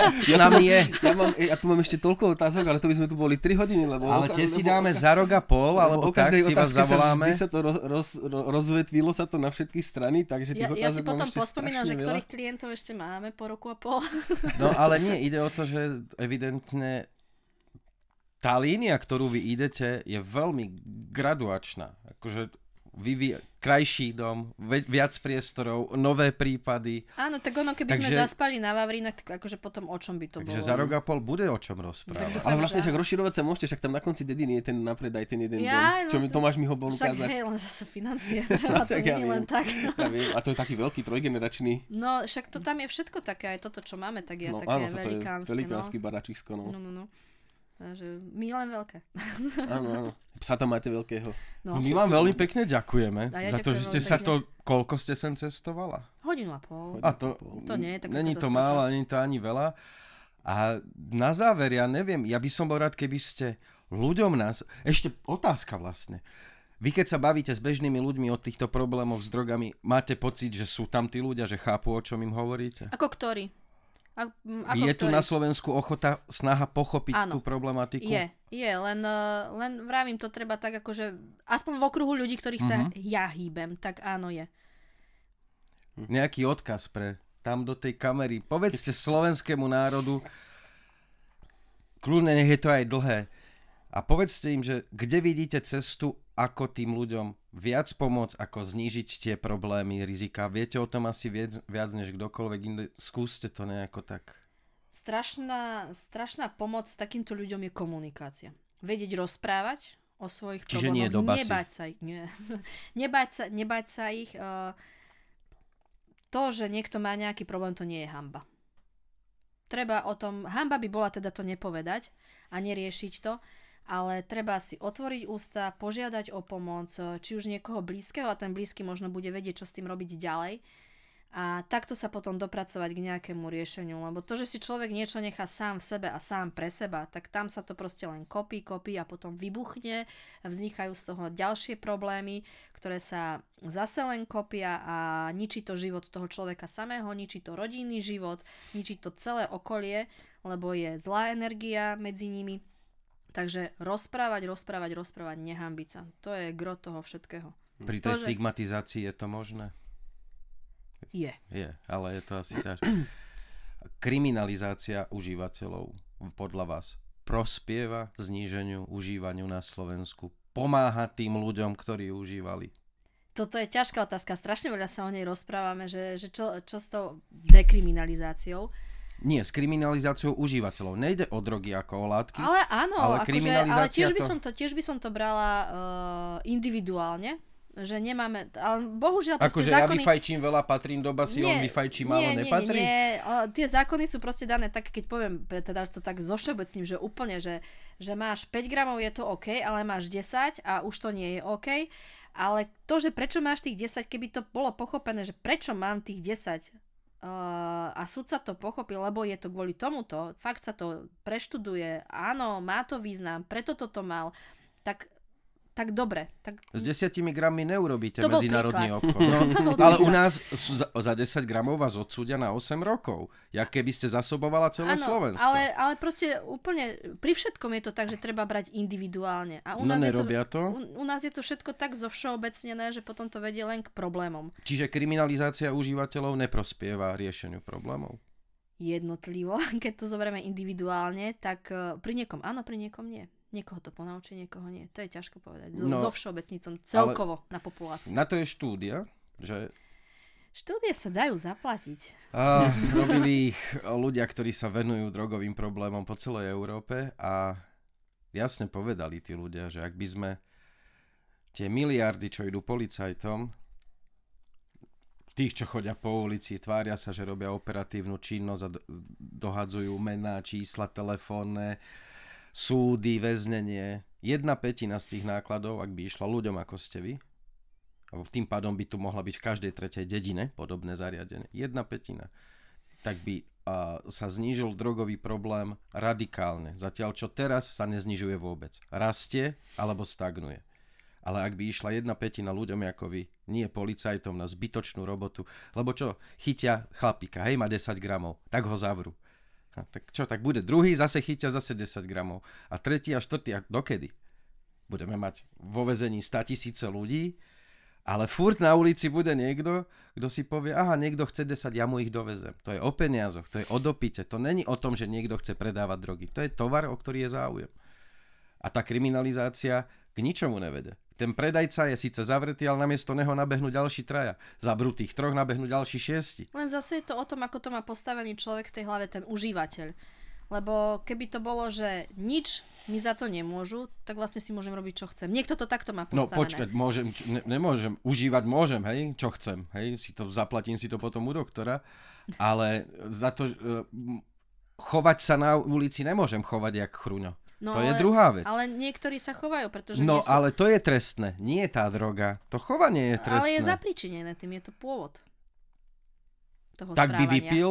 Ja tu mám ešte toľko otázok, ale to by sme tu boli 3 hodiny. Ale tie si dáme za rok a pol, alebo tak si vás zavoláme. Vždy sa to rozvetvilo sa to na všetky strany, takže tých ja otázok si potom pospomínam, že veľa. ktorých klientov ešte máme po roku a pol. No ale nie, ide o to, že evidentne tá línia, ktorú vy idete, je veľmi graduačná. Akože krajší dom, viac priestorov, nové prípady. Áno, tak ono, keby sme zaspali na Vavrínach, tak akože potom o čom by to bolo? Takže za rok a pol bude o čom rozprávať. Ale vlastne však rozširovať sa môžete, však tam na konci dediny je ten napredaj, ten jeden dom. Čo mi Tomáš mi ho bol ukázať. Však hej, len zase financie, treba to nie len tak. Ja viem, a to je taký veľký trojgeneračný. No, však to tam je všetko také, aj toto, čo máme, tak je také velikánske. Velikánsky baračisko, no. No. Takže my len veľké. Áno. Psa tam máte veľkého. No, my vám veľmi pekne ďakujeme za to, že ste sa to... Koľko ste sem cestovala? 1,5 hodinu. A to nie je taká není to málo, není to ani veľa. A na záver, ja neviem, ja by som bol rád, keby ste ľuďom ešte otázka vlastne. Vy keď sa bavíte s bežnými ľuďmi o týchto problémoch s drogami, máte pocit, že sú tam tí ľudia, že chápu, o čom im hovoríte? Ako ktorí? Je tu na Slovensku ochota, snaha pochopiť tú problematiku? Je, len vravím, to treba tak akože, aspoň v okruhu ľudí, ktorých sa ja hýbem, tak áno je. Nejaký odkaz tam do tej kamery. Povedzte slovenskému národu, kľudne nech je to aj dlhé, A povedzte im, že kde vidíte cestu, ako tým ľuďom viac pomôcť, ako znížiť tie problémy, rizika. Viete o tom asi viac než kdokoľvek inde. Skúste to nejako tak. Strašná pomoc takýmto ľuďom je komunikácia. Vedieť rozprávať o svojich Čiže problémoch. Nie do basy. Nebáť sa ich. To, že niekto má nejaký problém, to nie je hanba. Treba o tom, hanba by bola teda to nepovedať a neriešiť to, ale treba si otvoriť ústa, požiadať o pomoc, či už niekoho blízkeho a ten blízky možno bude vedieť, čo s tým robiť ďalej. A takto sa potom dopracovať k nejakému riešeniu, lebo to, že si človek niečo nechá sám v sebe a sám pre seba, tak tam sa to proste len kopí a potom vybuchne, vznikajú z toho ďalšie problémy, ktoré sa zase len kopia a ničí to život toho človeka samého, ničí to rodinný život, ničí to celé okolie, lebo je zlá energia medzi nimi. Takže rozprávať, nehanbiť sa. To je gro toho všetkého. Pri tej stigmatizácii je to možné? Je, ale je to asi ťažké. Kriminalizácia užívateľov podľa vás prospieva zníženiu užívaniu na Slovensku? Pomáha tým ľuďom, ktorí užívali? Toto je ťažká otázka. Strašne veľa sa o nej rozprávame, že čo s tou dekriminalizáciou. Nie, s kriminalizáciou užívateľov. Nejde o drogy ako o látky. Ale áno, ale ale tiež by som to brala individuálne, že nemáme, ale bohužiaľ akože zákony... ja vyfajčím veľa, patrím do basy, on vyfajčí málo, nepatrí? Nie. Tie zákony sú proste dané tak, keď poviem, teda to tak zovšeobecním, že úplne, že máš 5 gramov, je to OK, ale máš 10 a už to nie je OK. Ale to, že prečo máš tých 10, keby to bolo pochopené, že prečo mám tých 10 a súd sa to pochopil, lebo je to kvôli tomuto, fakt sa to preštuduje, áno, má to význam, preto toto mal, tak dobre. Tak... S 10 grammi neurobíte medzinárodný obchod. No, ale u nás za 10 gramov vás odsúdia na 8 rokov. Jak keby ste zasobovala celé Slovensko. Ale proste úplne pri všetkom je to tak, že treba brať individuálne. A u nás nerobia to? U nás je to všetko tak zovšeobecnené, že potom to vedie len k problémom. Čiže kriminalizácia užívateľov neprospieva riešeniu problémov? Jednotlivo, keď to zoberieme individuálne, tak pri niekom áno, pri niekom nie. Niekoho to ponaučí, niekoho nie. To je ťažko povedať. So všeobecnicom celkovo na populáciu. Na to je štúdia, že... Štúdie sa dajú zaplatiť. Robili ich ľudia, ktorí sa venujú drogovým problémom po celej Európe a jasne povedali tí ľudia, že ak by sme tie miliardy, čo idú policajtom, tých, čo chodia po ulici, tvária sa, že robia operatívnu činnosť a dohadzujú mená, čísla telefónne, súdy, väznenie, 1/5 z tých nákladov, ak by išla ľuďom ako ste vy, alebo tým pádom by tu mohla byť v každej tretej dedine podobné zariadenie, 1/5, tak by sa znížil drogový problém radikálne. Zatiaľ, čo teraz sa neznižuje vôbec. Rastie alebo stagnuje. Ale ak by išla 1/5 ľuďom ako vy, nie policajtom na zbytočnú robotu, lebo čo, chytia chlapíka, hej, má 10 gramov, tak ho zavrú. Tak čo, tak bude druhý, zase chytia zase 10 gramov. A tretí a štvrtý, a dokedy? Budeme mať vo väzení 100 000 ľudí, ale furt na ulici bude niekto, kto si povie, aha, niekto chce 10, ja mu ich dovezem. To je o peniazoch, to je o dopite, to není o tom, že niekto chce predávať drogy. To je tovar, o ktorý je záujem. A tá kriminalizácia k ničomu nevede. Ten predajca je síce zavretý, ale namiesto neho nabehnú ďalší 3. Zabrutých 3 nabehnú ďalší 6. Len zase je to o tom, ako to má postavený človek v tej hlave, ten užívateľ. Lebo keby to bolo, že nič mi za to nemôžu, tak vlastne si môžem robiť, čo chcem. Niekto to takto má postavené. No počkať, nemôžem, užívať môžem, hej, čo chcem, hej, zaplatím si to potom u doktora, ale za to chovať sa na ulici nemôžem chovať jak chruňo. No, to je druhá vec. Ale niektorí sa chovajú, pretože no, ale to je trestné, nie tá droga. To chovanie je trestné. Ale je zapričinené, tým je to pôvod toho tak správania. By vypil,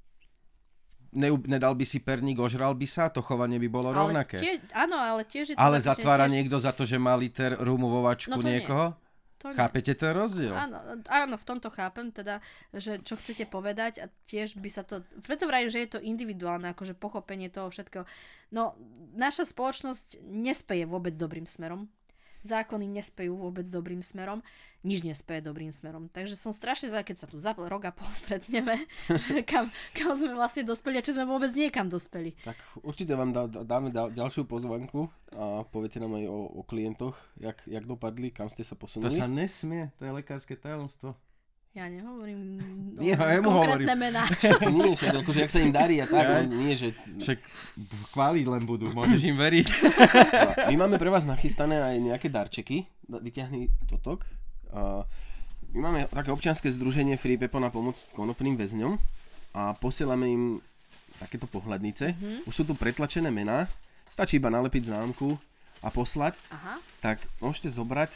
nedal by si perník, ožral by sa, to chovanie by bolo rovnaké. Áno, ale tiež je to ale zatvára niekto za to, že má liter rumu vo vačku niekoho? Chápete ten rozdiel? Áno, v tomto chápem, teda, že čo chcete povedať a tiež by sa to... Preto vravím, že je to individuálne, akože pochopenie toho všetkého. No, naša spoločnosť nespeje vôbec dobrým smerom. zákony nespejú vôbec dobrým smerom, nič nespeje dobrým smerom. Takže som strašne zvedavá, keď sa tu za rok a pol stretneme, že kam sme vlastne dospeli a či sme vôbec niekam dospeli. Tak určite vám dáme ďalšiu pozvanku a poviete nám aj o klientoch, jak dopadli, kam ste sa posunuli. To sa nesmie, to je lekárske tajomstvo. Ja nehovorím konkrétne mená. Nie, však akože jak sa im darí a tak, nie, že... Však chváliť len budú, môžeš im veriť. My máme pre vás nachystané aj nejaké darčeky, vyťahni totok. My máme také občianske združenie Free Pepo na pomoc konopným väzňom a posielame im takéto pohľadnice. Už sú tu pretlačené mená, stačí iba nalepiť známku a poslať. Aha. Tak môžete zobrať,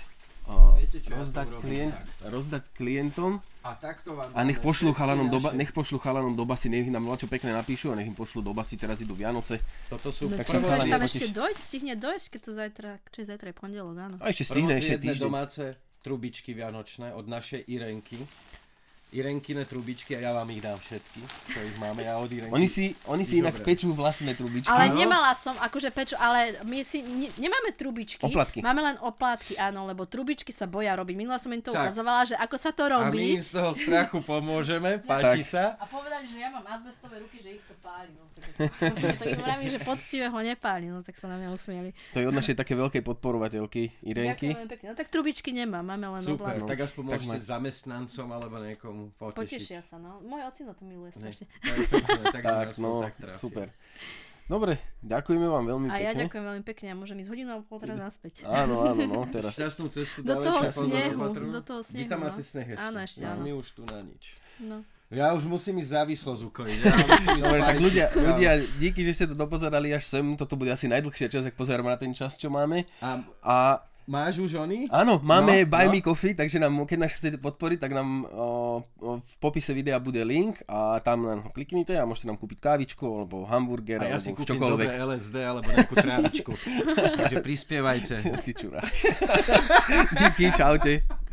rozdať klientom a nech pošlú chalanom do basy, nech nám čo pekne napíšu a nech im pošlú do basy, teraz idú Vianoce. Toto sú tak sa tam ešte stihne dojsť, keď to zajtra je pondelok, áno. A ešte stihne ešte týždeň. Domáce trubičky vianočné od našej Irenky. Irenkine trubičky a ja vám ich dám všetky, čo ich máme, ja od Irenky. Oni si inak pečú vlastné trubičky. Ale nemala som, akože peču, ale my si nemáme trubičky. Oplatky. Máme len oplátky, áno, lebo trubičky sa boja robiť. Minula som im to ukazovala, že ako sa to robí. A my im z toho strachu pomôžeme, páči sa. A povedali, že ja mám azbestové ruky, že ich to páli. No, tak im vravím, že poctivé ho nepáli, no tak sa na mňa usmieli. To je od našej také veľkej podporovateľky Irenky. Ďakujem pekne. No tak trubičky nemám, máme len oplátky. Super, tak aspoň môžete zamestnancom alebo niekomu potešia sa, no. Môj ocino to miluje strašne. Tak, super. Dobre, ďakujeme vám veľmi pekne. A ja ďakujem veľmi pekne a môžem ísť hodinu alebo pol teraz naspäť. Áno, no teraz. Šťastnú cestu do toho snehu. Vy tam máte sneh ešte. Áno, ešte áno. My už tu na nič. No. Ja už musím ísť závislosť ukojiť. Dobre, tak ľudia, díky, že ste to dopozerali až sem. Toto bude asi najdlhšie čas, ak pozeráme na ten čas, čo máme. A máš už oni? Áno, máme Buy Me Coffee, takže keď nás chcete podporiť, tak nám v popise videa bude link a tam len ho kliknite a môžete nám kúpiť kávičku alebo hamburger alebo čokoľvek. A ja si kúpim dobré LSD alebo nejakú trávičku. Takže prispievajte. Ty čurák. Díky, čaute.